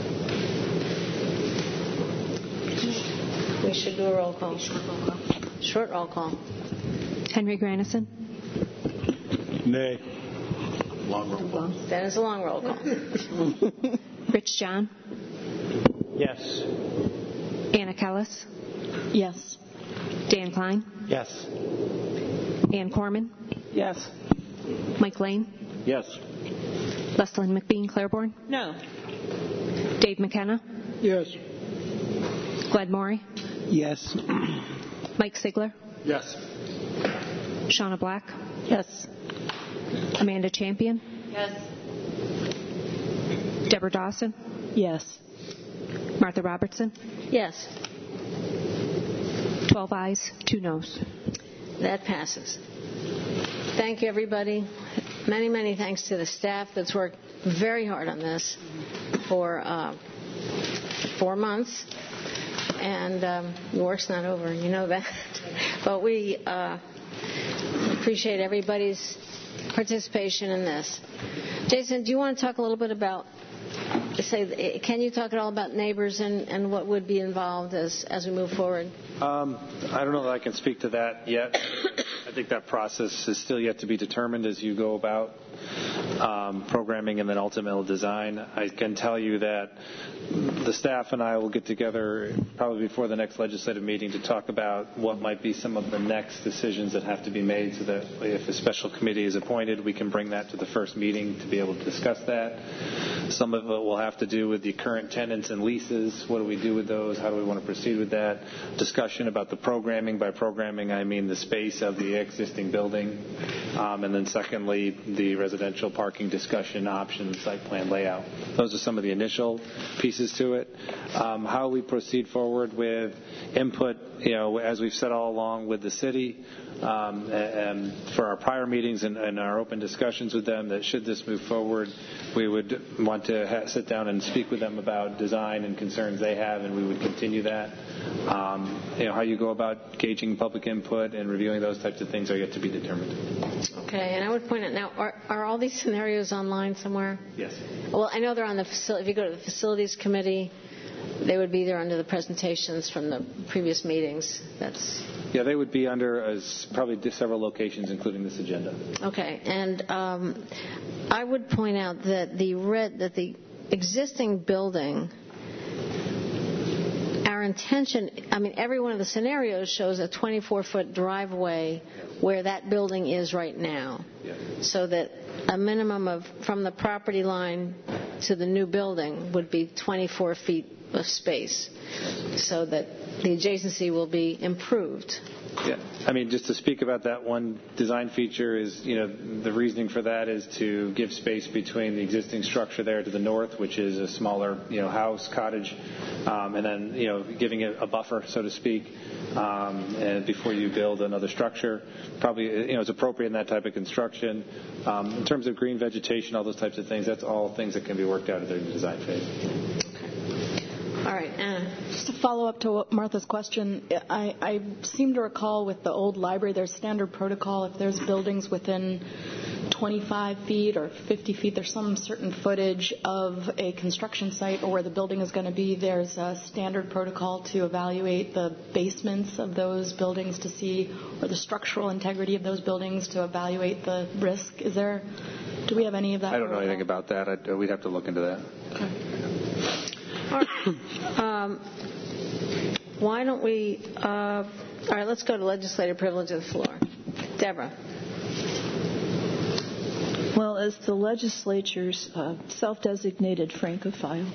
We should do a roll call. Short roll call. Short roll call. Henry Granison? Nay. Long roll call. That is a long roll call. Rich John? Yes. Anna Kellis? Yes. Dan Klein? Yes. Ann Corman? Yes. Mike Lane? Yes. Leslyn McBean Claiborne? No. Dave McKenna? Yes. Glad Morey? Yes. Mike Sigler? Yes. Shauna Black? Yes. Amanda Champion? Yes. Deborah Dawson? Yes. Martha Robertson? Yes. twelve ayes, two noes. That passes. Thank you, everybody. Many, many thanks to the staff that's worked very hard on this for uh, four months. And um, the work's not over, you know that. But we uh, appreciate everybody's participation in this. Jason, do you want to talk a little bit about, say, can you talk at all about neighbors and, and what would be involved as, as we move forward? Um, I don't know that I can speak to that yet. I think that process is still yet to be determined as you go about um, programming and then ultimate design. I can tell you that the staff and I will get together probably before the next legislative meeting to talk about what might be some of the next decisions that have to be made so that if a special committee is appointed, we can bring that to the first meeting to be able to discuss that. Some of it will have to do with the current tenants and leases. What do we do with those? How do we want to proceed with that? Discussion about the programming. By programming, I mean the space of the existing building. Um, and then secondly, the residential parking discussion options, site plan layout. Those are some of the initial pieces to it. Um, how we proceed forward with input, you know, as we've said all along with the city, um, and for our prior meetings and, and our open discussions with them, that should this move forward, we would want to ha- sit down and speak with them about design and concerns they have, and we would continue that. Um, you know, how you go about gauging public input and reviewing those types of things are yet to be determined. Okay, and I would point out now, are, are all these scenarios online somewhere? Yes. Well, I know they're on the facility. If you go to the facilities committee, they would be there under the presentations from the previous meetings. That's yeah, they would be under as probably several locations, including this agenda. Okay, and um, I would point out that the red that the existing building, our intention, I mean, every one of the scenarios shows a twenty-four foot driveway where that building is right now, yeah. So that a minimum of from the property line to the new building would be twenty-four feet of space, so that the adjacency will be improved. Yeah, I mean, just to speak about that one design feature is, you know, the reasoning for that is to give space between the existing structure there to the north, which is a smaller, you know, house, cottage, um, and then, you know, giving it a buffer, so to speak, um, and before you build another structure. Probably, you know, it's appropriate in that type of construction. Um, in terms of green vegetation, all those types of things, that's all things that can be worked out during the design phase. All right, Anna. Just to follow up to Martha's question, I, I seem to recall with the old library, there's standard protocol. If there's buildings within twenty-five feet or fifty feet, there's some certain footage of a construction site or where the building is going to be. There's a standard protocol to evaluate the basements of those buildings to see, or the structural integrity of those buildings to evaluate the risk. Is there, do we have any of that? I don't know protocol? anything about that. I'd, we'd have to look into that. Okay. All right. Um, why don't we, uh, all right, let's go to legislative privilege of the floor. Deborah. Well, as the legislature's uh, self-designated Francophile,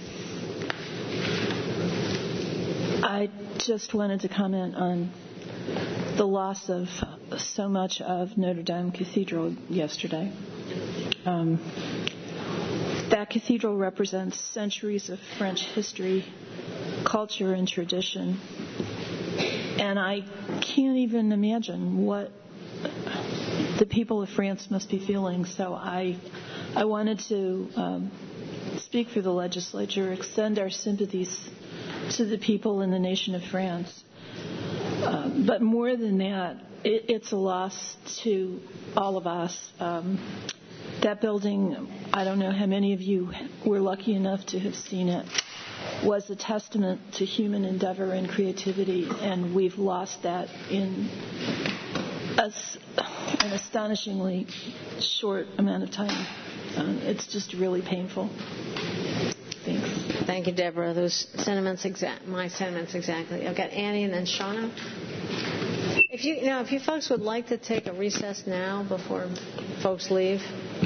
I just wanted to comment on the loss of so much of Notre Dame Cathedral yesterday. Um, That cathedral represents centuries of French history, culture, and tradition. And I can't even imagine what the people of France must be feeling. So I, I wanted to um, speak for the legislature, extend our sympathies to the people in the nation of France. Uh, but more than that, it, it's a loss to all of us. Um, That building, I don't know how many of you were lucky enough to have seen it, was a testament to human endeavor and creativity, and we've lost that in a, an astonishingly short amount of time. Um, it's just really painful. Thanks. Thank you, Deborah. Those sentiments, exact, my sentiments exactly. I've got Annie and then Shauna. If you, you know, if you folks would like to take a recess now before folks leave.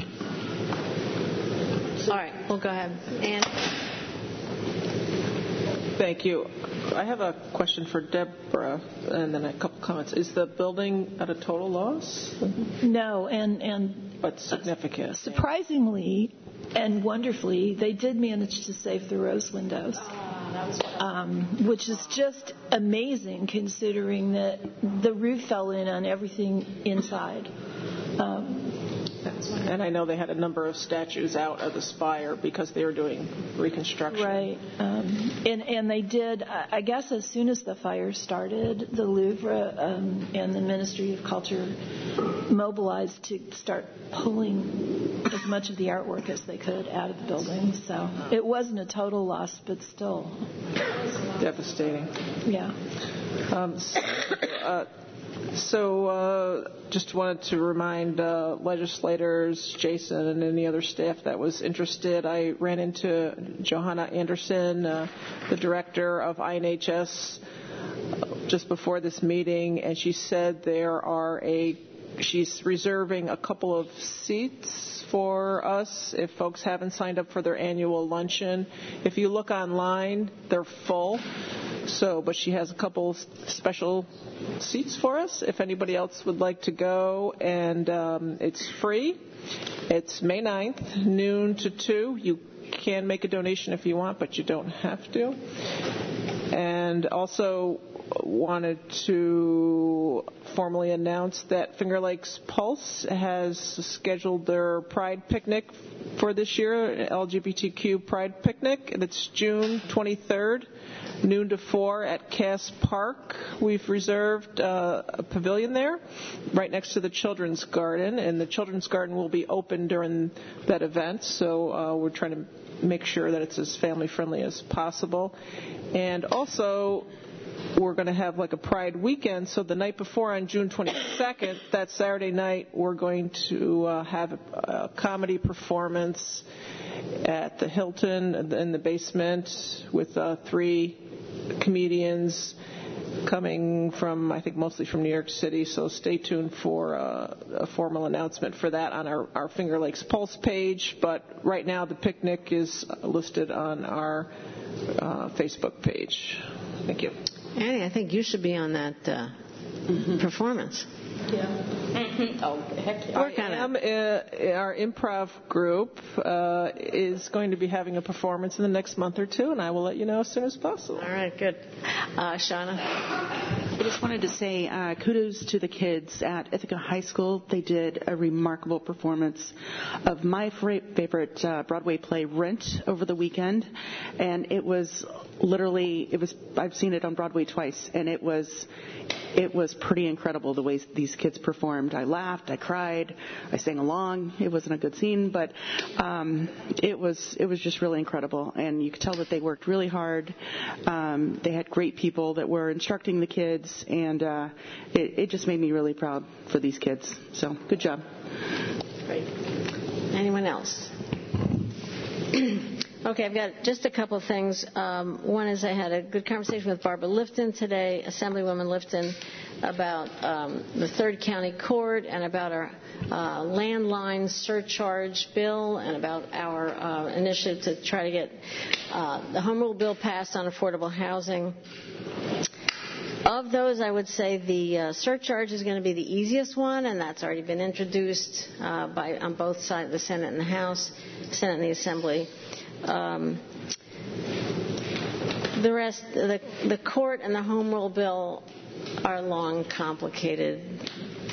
All right, we'll go ahead. Anne. Thank you. I have a question for Deborah and then a couple comments. Is the building at a total loss? No, and, and but significant. Surprisingly and wonderfully, they did manage to save the rose windows, um, which is just amazing considering that the roof fell in on everything inside. Um, And I know they had a number of statues out of the spire because they were doing reconstruction. Right. Um, and, and they did, I guess as soon as the fire started, the Louvre um, and the Ministry of Culture mobilized to start pulling as much of the artwork as they could out of the building. So it wasn't a total loss, but still. Devastating. Yeah. Um, so, uh, So uh, just wanted to remind uh, legislators, Jason, and any other staff that was interested. I ran into Johanna Anderson, uh, the director of I N H S, just before this meeting, and she said there are a she's reserving a couple of seats for us if folks haven't signed up for their annual luncheon. If you look online, they're full. So, but she has a couple special seats for us if anybody else would like to go, and um, it's free. It's May ninth, noon to two. You can make a donation if you want, but you don't have to. And also wanted to formally announce that Finger Lakes Pulse has scheduled their Pride Picnic for this year, L G B T Q Pride Picnic, and it's June twenty-third. Noon to four at Cass Park. We've reserved uh, a pavilion there right next to the Children's Garden, and the Children's Garden will be open during that event, so uh, we're trying to make sure that it's as family-friendly as possible. And also, we're going to have like a Pride weekend, so the night before on June twenty-second, that Saturday night, we're going to uh, have a, a comedy performance at the Hilton in the basement with uh, three comedians coming from, I think, mostly from New York City. So stay tuned for uh, a formal announcement for that on our, our Finger Lakes Pulse page. But right now the picnic is listed on our uh, Facebook page. Thank you. Annie, I think you should be on that uh, mm-hmm. performance. Yeah. Oh, heck yeah. I am, uh, our improv group uh, is going to be having a performance in the next month or two, and I will let you know as soon as possible. All right, good. Uh, Shauna? I just wanted to say uh, kudos to the kids at Ithaca High School. They did a remarkable performance of my favorite uh, Broadway play, Rent, over the weekend, and it was literally, it was. I've seen it on Broadway twice, and it was, it was pretty incredible the way these kids performed. I laughed, I cried, I sang along. It wasn't a good scene, but um, it was it was just really incredible, and you could tell that they worked really hard. Um, they had great people that were instructing the kids, and uh, it, it just made me really proud for these kids. So good job. Great. Anyone else? Okay, I've got just a couple of things. Um, one is I had a good conversation with Barbara Lifton today, Assemblywoman Lifton, about um, the Third County Court and about our uh, landline surcharge bill and about our uh, initiative to try to get uh, the home rule bill passed on affordable housing. Of those, I would say the uh, surcharge is going to be the easiest one, and that's already been introduced uh, by on both sides, the Senate and the House, Senate and the Assembly. Um, the rest, the, the court and the home rule bill are long, complicated,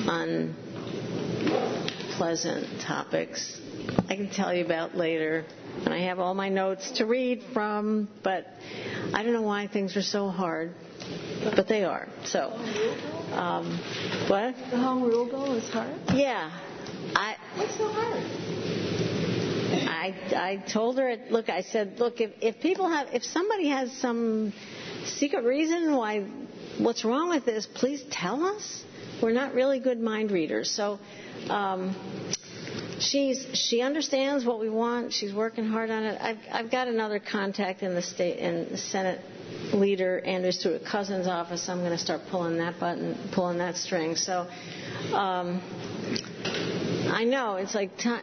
unpleasant topics I can tell you about later. And I have all my notes to read from, but I don't know why things are so hard, but they are. So, um, what? The home rule bill is hard? Yeah. I, What's so hard? I, I told her, look, I said, look, if, if people have, if somebody has some secret reason why, what's wrong with this, please tell us. We're not really good mind readers. So um, she's she understands what we want. She's working hard on it. I've, I've got another contact in the state, in the Senate leader, Andrew Stewart Cousins' office. I'm going to start pulling that button, pulling that string. So um, I know it's like time.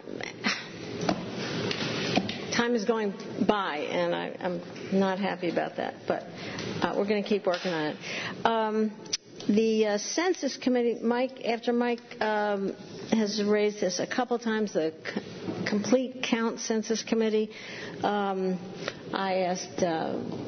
Time is going by, and I, I'm not happy about that, but uh, we're going to keep working on it. Um, the uh, Census Committee, Mike, after Mike um, has raised this a couple times, the C- Complete Count Census Committee. Um, I asked, uh,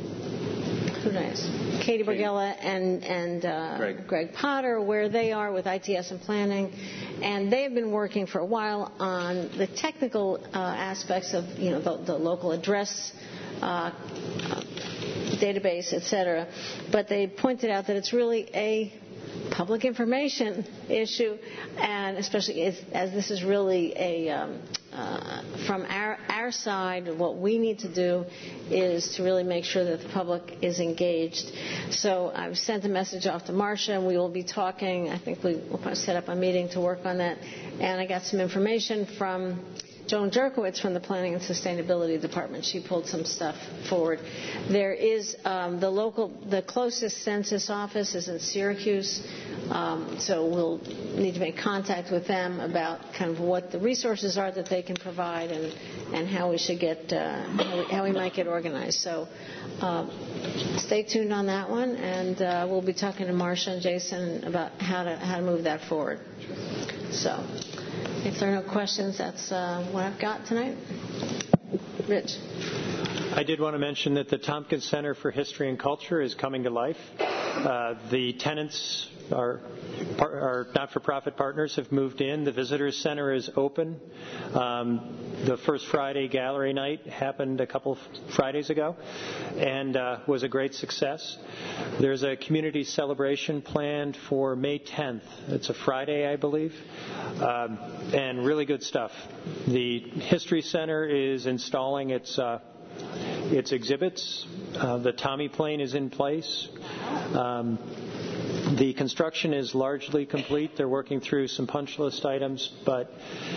who did I ask? Katie Bergella and, and uh, Greg. Greg Potter where they are with I T S and planning. And they have been working for a while on the technical uh, aspects of, you know, the, the local address uh, database, et cetera. But they pointed out that it's really a public information issue, and especially as, as this is really a um, uh, from our our side, what we need to do is to really make sure that the public is engaged. So I've sent a message off to Marcia, and we will be talking. I think we will set up a meeting to work on that. And I got some information from Joan Jerkowitz from the Planning and Sustainability Department. She pulled some stuff forward. There is um, the local, the closest census office is in Syracuse, um, so we'll need to make contact with them about kind of what the resources are that they can provide and, and how we should get, uh, how, we, how we might get organized. So uh, stay tuned on that one, and uh, we'll be talking to Marcia and Jason about how to how to move that forward. So. If there are no questions, that's uh, what I've got tonight. Rich. I did want to mention that the Tompkins Center for History and Culture is coming to life. Uh, the tenants, our, our not-for-profit partners, have moved in. The Visitor Center is open. Um, the first Friday gallery night happened a couple Fridays ago and uh, was a great success. There's a community celebration planned for May tenth. It's a Friday, I believe, um, and really good stuff. The History Center is installing its uh, its exhibits. Uh, the Tommy plane is in place. Um, the construction is largely complete. They're working through some punch list items, but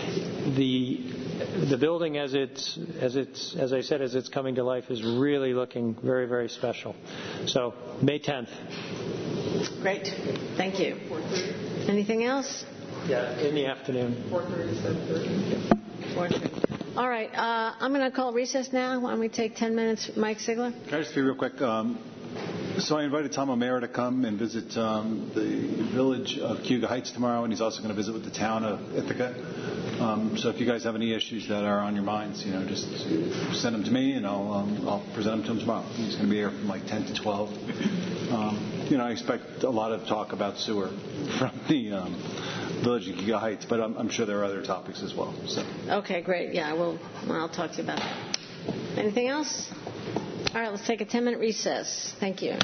the the building, as it's as it's as I said, as it's coming to life, is really looking very, very special. So May tenth. Great. Thank you. Anything else? Yeah, in the afternoon. four thirty, seven thirty. four thirty. All right. Uh, I'm going to call recess now. Why don't we take ten minutes? Mike Sigler? Can I just be real quick? Um, so I invited Tom O'Mara to come and visit um, the village of Cayuga Heights tomorrow, and he's also going to visit with the town of Ithaca. Um, so if you guys have any issues that are on your minds, you know, just send them to me, and I'll um, I'll present them to him tomorrow. He's going to be here from like ten to twelve. Um, you know, I expect a lot of talk about sewer from the um, village of Cayuga Heights, but I'm, I'm sure there are other topics as well. So. Okay, great. Yeah, we'll, well, I'll talk to you about that. Anything else? All right, let's take a ten-minute recess. Thank you.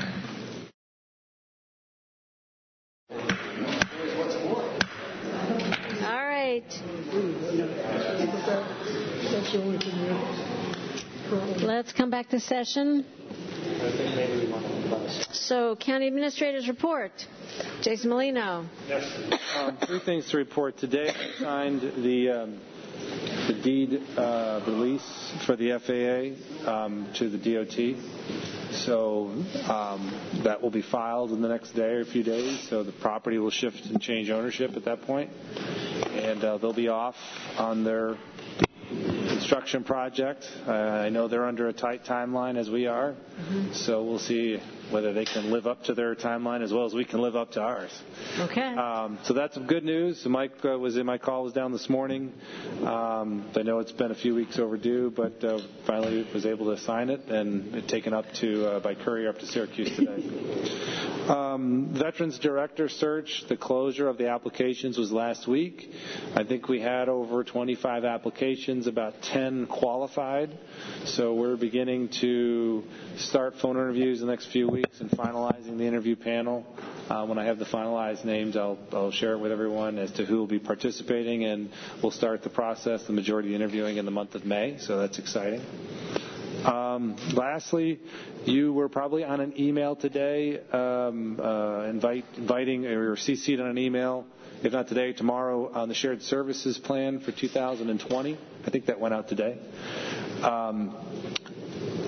All right. Let's come back to session. So, County Administrator's report. Jason Molino. Yes. Um, three things to report. Today I signed the um, the deed uh, release for the F A A um, to the D O T. So um, that will be filed in the next day or a few days. So the property will shift and change ownership at that point. And uh, they'll be off on their construction project. Uh, I know they're under a tight timeline as we are. Mm-hmm. So we'll see whether they can live up to their timeline as well as we can live up to ours. Okay. Um, so that's some good news. Mike uh, was in my call was down this morning. Um, I know it's been a few weeks overdue, but uh, finally was able to sign it and it taken up to uh, by courier up to Syracuse today. Um, Veterans Director search, the closure of the applications was last week. I think we had over twenty-five applications, about ten qualified. So we're beginning to start phone interviews in the next few weeks and finalizing the interview panel. Uh, when I have the finalized names, I'll, I'll share it with everyone as to who will be participating, and we'll start the process, the majority interviewing in the month of May, so that's exciting. Um, lastly, you were probably on an email today, um, uh, invite, inviting or C C'd on an email, if not today, tomorrow, on the shared services plan for two thousand twenty. I think that went out today. Um,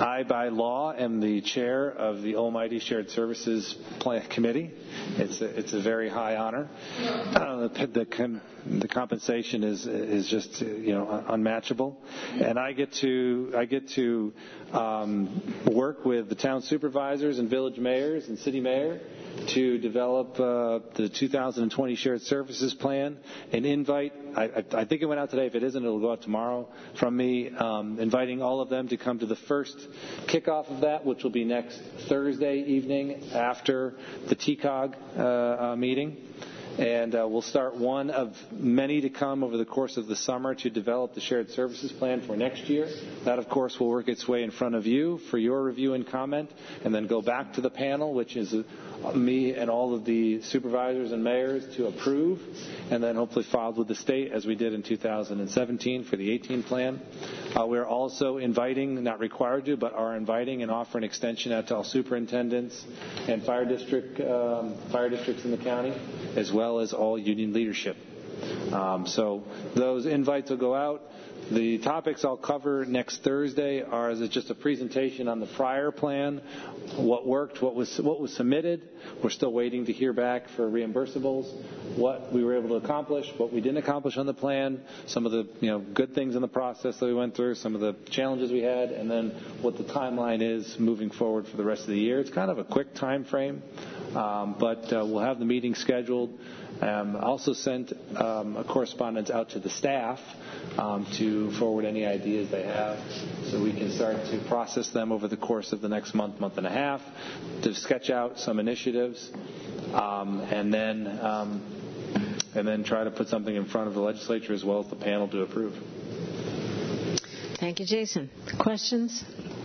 I, by law, am the chair of the Almighty Shared Services Plan Committee. It's a, it's a very high honor. Uh, the, the, com, the compensation is is just you know unmatchable, and I get to I get to um, work with the town supervisors and village mayors and city mayor to develop uh, the two thousand twenty Shared Services Plan and invite, I, I, I think it went out today, if it isn't, it'll go out tomorrow, from me, um, inviting all of them to come to the first kickoff of that, which will be next Thursday evening after the T C O G uh, uh, meeting. And uh, we'll start one of many to come over the course of the summer to develop the shared services plan for next year. That, of course, will work its way in front of you for your review and comment, and then go back to the panel, which is uh, me and all of the supervisors and mayors to approve, and then hopefully filed with the state as we did in two thousand seventeen for the eighteen plan. Uh, we're also inviting, not required to, but are inviting and offering extension out to all superintendents and fire district um, fire districts in the county, as well as all union leadership. Um, so those invites will go out. The topics I'll cover next Thursday are as just a presentation on the prior plan, what worked, what was what was submitted. We're still waiting to hear back for reimbursables, what we were able to accomplish, what we didn't accomplish on the plan, some of the you know good things in the process that we went through, some of the challenges we had, and then what the timeline is moving forward for the rest of the year. It's kind of a quick time frame, um, but uh, we'll have the meeting scheduled. Um, I also sent um, a correspondence out to the staff um, to forward any ideas they have, so we can start to process them over the course of the next month, month and a half, to sketch out some initiatives, um, and then um, and then try to put something in front of the legislature as well as the panel to approve. Thank you, Jason. Questions?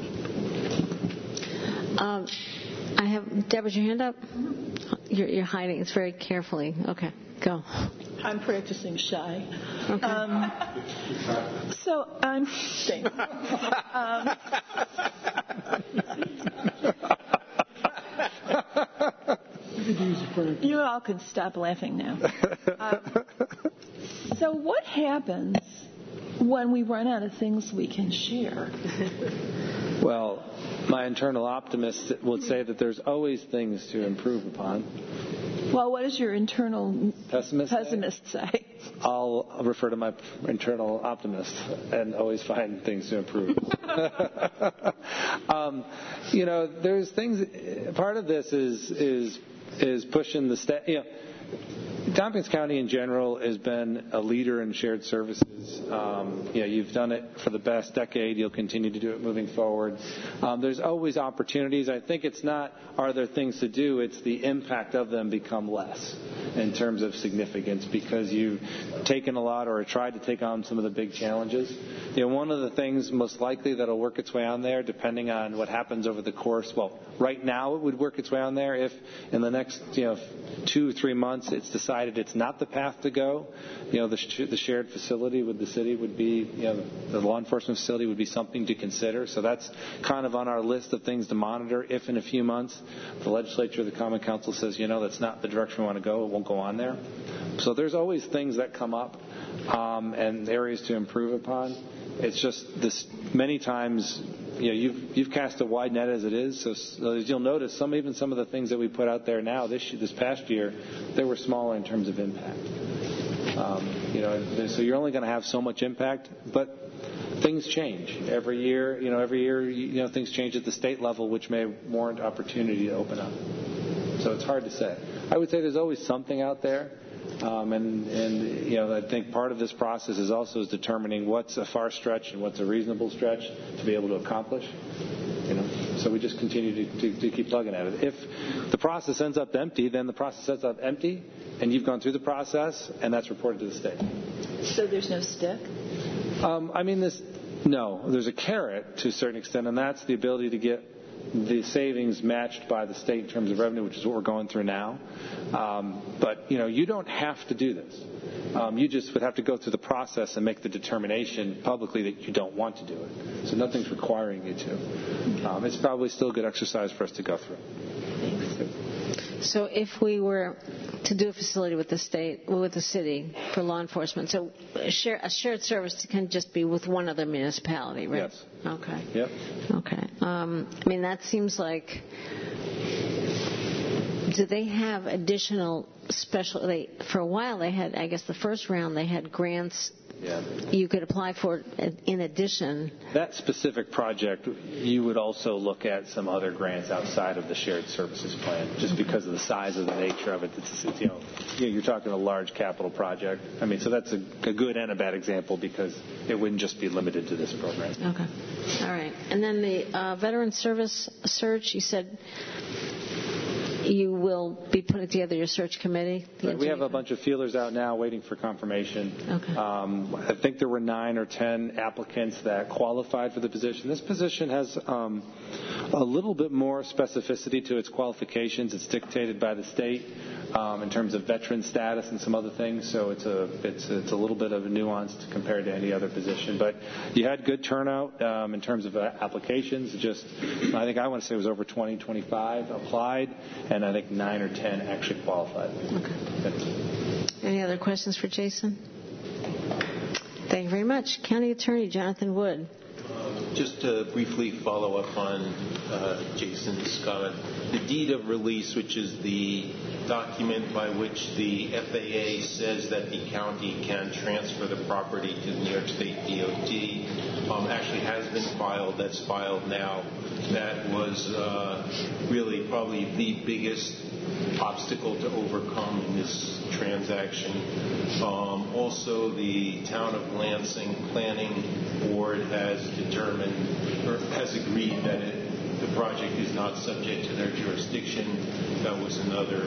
Um, I have Deborah, your hand up. You're, you're hiding. It's very carefully. Okay, go. I'm practicing shy. Okay. Um, so I'm. Thanks. Um, you all can stop laughing now. Um, so what happens when we run out of things we can share? Well, my internal optimist would say that there's always things to improve upon. Well, what does your internal pessimist, pessimist say? say? I'll refer to my internal optimist and always find things to improve. um, you know, there's things. Part of this is is is pushing the state. You know, Tompkins County in general has been a leader in shared services. Um, you know, you've done it for the past decade. You'll continue to do it moving forward. Um, there's always opportunities. I think it's not are there things to do. It's the impact of them become less in terms of significance because you've taken a lot or tried to take on some of the big challenges. You know, one of the things most likely that will work its way on there, depending on what happens over the course. Well, right now it would work its way on there if in the next you know two or three months it's decided it's not the path to go. You know, the, sh- the shared facility with the city would be, you know, the law enforcement facility would be something to consider. So that's kind of on our list of things to monitor. If in a few months the legislature, the Common Council says, you know, that's not the direction we want to go, it won't go on there. So there's always things that come up um, and areas to improve upon. It's just this many times. You know, you've you've cast a wide net as it is. So, so as you'll notice, some even some of the things that we put out there now this this past year, they were smaller in terms of impact. Um, you know, so you're only going to have so much impact, but things change every year. You know, every year you know things change at the state level, which may warrant opportunity to open up. So it's hard to say. I would say there's always something out there. Um, and, and, you know, I think part of this process is also is determining what's a far stretch and what's a reasonable stretch to be able to accomplish. You know, so we just continue to, to, to keep plugging at it. If the process ends up empty, then the process ends up empty, and you've gone through the process, and that's reported to the state. So there's no stick? Um, I mean, this. No, there's a carrot to a certain extent, and that's the ability to get the savings matched by the state in terms of revenue, which is what we're going through now. Um, but, you know, you don't have to do this. Um, you just would have to go through the process and make the determination publicly that you don't want to do it. So nothing's requiring you to. Um, it's probably still a good exercise for us to go through. So if we were to do a facility with the state, with the city for law enforcement, so a, share, a shared service can just be with one other municipality, right? Yes. Okay. Yep. Okay. Um, I mean, that seems like, do they have additional special, they, for a while they had, I guess the first round they had grants Yeah. you could apply for in addition. That specific project, you would also look at some other grants outside of the shared services plan, just because of the size of the nature of it. It's, it's, you know, you're talking a large capital project. I mean, so that's a, a good and a bad example because it wouldn't just be limited to this program. Okay. All right. And then the uh, veteran service search, you said you will be putting together your search committee? Right, we have a bunch of feelers out now waiting for confirmation. Okay. Um, I think there were nine or ten applicants that qualified for the position. This position has um, a little bit more specificity to its qualifications. It's dictated by the state um, in terms of veteran status and some other things, so it's a it's it's a little bit of a nuance compared to any other position. But you had good turnout um, in terms of uh, applications. Just I think I want to say it was over twenty, twenty-five applied, and I think nine or ten actually qualified. Okay. Any other questions for Jason? Thank you very much. County Attorney Jonathan Wood. Uh, just to briefly follow up on uh, Jason's comment, the deed of release, which is the document by which the F A A says that the county can transfer the property to the New York State D O T, um, actually has been filed. That's filed now. That was uh, really probably the biggest obstacle to overcome in this transaction. Um, also, the Town of Lansing Planning Board has determined or has agreed that it, the project is not subject to their jurisdiction. That was another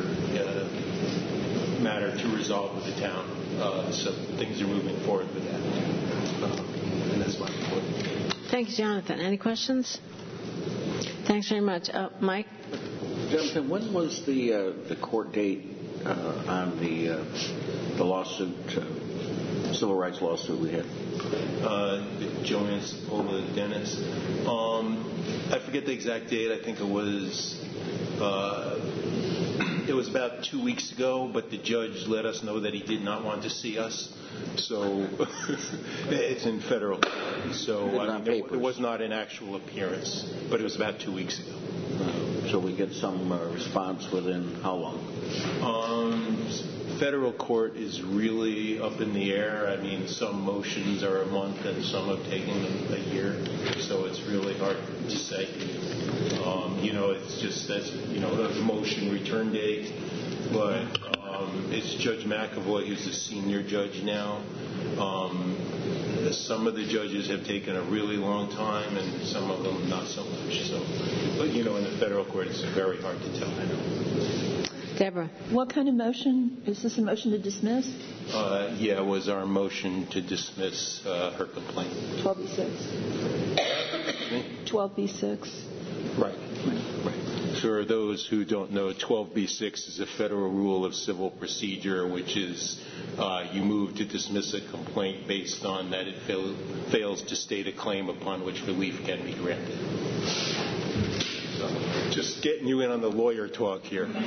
uh, matter to resolve with the town. Uh, so things are moving forward with that. Uh, and that's my report. Thank you, Jonathan. Any questions? Thanks very much. Uh, Mike? Jonathan, when was the uh, the court date uh, on the uh, the lawsuit, uh, civil rights lawsuit we had? Uh, Joanne Cipolla Dennis. Um, I forget the exact date. I think it was uh, it was about two weeks ago. But the judge let us know that he did not want to see us. So it's in federal court. So I mean, it, it was not an actual appearance, but it was about two weeks ago. So we get some uh, response within how long? Um, federal court is really up in the air. I mean, some motions are a month and some have taken a year. So it's really hard to say. Um, you know, it's just that, you know, the motion return date. But um, it's Judge McAvoy who's the senior judge now. Um, some of the judges have taken a really long time, and some of them not so much. So, but you know, in the federal court, it's very hard to tell. I know. Deborah, what kind of motion is this? A motion to dismiss? Uh, yeah, it was our motion to dismiss uh, her complaint. twelve B six. twelve B six. Right. Right. For those who don't know, twelve B six is a federal rule of civil procedure, which is uh, you move to dismiss a complaint based on that it fail, fails to state a claim upon which relief can be granted. So, just getting you in on the lawyer talk here. All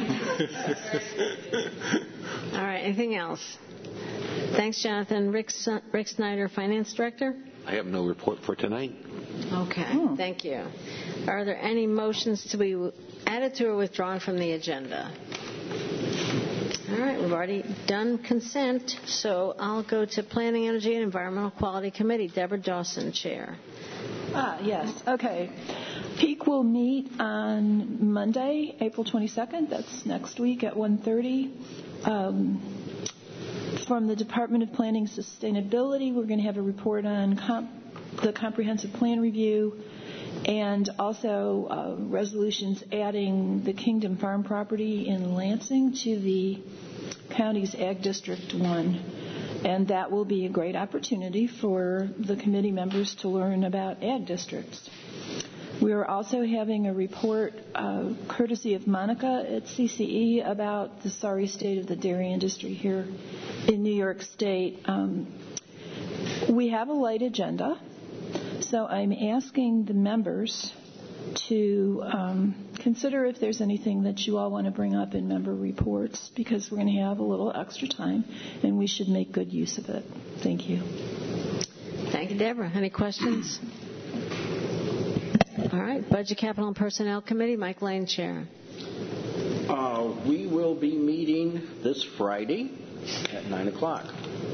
right. Anything else? Thanks, Jonathan. Rick, Rick Snyder, Finance Director. I have no report for tonight. Okay. Oh. Thank you. Are there any motions to be added to or withdrawn from the agenda? All right, we've already done consent, so I'll go to Planning, Energy, and Environmental Quality Committee. Deborah Dawson, Chair. Ah, yes. Okay. Peak will meet on Monday, April twenty-second. That's next week at one thirty. Um, from the Department of Planning Sustainability, we're going to have a report on comp- the comprehensive plan review, and also uh, resolutions adding the Kingdom Farm property in Lansing to the county's Ag District one. And that will be a great opportunity for the committee members to learn about ag districts. We are also having a report uh, courtesy of Monica at C C E about the sorry state of the dairy industry here in New York State. Um, we have a light agenda. So I'm asking the members to um, consider if there's anything that you all want to bring up in member reports, because we're going to have a little extra time, and we should make good use of it. Thank you. Thank you, Deborah. Any questions? All right. Budget, Capital, and Personnel Committee, Mike Lane, Chair. Uh, we will be meeting this Friday at nine o'clock.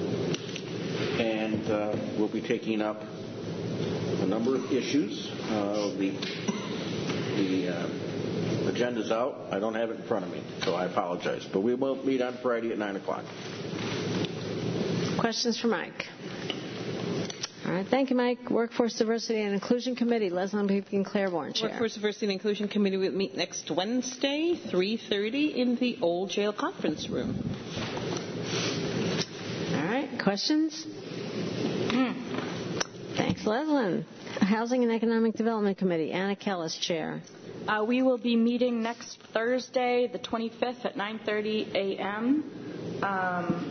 And uh, we'll be taking up a number of issues. Uh, the the uh, agenda's out. I don't have it in front of me, so I apologize. But we will meet on Friday at nine o'clock. Questions for Mike? All right. Thank you, Mike. Workforce Diversity and Inclusion Committee, Leslie Pipkin Claiborne, Chair. Workforce Diversity and Inclusion Committee will meet next Wednesday, three thirty, in the Old Jail Conference Room. All right. Questions? Mm. Thanks, Leslie. Housing and Economic Development Committee, Anna Kellis, Chair. Uh, we will be meeting next Thursday, the twenty-fifth, at nine thirty a.m. Um,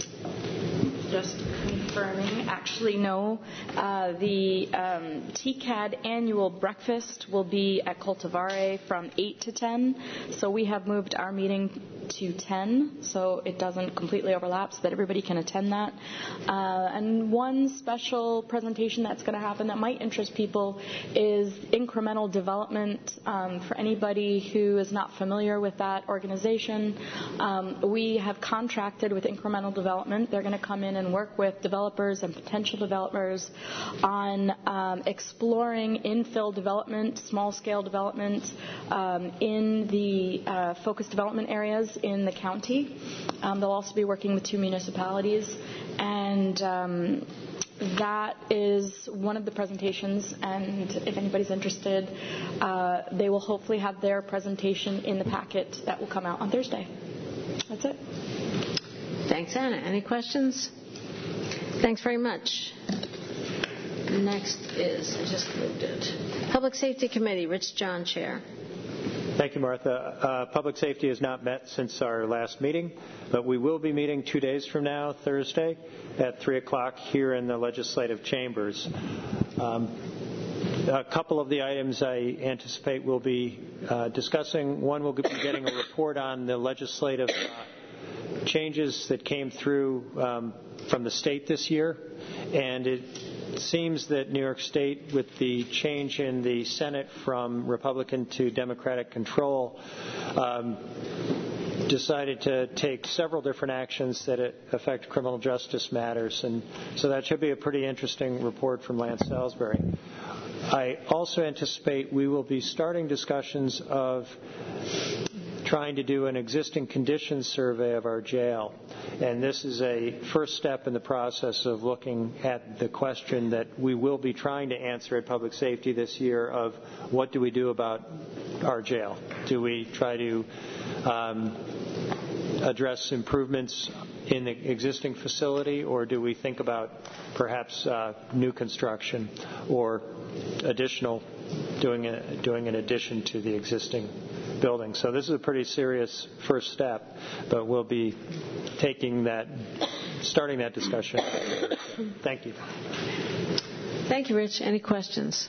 just confirming. Actually, no. Uh, the um, T C A D annual breakfast will be at Cultivare from eight to ten. So we have moved our meeting to ten, so it doesn't completely overlap, so that everybody can attend that. Uh, and one special presentation that's going to happen that might interest people is incremental development. Um, for anybody who is not familiar with that organization, um, we have contracted with incremental development. They're going to come in and work with developers and potential developers on um, exploring infill development, small-scale development um, in the uh, focused development areas in the county. Um, they'll also be working with two municipalities, and um, that is one of the presentations, and if anybody's interested, uh, they will hopefully have their presentation in the packet that will come out on Thursday. That's it. Thanks, Anna. Any questions? Thanks very much. Next is, I just moved it, Public Safety Committee, Rich John, Chair. Thank you, Martha. Uh, Public Safety has not met since our last meeting, but we will be meeting two days from now, Thursday, at three o'clock here in the legislative chambers. Um, a couple of the items I anticipate we'll be uh, discussing. One, we'll be getting a report on the legislative uh, changes that came through um, from the state this year, and it It seems that New York State, with the change in the Senate from Republican to Democratic control, um, decided to take several different actions that affect criminal justice matters. And so that should be a pretty interesting report from Lance Salisbury. I also anticipate we will be starting discussions of trying to do an existing conditions survey of our jail. And this is a first step in the process of looking at the question that we will be trying to answer at Public Safety this year of what do we do about our jail? Do we try to um, address improvements in the existing facility, or do we think about perhaps uh, new construction or additional, doing, a, doing an addition to the existing building? So this is a pretty serious first step, but we'll be taking that, starting that discussion. Thank you. Thank you, Rich. Any questions?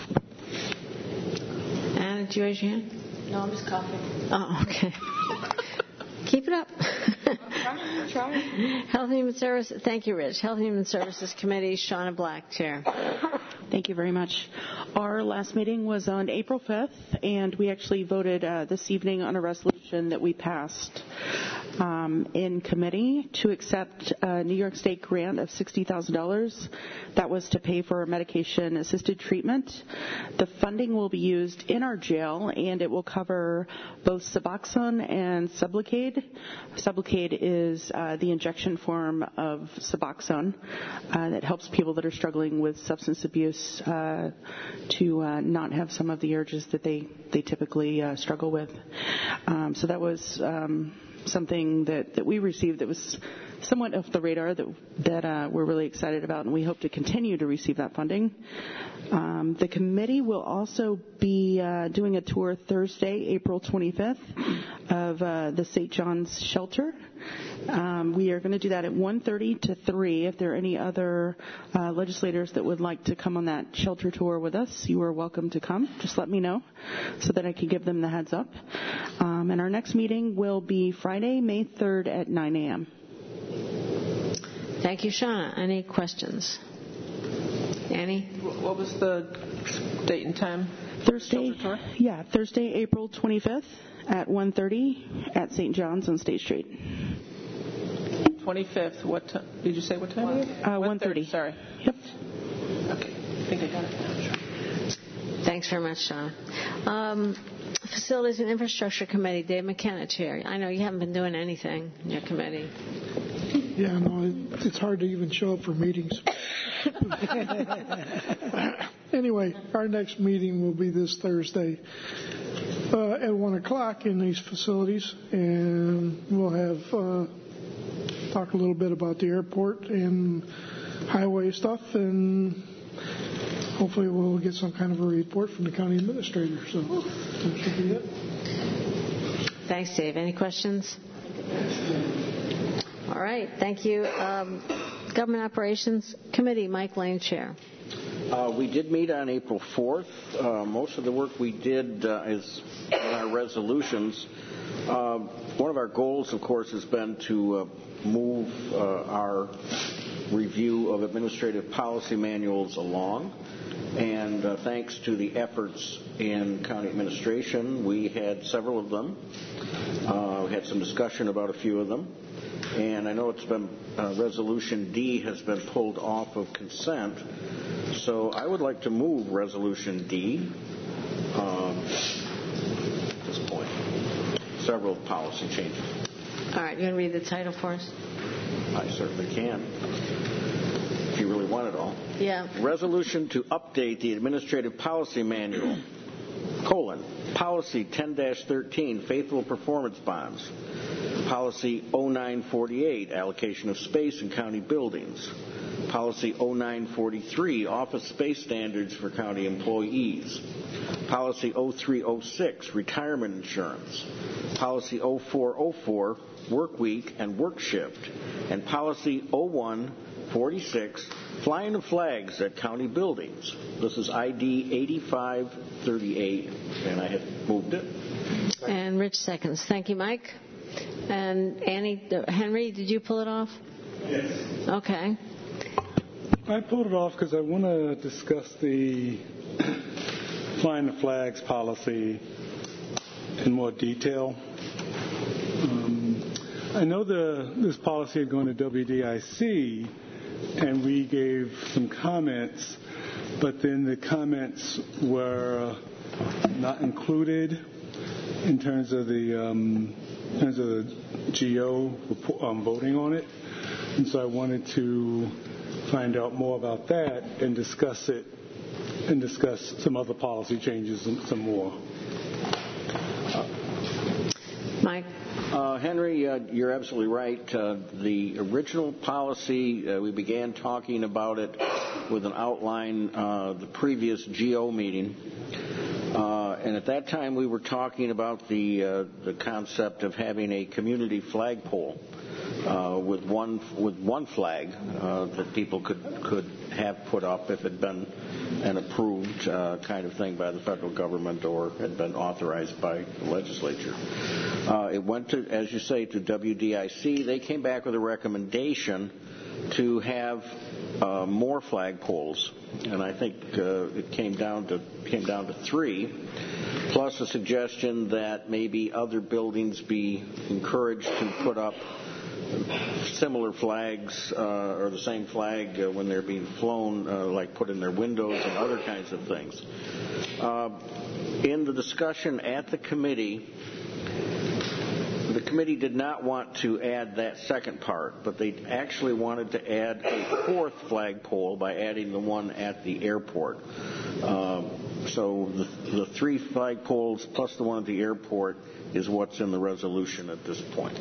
Anna, did you raise your hand? No, I'm just coughing. Oh, okay. Keep it up. I'm trying. Health and Human Services. Thank you, Rich. Health and Human Services Committee, Shauna Black, Chair. Thank you very much. Our last meeting was on April fifth, and we actually voted uh, this evening on a resolution that we passed um, in committee to accept a New York State grant of sixty thousand dollars. That was to pay for medication-assisted treatment. The funding will be used in our jail, and it will cover both Suboxone and Sublocade. Sublocade is uh, the injection form of Suboxone uh, that helps people that are struggling with substance abuse uh, to uh, not have some of the urges that they, they typically uh, struggle with. Um, so that was um, something that, that we received that was somewhat off the radar that, that uh, we're really excited about, and we hope to continue to receive that funding. Um, the committee will also be uh, doing a tour Thursday, April twenty-fifth, of uh, the Saint John's Shelter. Um, we are going to do that at one thirty to three. If there are any other uh, legislators that would like to come on that shelter tour with us, you are welcome to come. Just let me know so that I can give them the heads up. Um, and our next meeting will be Friday, May third at nine a.m. Thank you, Shauna. Any questions? Annie? What was the date and time? Thursday, yeah, Thursday, April twenty-fifth at one thirty at Saint John's on State Street. twenty-fifth, what time? Did you say what time? Uh, one thirty. Sorry. Yep. Okay, I think I got it now. Thanks very much, Sean. Um, Facilities and Infrastructure Committee, Dave McKenna, Chair. I know you haven't been doing anything in your committee. Yeah, no, it, it's hard to even show up for meetings. Anyway, our next meeting will be this Thursday uh, at one o'clock in these facilities, and we'll have uh, talk a little bit about the airport and highway stuff, and hopefully we'll get some kind of a report from the county administrator. So that should be it. Thanks, Dave. Any questions? All right. Thank you. Um, Government Operations Committee, Mike Lane, Chair. Uh, we did meet on April fourth. Uh, most of the work we did uh, is in our resolutions. Uh, one of our goals, of course, has been to uh, move uh, our review of administrative policy manuals along. And uh, thanks to the efforts in county administration, we had several of them. Uh, we had some discussion about a few of them. And I know it's been, uh, Resolution D has been pulled off of consent. So I would like to move Resolution D um, at this point. Several policy changes. All right. You want to read the title for us? I certainly can. If you really want it all. Yeah. Resolution to update the Administrative Policy Manual, colon, Policy ten dash thirteen, Faithful Performance Bonds. Policy oh nine forty-eight, Allocation of Space in County Buildings. Policy oh nine forty-three, Office Space Standards for County Employees. Policy oh three oh six, Retirement Insurance. Policy oh four oh four, Work Week and Work Shift. And Policy oh one forty-six, Flying of Flags at County Buildings. This is I D eighty-five thirty-eight, and I have moved it. And Rich seconds. Thank you, Mike. And Annie, Henry, did you pull it off? Yes. Okay. I pulled it off because I want to discuss the Flying the Flags policy in more detail. Um, I know the this policy had gone to W D I C, and we gave some comments, but then the comments were not included in terms of the um, in terms of the G O um, voting on it, and so I wanted to find out more about that and discuss it and discuss some other policy changes and some more. Uh, Mike. Uh, Henry, uh, you're absolutely right. Uh, the original policy, uh, we began talking about it with an outline uh, the previous G O meeting. Uh, and at that time, we were talking about the uh, the concept of having a community flagpole uh, with one with one flag uh, that people could could have put up if it had been an approved uh, kind of thing by the federal government or had been authorized by the legislature. Uh, it went to, as you say, to W D I C. They came back with a recommendation to have uh, more flagpoles, and I think uh, it came down to came down to three, plus a suggestion that maybe other buildings be encouraged to put up similar flags uh, or the same flag uh, when they're being flown, uh, like put in their windows and other kinds of things. Uh, in the discussion at the committee, the committee did not want to add that second part, but they actually wanted to add a fourth flagpole by adding the one at the airport. Um, so the, the three flagpoles plus the one at the airport is what's in the resolution at this point.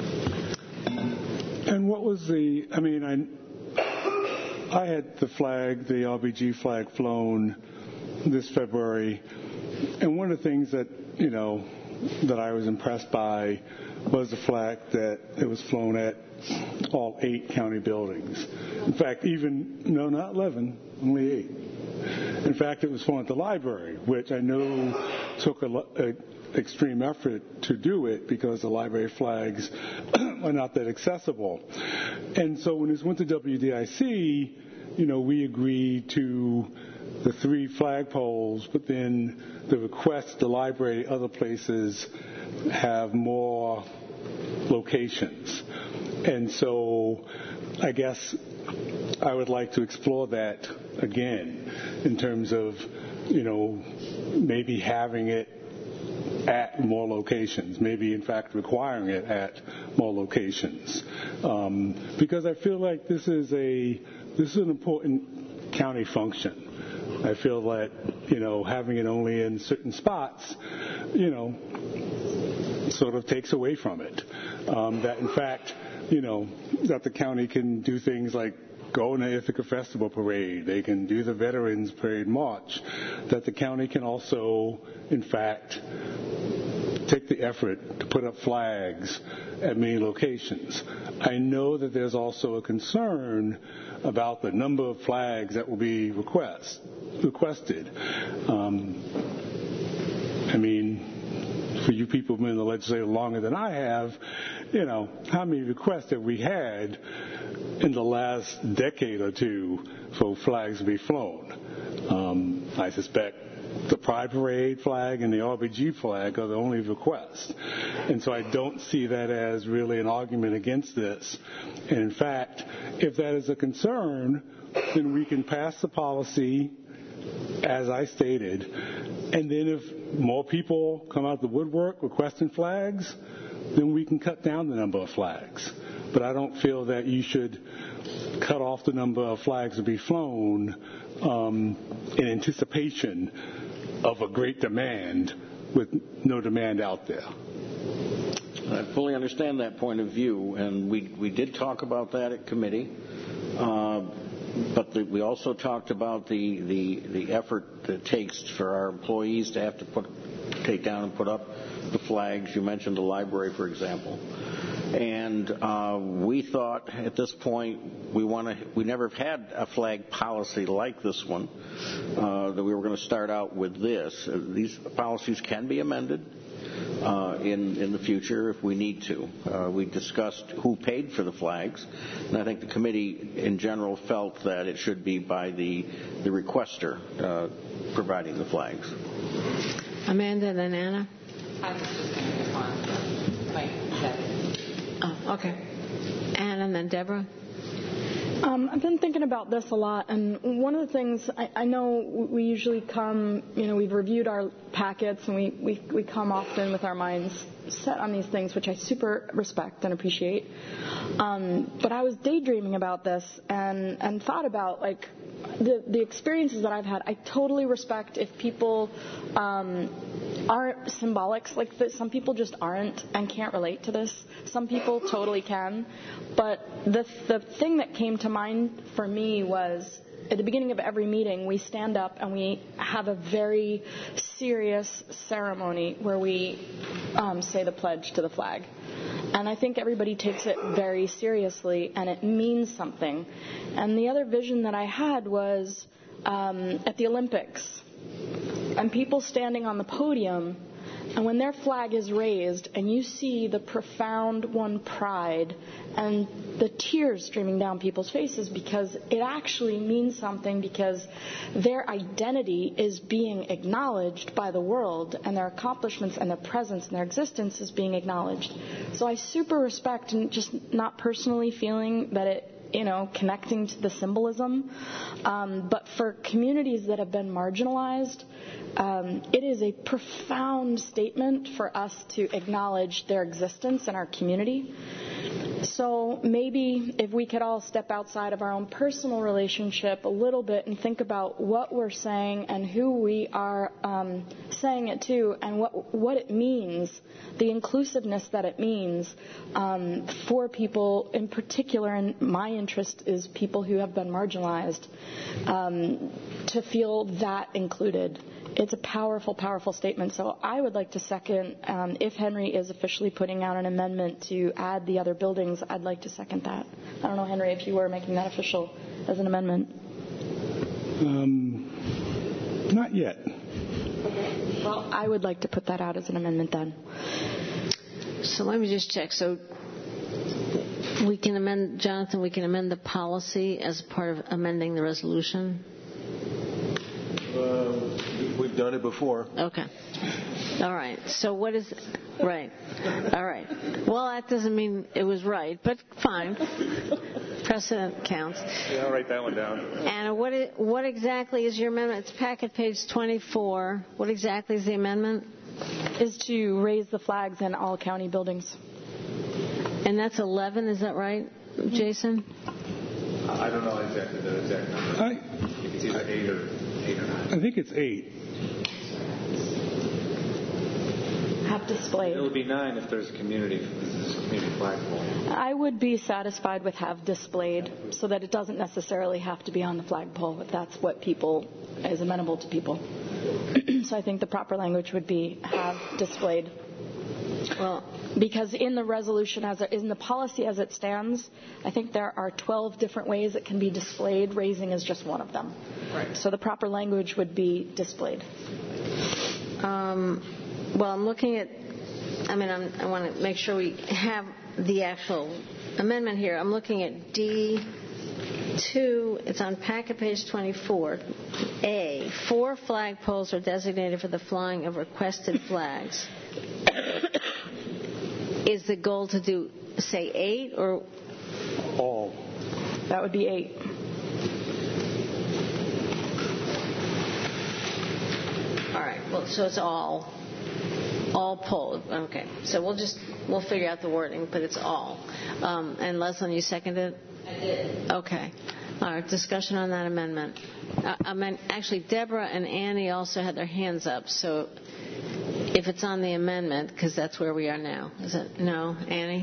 And what was the, I mean, I, I had the flag, the L B G flag flown this February, and one of the things that, you know, that I was impressed by was the fact that it was flown at all eight county buildings. In fact, even, no, not eleven, only eight. In fact, it was flown at the library, which I know took a, a extreme effort to do it because the library flags are not that accessible. And so when this went to W D I C, you know, we agreed to the three flagpoles, but then the request, the library, other places have more locations. And so I guess I would like to explore that again in terms of, you know, maybe having it at more locations, maybe in fact requiring it at more locations. Um, because I feel like this is a this is an important county function. I feel that, you know, having it only in certain spots, you know, sort of takes away from it. Um, that, in fact, you know, that the county can do things like go in the Ithaca Festival Parade. They can do the Veterans Parade March. That the county can also, in fact, take the effort to put up flags at many locations. I know that there's also a concern about the number of flags that will be request, requested. Um, I mean, for you people who've been in the legislature longer than I have, you know, how many requests have we had in the last decade or two for flags to be flown? Um, I suspect the Pride Parade flag and the R B G flag are the only requests. And so I don't see that as really an argument against this. And in fact, if that is a concern, then we can pass the policy as I stated. And then if more people come out the woodwork requesting flags, then we can cut down the number of flags. But I don't feel that you should cut off the number of flags to be flown um, in anticipation of a great demand with no demand out there. I fully understand that point of view, and we, we did talk about that at committee. Uh, but the, we also talked about the, the, the effort that it takes for our employees to have to put, take down and put up the flags. You mentioned the library, for example. And uh, we thought at this point we want to. We never have had a flag policy like this one. Uh, that we were going to start out with this. Uh, these policies can be amended uh, in in the future if we need to. Uh, we discussed who paid for the flags, and I think the committee in general felt that it should be by the the requester uh, providing the flags. Amanda, then Anna. I was just going to respond to Mike said. Oh, okay. Anna and then Deborah. Um, I've been thinking about this a lot, and one of the things I, I know we usually come, you know, we've reviewed our packets, and we, we, we come often with our minds set on these things, which I super respect and appreciate. Um, but I was daydreaming about this and, and thought about, like, the, the experiences that I've had. I totally respect if people um, aren't symbolic. Like, the, some people just aren't and can't relate to this. Some people totally can. But the the thing that came to mind for me was, at the beginning of every meeting, we stand up and we have a very serious ceremony where we um, say the pledge to the flag. And I think everybody takes it very seriously, and it means something. And the other vision that I had was um, at the Olympics, and people standing on the podium, and when their flag is raised, and you see the profound one pride and the tears streaming down people's faces, because it actually means something, because their identity is being acknowledged by the world, and their accomplishments and their presence and their existence is being acknowledged. So I super respect, and just not personally feeling that it, you know, connecting to the symbolism, um, but for communities that have been marginalized, um, it is a profound statement for us to acknowledge their existence in our community. So maybe if we could all step outside of our own personal relationship a little bit and think about what we're saying and who we are um, saying it to, and what what it means, the inclusiveness that it means um, for people in particular, and my interest is people who have been marginalized, um, to feel that included. It's a powerful, powerful statement. So I would like to second, um, if Henry is officially putting out an amendment to add the other buildings, I'd like to second that. I don't know, Henry, if you were making that official as an amendment. Um, not yet. Okay. Well, I would like to put that out as an amendment then. So let me just check. So we can amend, Jonathan, we can amend the policy as part of amending the resolution? Uh, we've done it before. Okay. All right. So what is right? All right. Well, that doesn't mean it was right, but fine. Precedent counts. Yeah, I'll write that one down. Anna, what is, what exactly is your amendment? It's packet page twenty-four. What exactly is the amendment? Is to raise the flags in all county buildings. And that's eleven, is that right, Jason? I don't know exactly the exact number. I, It's either eight or eight or nine. I think it's eight. Have displayed. It would be nine if there's a community, if there's a community flagpole. I would be satisfied with have displayed so that it doesn't necessarily have to be on the flagpole if that's what people is amenable to people. So I think the proper language would be have displayed. Well, because in the resolution, as it, in the policy as it stands, I think there are twelve different ways it can be displayed. Raising is just one of them. Right. So the proper language would be displayed. Um, well, I'm looking at, I mean, I'm, I want to make sure we have the actual amendment here. I'm looking at D two. It's on packet page twenty-four. A, four flagpoles are designated for the flying of requested flags. Is the goal to do, say, eight or all? That would be eight. All right. Well, so it's all, all polled. Okay. So we'll just we'll figure out the wording, but it's all. Um, and Leslie, you seconded? I did. Okay. All right. Discussion on that amendment. Uh, I mean, actually, Deborah and Annie also had their hands up. So if it's on the amendment, because that's where we are now. Is it? No, Annie?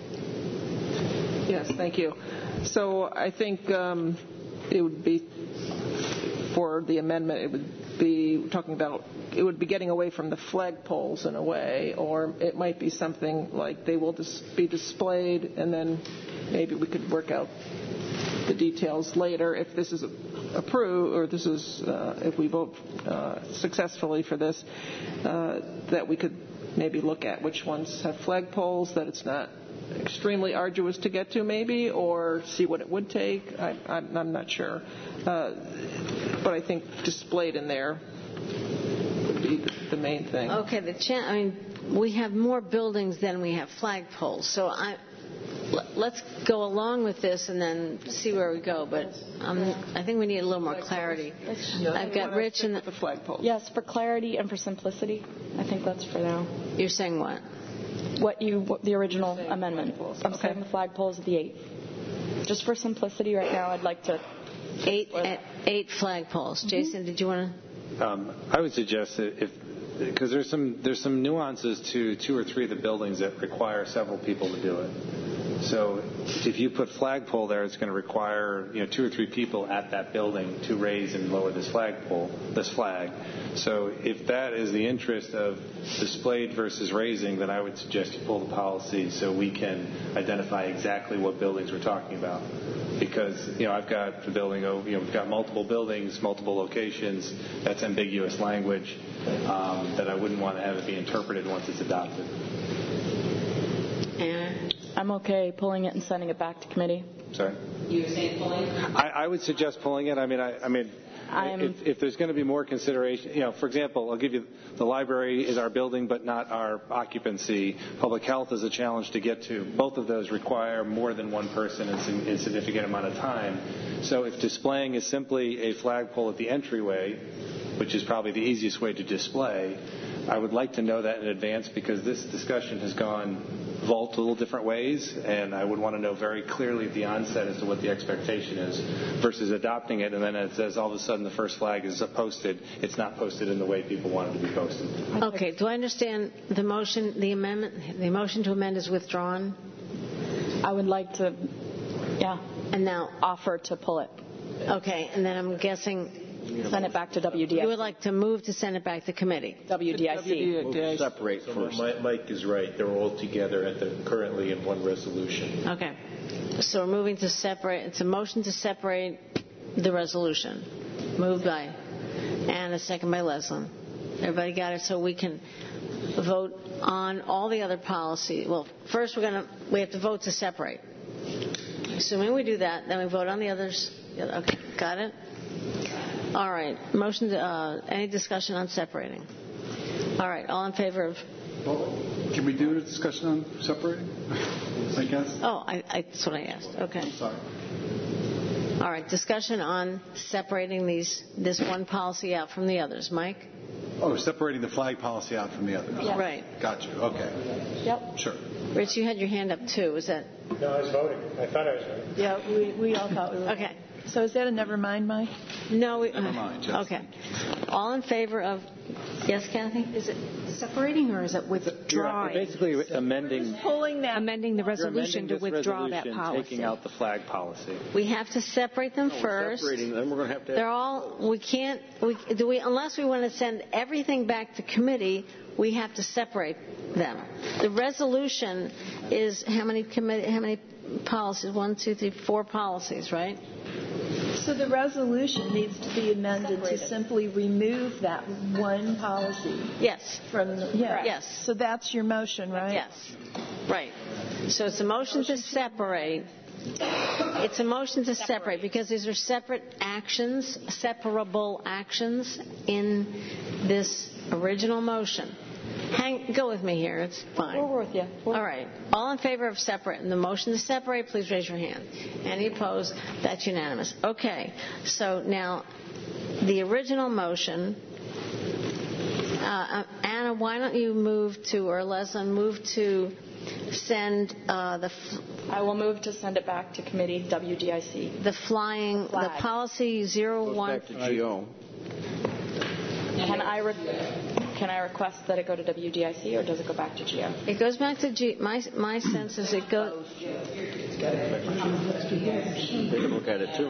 Yes, thank you. So I think um, it would be, for the amendment, it would be talking about, it would be getting away from the flagpoles in a way, or it might be something like they will dis- be displayed, and then maybe we could work out the details later if this is approved, or this is, uh, if we vote uh, successfully for this, uh, that we could maybe look at which ones have flagpoles, that it's not extremely arduous to get to maybe, or see what it would take. I, I'm, I'm not sure. Uh, but I think displayed in there would be the, the main thing. Okay, the cha- I mean, we have more buildings than we have flagpoles, so I, let's go along with this and then see where we go. But um, I think we need a little more clarity. I've got Rich and the flagpoles. Yes, for clarity and for simplicity. I think that's for now. You're saying what? What you, what the original amendment. I'm okay. saying the flagpoles at the eight. Just for simplicity right now, I'd like to. Eight, eight flagpoles. Mm-hmm. Jason, did you want to? Um, I would suggest that if, because there's some there's some nuances to two or three of the buildings that require several people to do it. So if you put flagpole there, it's going to require, you know, two or three people at that building to raise and lower this flagpole, this flag. So if that is the interest of displayed versus raising, then I would suggest you pull the policy so we can identify exactly what buildings we're talking about. Because, you know, I've got the building, you know, we've got multiple buildings, multiple locations. That's ambiguous language um, that I wouldn't want to have it be interpreted once it's adopted. And I'm okay pulling it and sending it back to committee. Sorry? You were saying pulling? I, I would suggest pulling it. I mean, I, I mean, if, if there's going to be more consideration, you know, for example, I'll give you the library is our building, but not our occupancy. Public health is a challenge to get to. Both of those require more than one person in a significant amount of time. So if displaying is simply a flagpole at the entryway, which is probably the easiest way to display, I would like to know that in advance because this discussion has gone vault a little different ways, and I would want to know very clearly at the onset as to what the expectation is versus adopting it, and then it says all of a sudden the first flag is posted. It's not posted in the way people want it to be posted. Okay. Do I understand the motion, the amendment, the motion to amend is withdrawn? I would like to, yeah, and now offer to pull it. Okay, and then I'm guessing send it back to W D I C. You would like to move to send it back to committee. W D I C. We'll separate so first. Mike is right. They're all together at the currently in one resolution. Okay. So we're moving to separate. It's a motion to separate the resolution. Moved by and a second by Leslie. Everybody got it? So we can vote on all the other policy. Well, first we're going to we have to vote to separate. Assuming we do that, then we vote on the others. Okay. Got it? All right. Motion. To, uh, any discussion on separating? All right. All in favor of? Well, can we do a discussion on separating? I guess. Oh, I, I, that's what I asked. Okay. I'm sorry. All right. Discussion on separating these this one policy out from the others. Mike? Oh, separating the flag policy out from the others. Yeah. Right. Got you. Okay. Yep. Sure. Rich, you had your hand up too. Was that? No, I was voting. I thought I was voting. Yeah, we, we all thought we were. Okay. So is that a never mind, Mike? No. We, Never mind. Just. Okay. All in favor of? Yes, Kathy? Is it separating or is it withdrawing? You're basically amending, Pulling that. Amending the resolution amending to this withdraw resolution, that policy. taking out the flag policy. We have to separate them No, we're first. separating them. We're going to have to. They're all. We can't. We do we unless we want to send everything back to committee. We have to separate them. The resolution is how many committee? How many policies? One, two, three, four policies, right? So the resolution needs to be amended to simply remove that one policy. Yes. From the, yeah. Yes. So that's your motion, right? Yes. Right. So it's a motion to separate. It's a motion to separate because these are separate actions, separable actions in this original motion. Hang, go with me here. It's fine. We're with you. We're All right. All in favor of separate and the motion to separate, please raise your hand. Any opposed? That's unanimous. Okay. So now, the original motion. Uh, Anna, why don't you move to, or Leslie, move to send uh, the. F- I will move to send it back to committee W D I C. The flying, Flag. the policy zero Goes one. back to G O. Can I re- can I request that it go to W D I C or does it go back to G O? It goes back to G. My my sense is it goes. They can look at it too.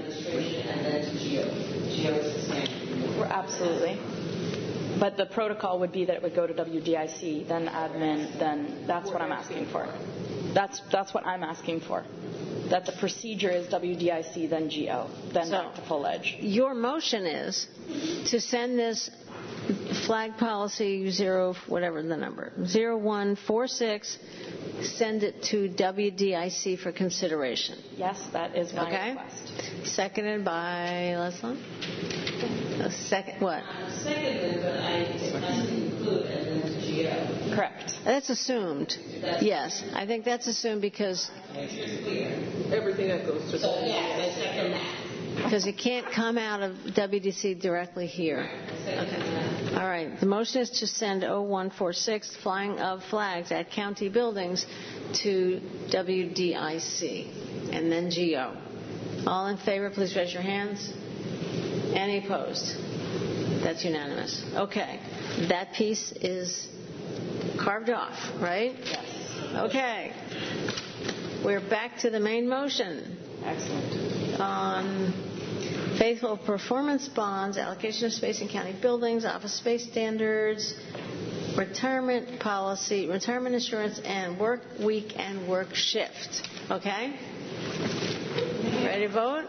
We're absolutely. But the protocol would be that it would go to W D I C, then admin, then that's what I'm asking for. That's that's what I'm asking for. That the procedure is W D I C, then G O, then So, back to full edge. Your motion is to send this flag policy zero, whatever the number, zero one four six, send it to W D I C for consideration. Yes, that is my Okay. request. Seconded by Leslie. A second, what? Seconded, but I must include and then to G O. Correct. That's assumed. Yes, I think that's assumed because Everything that goes to. So, yes, I second that. because it can't come out of W D C directly here. Okay. All right. The motion is to send oh one four six, flying of flags at county buildings, to W D I C and then G O. All in favor, please raise your hands. Any opposed? That's unanimous. Okay. That piece is carved off, right? Yes. Okay. We're back to the main motion. Excellent. On faithful performance bonds, allocation of space in county buildings, office space standards, retirement policy, retirement insurance, and work week and work shift. Okay? Ready to vote?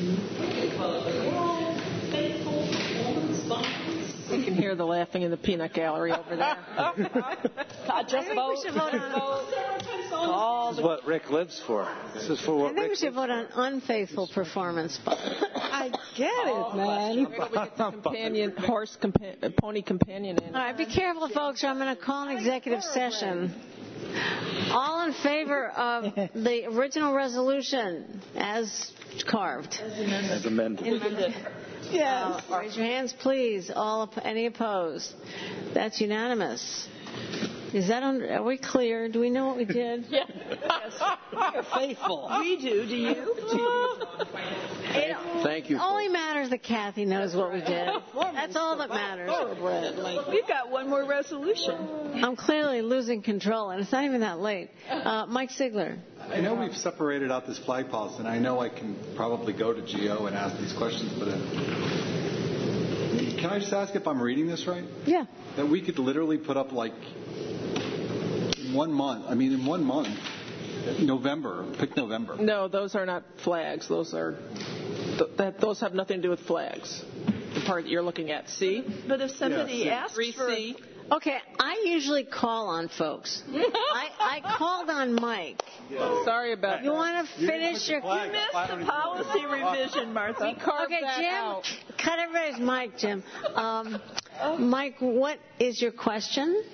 You can hear the laughing in the peanut gallery over there. Just vote. We should vote on. This is what Rick lives for. This is for I what think we Rick should vote on unfaithful performance bonds. I get it, man. We get the companion, horse, compa- pony companion in. All right, be careful, folks, or I'm going to call an executive session. All in favor of the original resolution as carved? As amended. Yes. Uh, raise your hands, please. All any opposed? That's unanimous. Is that on, are we clear? Do we know what we did? Yeah. Yes. You're faithful. We do. Do you? Do you? It Thank you. only matters that Kathy knows what we did. That's all that matters. We've got one more resolution. I'm clearly losing control, and it's not even that late. Uh, Mike Sigler. I know we've separated out this flag policy, and I know I can probably go to G O and ask these questions, but uh, can I just ask if I'm reading this right? Yeah. That we could literally put up like in one month, I mean in one month, November, pick November. No, those are not flags. Those are, th- that, those have nothing to do with flags. The part that you're looking at. C? But if somebody Yes. asks for three C. Okay, I usually call on folks. I, I called on Mike. Sorry about you that. want to finish your... You missed the policy revision, Martha. We carved Okay, that Jim, out. cut everybody's mic, Jim. Um, Mike, what is your question?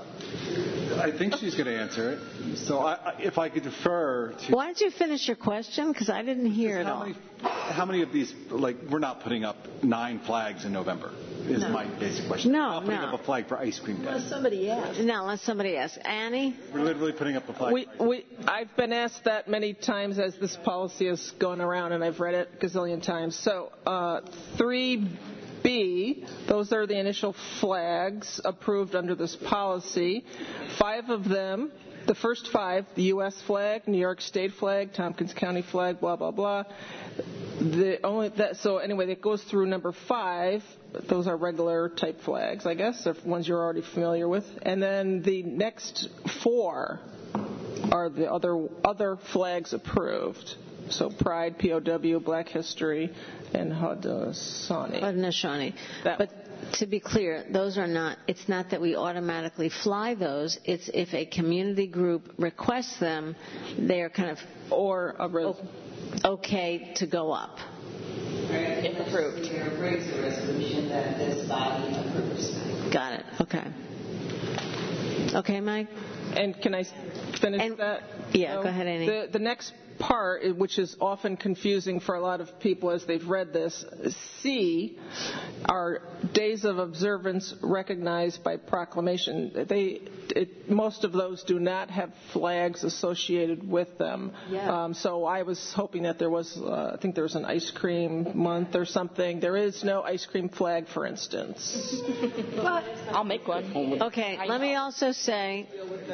I think she's going to answer it. So I, I, if I could defer to... Why don't you finish your question? Because I didn't hear it how all. Many, how many of these, like, we're not putting up nine flags in November, is No. my basic question. No, we're not putting no. up a flag for ice cream day. Unless somebody asks. No, unless somebody asks. Annie? We're literally putting up a flag. We, we, I've been asked that many times as this policy has gone around, and I've read it a gazillion times. So uh, three B, those are the initial flags approved under this policy. Five of them, the first five, the U S flag, New York State flag, Tompkins County flag, blah, blah, blah. The only that, so anyway, that goes through number five. Those are regular type flags, I guess, or ones you're already familiar with. And then the next four are the other other flags approved. So Pride, P O W, Black History, and Haudenosaunee. Haudenosaunee. But to be clear, those are not, it's not that we automatically fly those. It's if a community group requests them, they are kind of or a res- okay to go up. If approved. There brings a resolution that this body approves. Got it. Okay. Okay, Mike? And can I finish and, that? Yeah, no? go ahead, Annie. The, the next part, which is often confusing for a lot of people as they've read this, C, are days of observance recognized by proclamation. They, it, most of those do not have flags associated with them. Yeah. Um, so I was hoping that there was, uh, I think there was an ice cream month or something. There is no ice cream flag, for instance. But I'll make one. Okay, let me also say,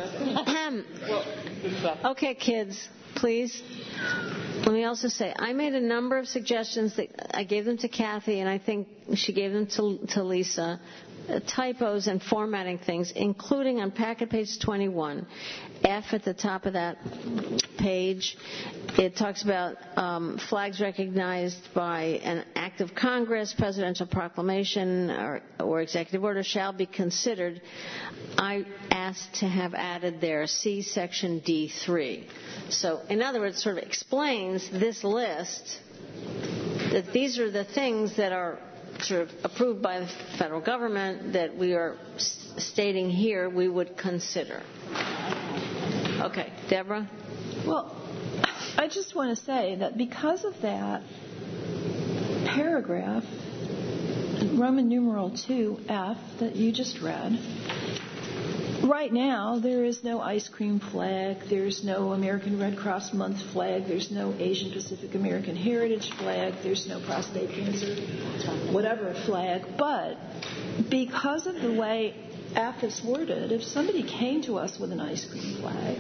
okay, kids, please. Let me also say, I made a number of suggestions that I gave them to Kathy, and I think she gave them to, to Lisa, uh, typos and formatting things, including on packet page twenty-one, F at the top of that page. It talks about um, flags recognized by an act of Congress, presidential proclamation, or, or executive order shall be considered. I asked to have added there C section D three. So, in other words, sort of explains this list that these are the things that are sort of approved by the federal government that we are stating here we would consider. Okay, Deborah? Well, I just want to say that because of that paragraph, Roman numeral two F that you just read, right now there is no ice cream flag, there's no American Red Cross Month flag, there's no Asian Pacific American Heritage flag, there's no prostate cancer, whatever flag. But because of the way F is worded, if somebody came to us with an ice cream flag,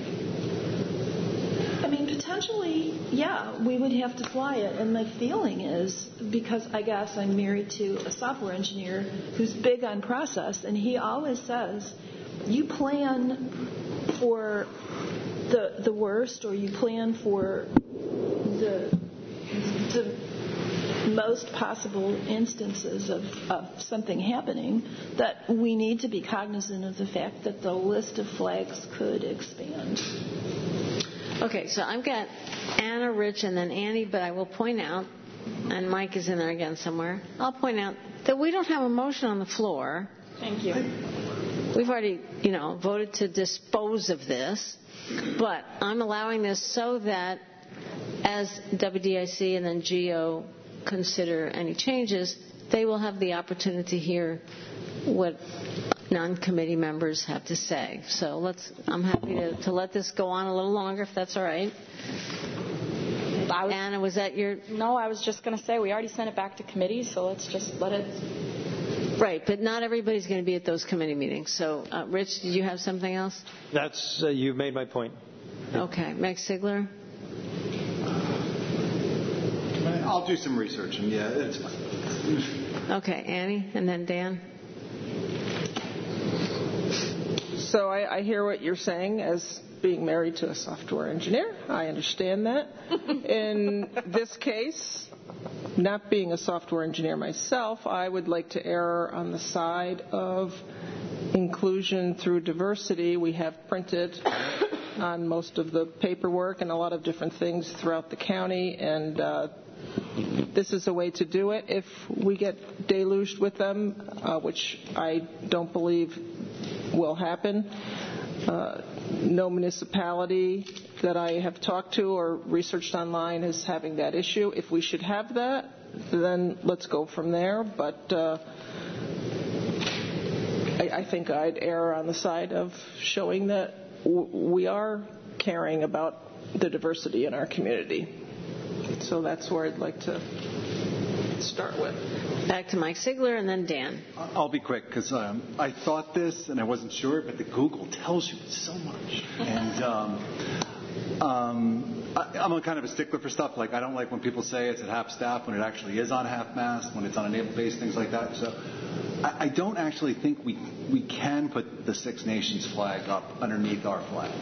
I mean, potentially, yeah, we would have to fly it. And my feeling is, because I guess I'm married to a software engineer who's big on process, and he always says, you plan for the the worst, or you plan for the the most possible instances of, of something happening, that we need to be cognizant of the fact that the list of flags could expand. Okay, so I've got Anna, Rich, and then Annie, but I will point out, and Mike is in there again somewhere, I'll point out that we don't have a motion on the floor. Thank you. We've already, you know, voted to dispose of this, but I'm allowing this so that as W D I C and then G O consider any changes, they will have the opportunity to hear what non-committee members have to say. So let's, I'm happy to, to let this go on a little longer, if that's all right. I was, Anna, was that your... No, I was just going to say, we already sent it back to committee, so let's just let it... Right, but not everybody's going to be at those committee meetings. So, uh, Rich, did you have something else? That's, uh, you made my point. Okay. Meg Sigler? I'll do some research, and yeah, it's fine. Okay, Annie, and then Dan. So I, I hear what you're saying as being married to a software engineer. I understand that. In this case, not being a software engineer myself, I would like to err on the side of inclusion through diversity. We have printed on most of the paperwork and a lot of different things throughout the county, and uh, this is a way to do it. If we get deluged with them, uh, which I don't believe will happen, uh, no municipality that I have talked to or researched online is having that issue. If we should have that, then let's go from there. But uh, I, I think I'd err on the side of showing that w- we are caring about the diversity in our community. So that's where I'd like to start with. Back to Mike Sigler and then Dan. I'll be quick because um, I thought this and I wasn't sure, but the Google tells you so much. And um, um, I, I'm a kind of a stickler for stuff. Like I don't like when people say it's at half staff when it actually is on half mast, when it's on a naval base, things like that. So I, I don't actually think we we can put the Six Nations flag up underneath our flag.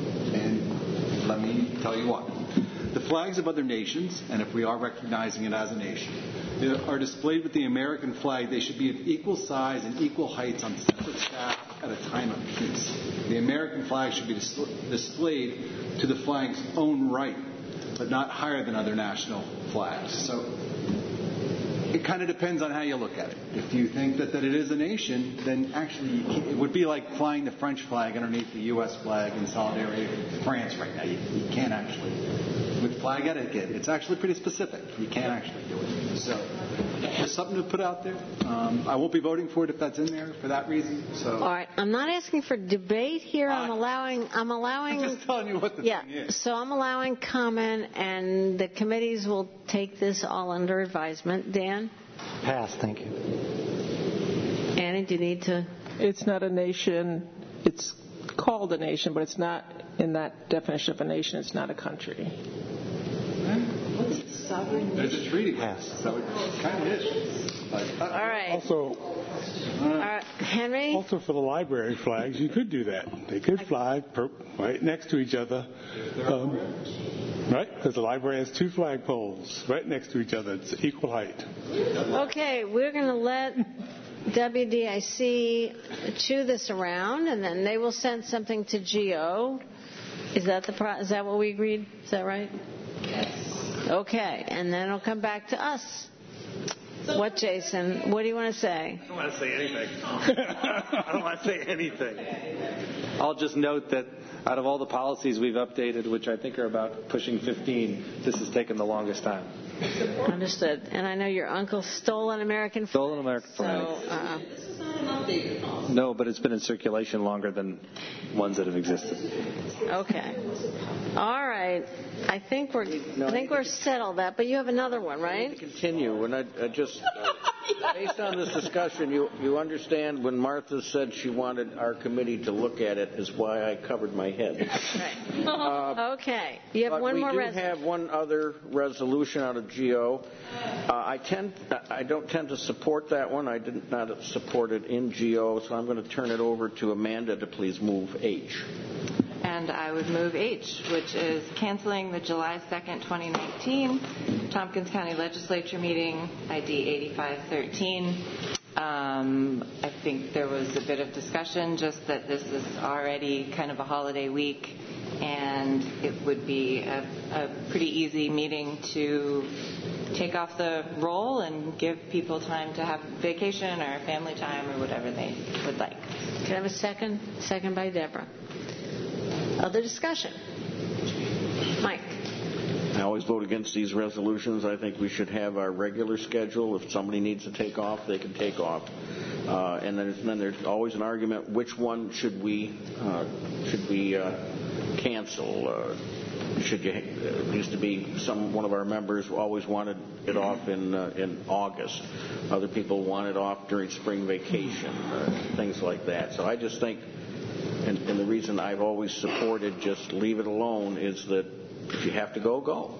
And let me tell you what. The flags of other nations, and if we are recognizing it as a nation, are displayed with the American flag. They should be of equal size and equal heights on separate staff at a time of peace. The American flag should be dis- displayed to the flag's own right, but not higher than other national flags. So it kind of depends on how you look at it. If you think that, that it is a nation, then actually it would be like flying the French flag underneath the U S flag in solidarity with France right now. You, you can't actually. With flag etiquette, it's actually pretty specific. You can't actually do it. So there's something to put out there. Um, I won't be voting for it if that's in there for that reason. So. All right. I'm not asking for debate here. I'm allowing. I'm allowing. I'm just telling you what the yeah, thing is. So I'm allowing comment, and the committees will take this all under advisement. Dan? Pass. Thank you. Annie, do you need to? It's not a nation. It's called a nation, but it's not in that definition of a nation. It's not a country. What's a sovereign nation? There's a treaty. Pass. So it kind of is. But, uh, all right. Also, all right. Henry? Also for the library flags, you could do that. They could fly per, right next to each other. Um, right? Because the library has two flagpoles right next to each other. It's equal height. Okay, we're going to let W D I C chew this around, and then they will send something to G O. Is that the pro- is that what we agreed? Is that right? Yes. Okay, and then it'll come back to us. What, Jason? What do you want to say? I don't want to say anything. I don't want to say anything. I'll just note that out of all the policies we've updated, which I think are about pushing fifteen, this has taken the longest time. Understood. And I know your uncle stole an American flag. Stole an American flag. So, uh, This is not an updated policy. No, but it's been in circulation longer than ones that have existed. Okay. All right. I think we're No, I think we're settled that, but you have another one, right? Continue. When I, I just uh, based on this discussion, you you understand when Martha said she wanted our committee to look at it is why I covered my head. Right. Uh, okay. You have but one we more do resolution. have one other resolution out of G O. Uh, I tend I don't tend to support that one. I did not support it in G O, so I'm going to turn it over to Amanda to please move H. And I would move H, which is canceling the July second, twenty nineteen Tompkins County Legislature meeting, I D eighty-five thirteen. Um, I think there was a bit of discussion just that this is already kind of a holiday week, and it would be a, a pretty easy meeting to take off the roll and give people time to have vacation or family time or whatever they would like. Can I have a second? Second by Deborah. Other discussion? Mike? I always vote against these resolutions. I think we should have our regular schedule. If somebody needs to take off, they can take off. Uh, and then, then there's always an argument: which one should we uh, should we uh, cancel? Uh, should you? It used to be some one of our members always wanted it off in uh, in August. Other people want it off during spring vacation, uh, things like that. So I just think. And, and the reason I've always supported just leave it alone is that if you have to go, go.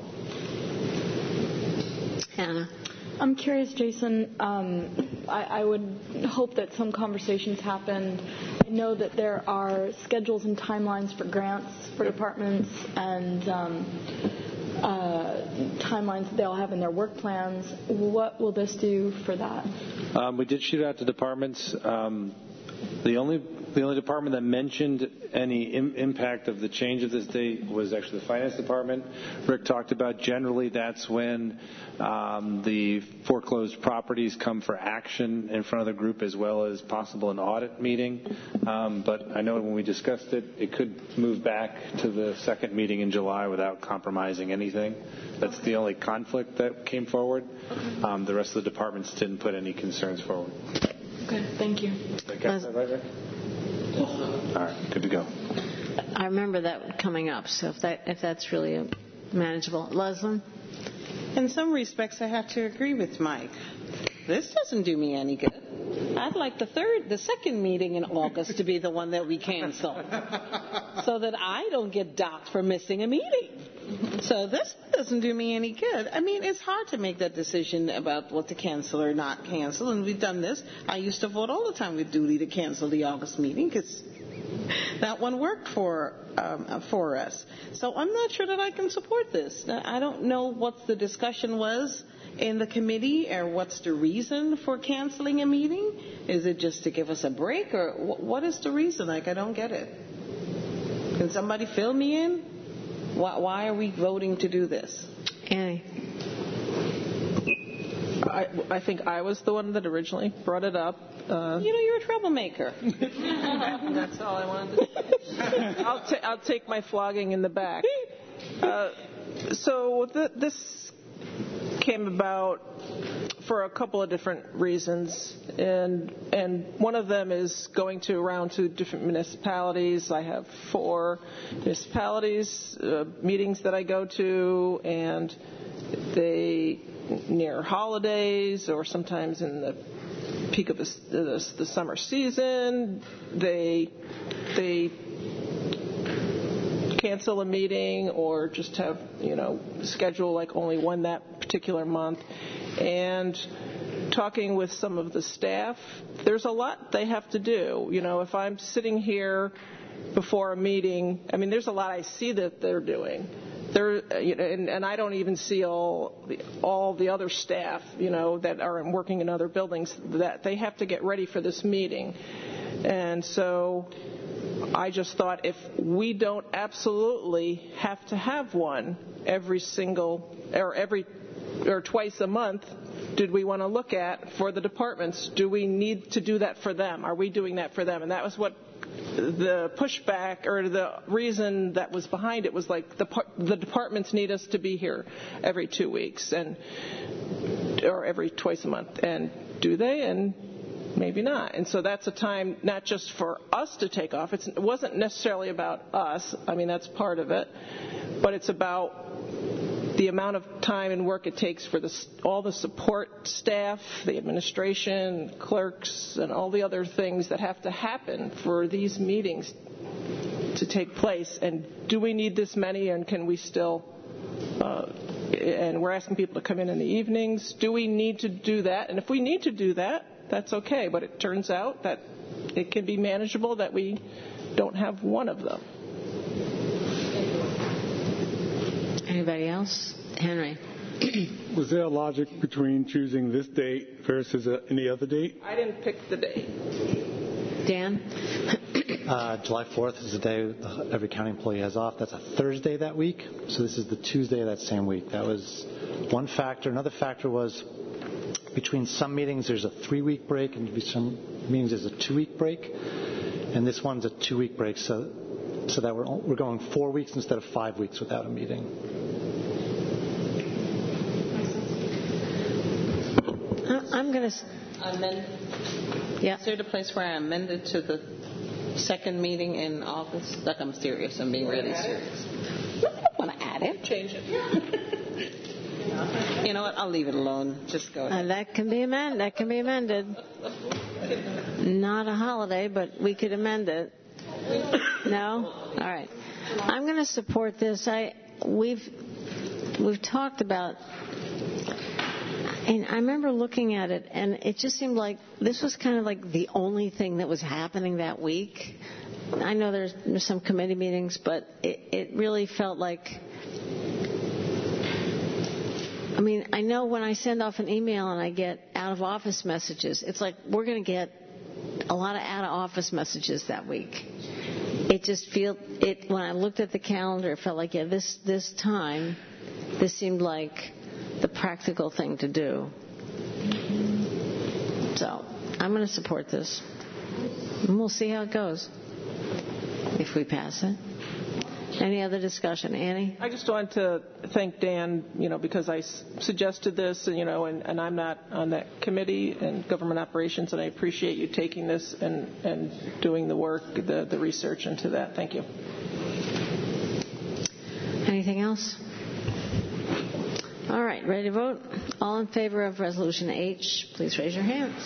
Hannah? I'm curious, Jason. Um, I, I would hope that some conversations happen. I know that there are schedules and timelines for grants for departments and um, uh, timelines that they all have in their work plans. What will this do for that? Um, we did shoot out to departments. Um, The only the only department that mentioned any im- impact of the change of this date was actually the finance department. Rick talked about generally that's when um, the foreclosed properties come for action in front of the group, as well as possible an audit meeting. Um, but I know when we discussed it, it could move back to the second meeting in July without compromising anything. That's the only conflict that came forward. Um, the rest of the departments didn't put any concerns forward. Okay, thank you. Right, Rick? All right, good to go. I remember that coming up, so if that if that's really manageable. Leslie? In some respects, I have to agree with Mike. This doesn't do me any good. I'd like the third, the second meeting in August to be the one that we cancel, so that I don't get docked for missing a meeting. So this doesn't do me any good. I mean, it's hard to make that decision about what to cancel or not cancel, and we've done this. I used to vote all the time with duty to cancel the August meeting because that one worked for um, for us. So I'm not sure that I can support this. I don't know what the discussion was in the committee, or what's the reason for canceling a meeting? Is it just to give us a break, or what is the reason? Like, I don't get it. Can somebody fill me in? Why, why are we voting to do this? Annie. I, I think I was the one that originally brought it up. Uh, you know, you're a troublemaker. That's all I wanted to say. I'll, ta- I'll take my flogging in the back. Uh, so th- this came about for a couple of different reasons, and and one of them is going to around to different municipalities. I have four municipalities uh, meetings that I go to, and they near holidays or sometimes in the peak of the, the, the summer season, they they cancel a meeting or just have, you know, schedule like only one that particular month. And talking with some of the staff, there's a lot they have to do. You know, if I'm sitting here before a meeting, I mean, there's a lot I see that they're doing. There, you know, and, and I don't even see all the, all the other staff, you know, that are working in other buildings, that they have to get ready for this meeting. And so I just thought, if we don't absolutely have to have one every single or every or twice a month, did we want to look at for the departments? Do we need to do that for them? Are we doing that for them? And that was what the pushback or the reason that was behind it was, like, the the departments need us to be here every two weeks and or every twice a month. And do they? And maybe not. And so that's a time not just for us to take off. It's, it wasn't necessarily about us. I mean, that's part of it. But it's about the amount of time and work it takes for the, all the support staff, the administration, clerks, and all the other things that have to happen for these meetings to take place. And do we need this many, and can we still... Uh, and we're asking people to come in in the evenings. Do we need to do that? And if we need to do that, that's okay. But it turns out that it can be manageable that we don't have one of them. Anybody else? Henry. Was there a logic between choosing this date versus uh, any other date? I didn't pick the date. Dan? Uh, July fourth is the day every county employee has off. That's a Thursday that week. So this is the Tuesday of that same week. That was one factor. Another factor was between some meetings there's a three-week break, and between some meetings there's a two-week break. And this one's a two-week break, so so that we're we're going four weeks instead of five weeks without a meeting. I'm going to amend. Yeah. Is there a place where I amended to the second meeting in August? Like, I'm serious. I'm being really serious. No, I don't want to add it. Change it. You know what? I'll leave it alone. Just go ahead. Uh, that can be amended. That can be amended. Not a holiday, but we could amend it. No? All right. I'm going to support this. I we've we've talked about, and I remember looking at it, and it just seemed like this was kind of like the only thing that was happening that week. I know there's, there's some committee meetings, but it, it really felt like, I mean, I know when I send off an email and I get out of office messages, it's like we're going to get a lot of out-of-office messages that week. It just feel it when I looked at the calendar, it felt like yeah, this this time, this seemed like the practical thing to do. So I'm going to support this, and we'll see how it goes if we pass it. Any other discussion, Annie? I just want to thank Dan, you know, because I s- suggested this, and, you know, and, and I'm not on that committee in government operations, and I appreciate you taking this and, and doing the work, the, the research into that. Thank you. Anything else? All right, ready to vote? All in favor of Resolution H, please raise your hands.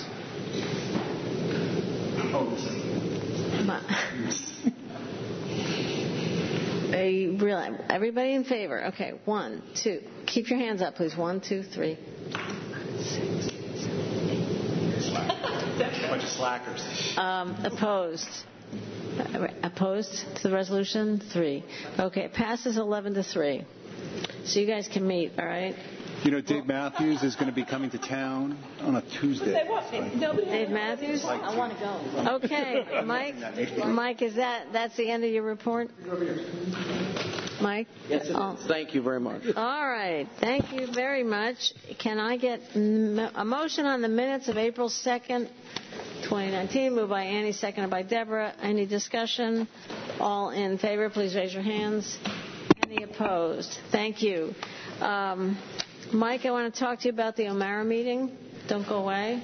A real, everybody in favor? Okay, one, two. Keep your hands up, please. One, two, three. Six, seven, eight. A bunch of slackers. Um, opposed? Opposed to the resolution? Three. Okay, it passes eleven to three. So you guys can meet, all right? You know, Dave Matthews is going to be coming to town on a Tuesday. Dave Matthews? I want to go. Okay, Mike. Mike, is that that's the end of your report? Mike? Yes, it oh. is. Thank you very much. All right. Thank you very much. Can I get a motion on the minutes of April second, twenty nineteen? Moved by Annie, seconded by Deborah. Any discussion? All in favor, please raise your hands. Any opposed? Thank you. Um, Mike, I want to talk to you about the O'Mara meeting. Don't go away.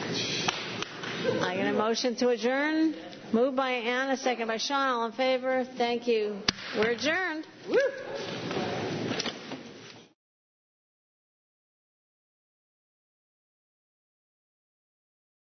I get a motion to adjourn. Moved by Anna, second by Sean. All in favor? Thank you. We're adjourned. Woo!